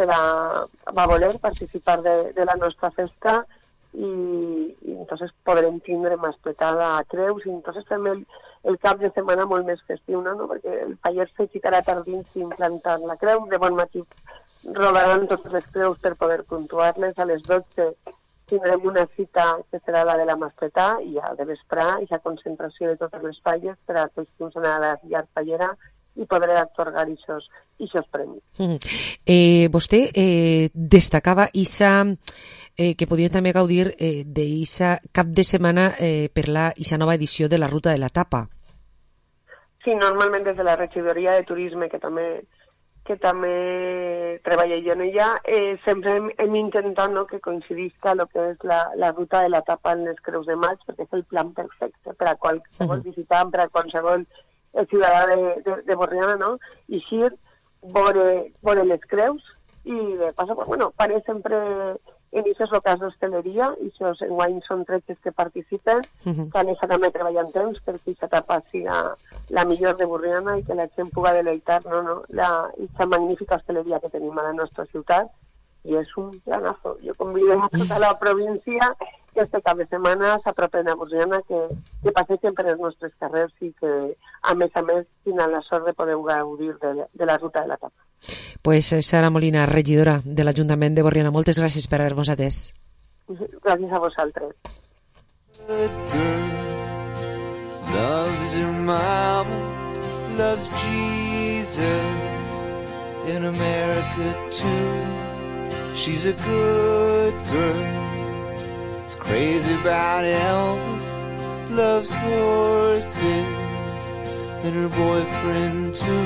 va voler participar de la nostra festa, y entonces podrem tindre mascletada a Creus, i entonces també el cap de setmana molt més festiu, no? Perquè el Faller se ficarà tardins implantant la creu, de bon matí rodaran totes les creus per poder puntuar-les, a les 12 tindrem una cita que serà la de la mascletà, i ja de vesprà, i la concentració de totes les falles per a tots que anar a la llar fallera i podré atorgar aquests premis. Vostè destacava que podien també gaudir d'aquesta cap de setmana per aquesta nova edició de la Ruta de la Tapa. Sí, normalment des de la regidoria de turisme, que també treballa jo en ella, sempre hem intentat que coincidisca el que és la Ruta de la Tapa en les Creus de Maig, perquè és el plan perfecte per a qualsevol visitant, per a qualsevol ciutadà de Borriana, no? I així veure les creus, i de pas, faré sempre en aquestes locals d'hostaleria, i això enguany són 13 que participen, que han estat també treballant temps perquè aquesta etapa sigui la millor de Borriana i que la gent pugui deleitar aquesta magnífica hostaleria que tenim a la nostra ciutat, i és un planazo. Jo convido a tota la província que este cap de setmana s'apropen a Borriana, que passegen per els nostres carrers i que, a més, tenen la sort de poder gaudir de la ruta de la tapa. Pues Sara Molina, regidora de l'Ajuntament de Borriana, moltes gràcies per haver-nos atès. Gràcies a vosaltres. Loves her mama, loves Jesus, in America too. She's a good girl, is crazy about Elvis, loves horses, and her boyfriend too.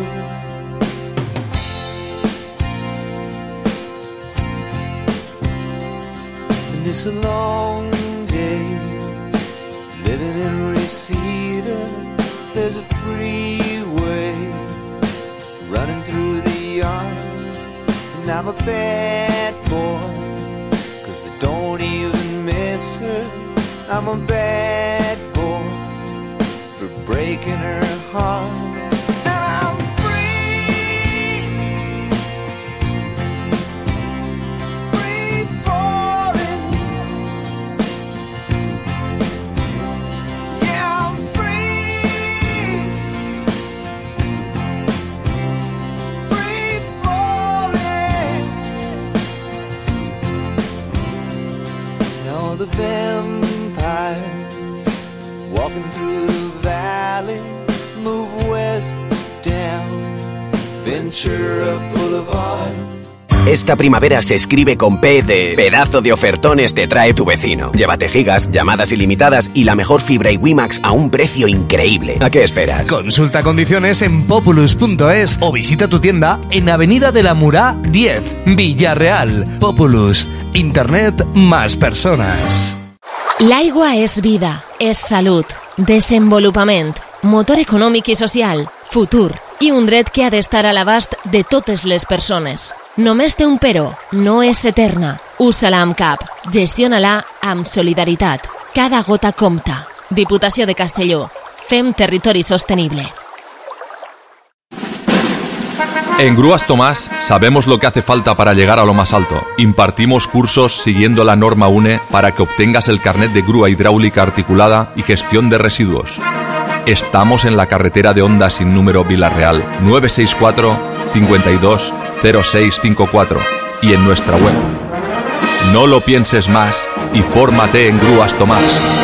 And it's a long day, living in Reseda. There's a freeway running through the yard, and I'm a bad boy, 'cause I don't even miss her. I'm a bad boy for breaking her heart. And I'm free, free falling. Yeah, I'm free, free falling. All the vampires walking through the valley move west down Ventura Boulevard. Esta primavera se escribe con P de pedazo de ofertones te trae tu vecino. Llévate gigas, llamadas ilimitadas y la mejor fibra y WiMax a un precio increíble. ¿A qué esperas? Consulta condiciones en populus.es o visita tu tienda en Avenida de la Murá 10, Villarreal. Populus, Internet más persones. L'aigua és vida, és salut, desenvolupament, motor econòmic i social, futur i un dret que ha d'estar a l'abast de totes les persones. Només té un però, no és eterna. Usa-la amb cap, gestiona-la amb solidaritat. Cada gota compta. Diputació de Castelló. Fem territori sostenible. En Grúas Tomás sabemos lo que hace falta para llegar a lo más alto. Impartimos cursos siguiendo la norma UNE para que obtengas el carnet de grúa hidráulica articulada y gestión de residuos. Estamos en la carretera de Honda sin número Vila-real 964 52 0654 y en nuestra web. No lo pienses más y fórmate en Grúas Tomás.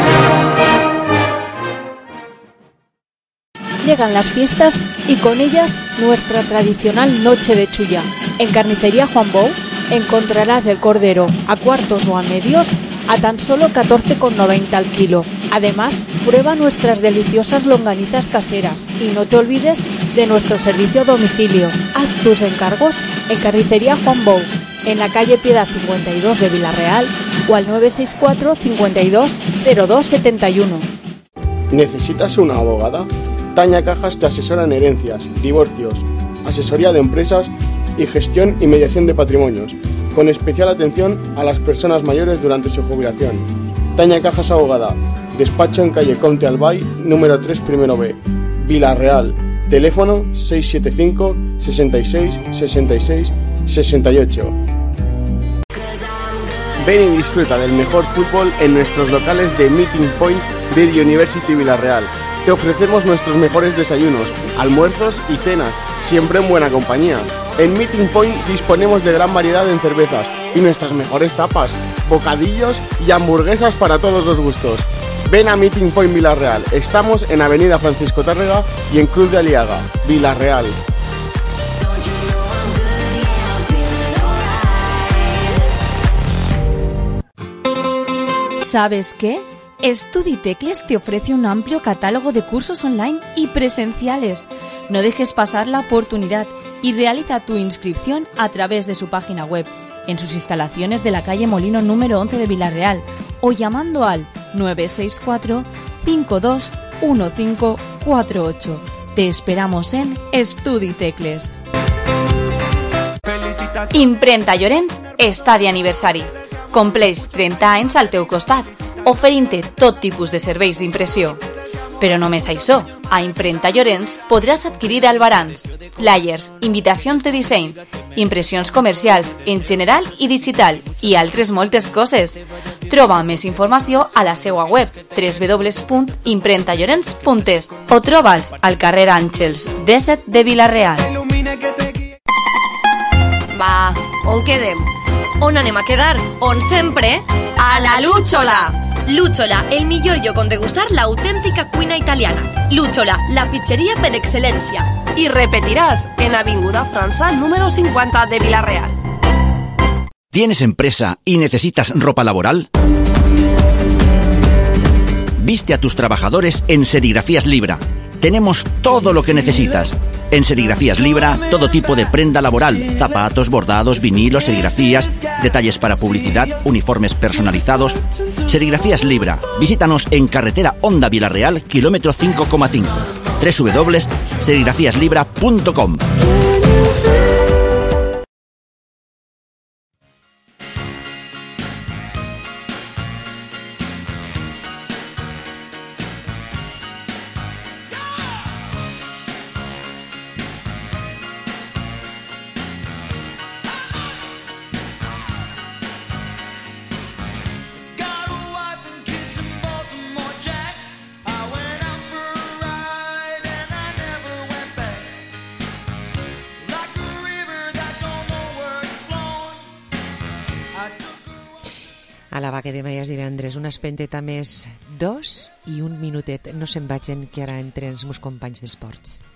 Llegan las fiestas y con ellas nuestra tradicional noche de chulla. En Carnicería Juan Bou encontrarás el cordero a cuartos o a medios a tan solo 14,90 al kilo. Además, prueba nuestras deliciosas longanizas caseras y no te olvides de nuestro servicio a domicilio. Haz tus encargos en Carnicería Juan Bou, en la calle Piedad 52 de Vila-real o al 964 52 02 71. ¿Necesitas una abogada? Tania Cajas te asesora en herencias, divorcios, asesoría de empresas y gestión y mediación de patrimonios, con especial atención a las personas mayores durante su jubilación. Tania Cajas Abogada, despacho en calle Comte Albay, número 3, primero B, Vila-real, teléfono 675 66 66 68. Ven y disfruta del mejor fútbol en nuestros locales de Meeting Point Beer University Vila-real. Te ofrecemos nuestros mejores desayunos, almuerzos y cenas, siempre en buena compañía. En Meeting Point disponemos de gran variedad en cervezas y nuestras mejores tapas, bocadillos y hamburguesas para todos los gustos. Ven a Meeting Point Vila-real. Estamos en Avenida Francisco Tárrega y en Cruz de Aliaga, Vila-real. ¿Sabes qué? StudiTecles te ofrece un amplio catálogo de cursos online y presenciales. No dejes pasar la oportunidad y realiza tu inscripción a través de su página web, en sus instalaciones de la calle Molino número 11 de Vila-real o llamando al 964 52 1548. Te esperamos en StudiTecles. Imprenta Llorens està de aniversari. Compleix 30 anys al teu costat, oferint-te tot tipus de serveis d'impressió. Però només això, a Imprenta Llorenç podràs adquirir albarans, flyers, invitacions de disseny, impressions comercials en general i digital i altres moltes coses. Troba més informació a la seva web www.imprentallorenç.es o troba'ls al carrer Àngels 17 de Vila-real. Va, on quedem? On anem a quedar? On sempre? A la Lúchola! Lúchola, el millor lloc on degustar l'autèntica cuina italiana. Lúchola, la pizzeria per excel·lència. I repetiràs en Avinguda França, número 50 de Vila-real. ¿Tienes empresa y necesitas ropa laboral? Viste a tus trabajadores en Serigrafías Libra. Tenemos todo lo que necesitas. En Serigrafías Libra, todo tipo de prenda laboral, zapatos, bordados, vinilos, serigrafías, detalles para publicidad, uniformes personalizados. Serigrafías Libra. Visítanos en carretera Honda Vila-real, kilómetro 5,5. www.serigrafíaslibra.com. A la vaca de Maies divendres, una espenteta més, 2 i un minutet. No se'n vagin, que ara entren els meus companys d'esports.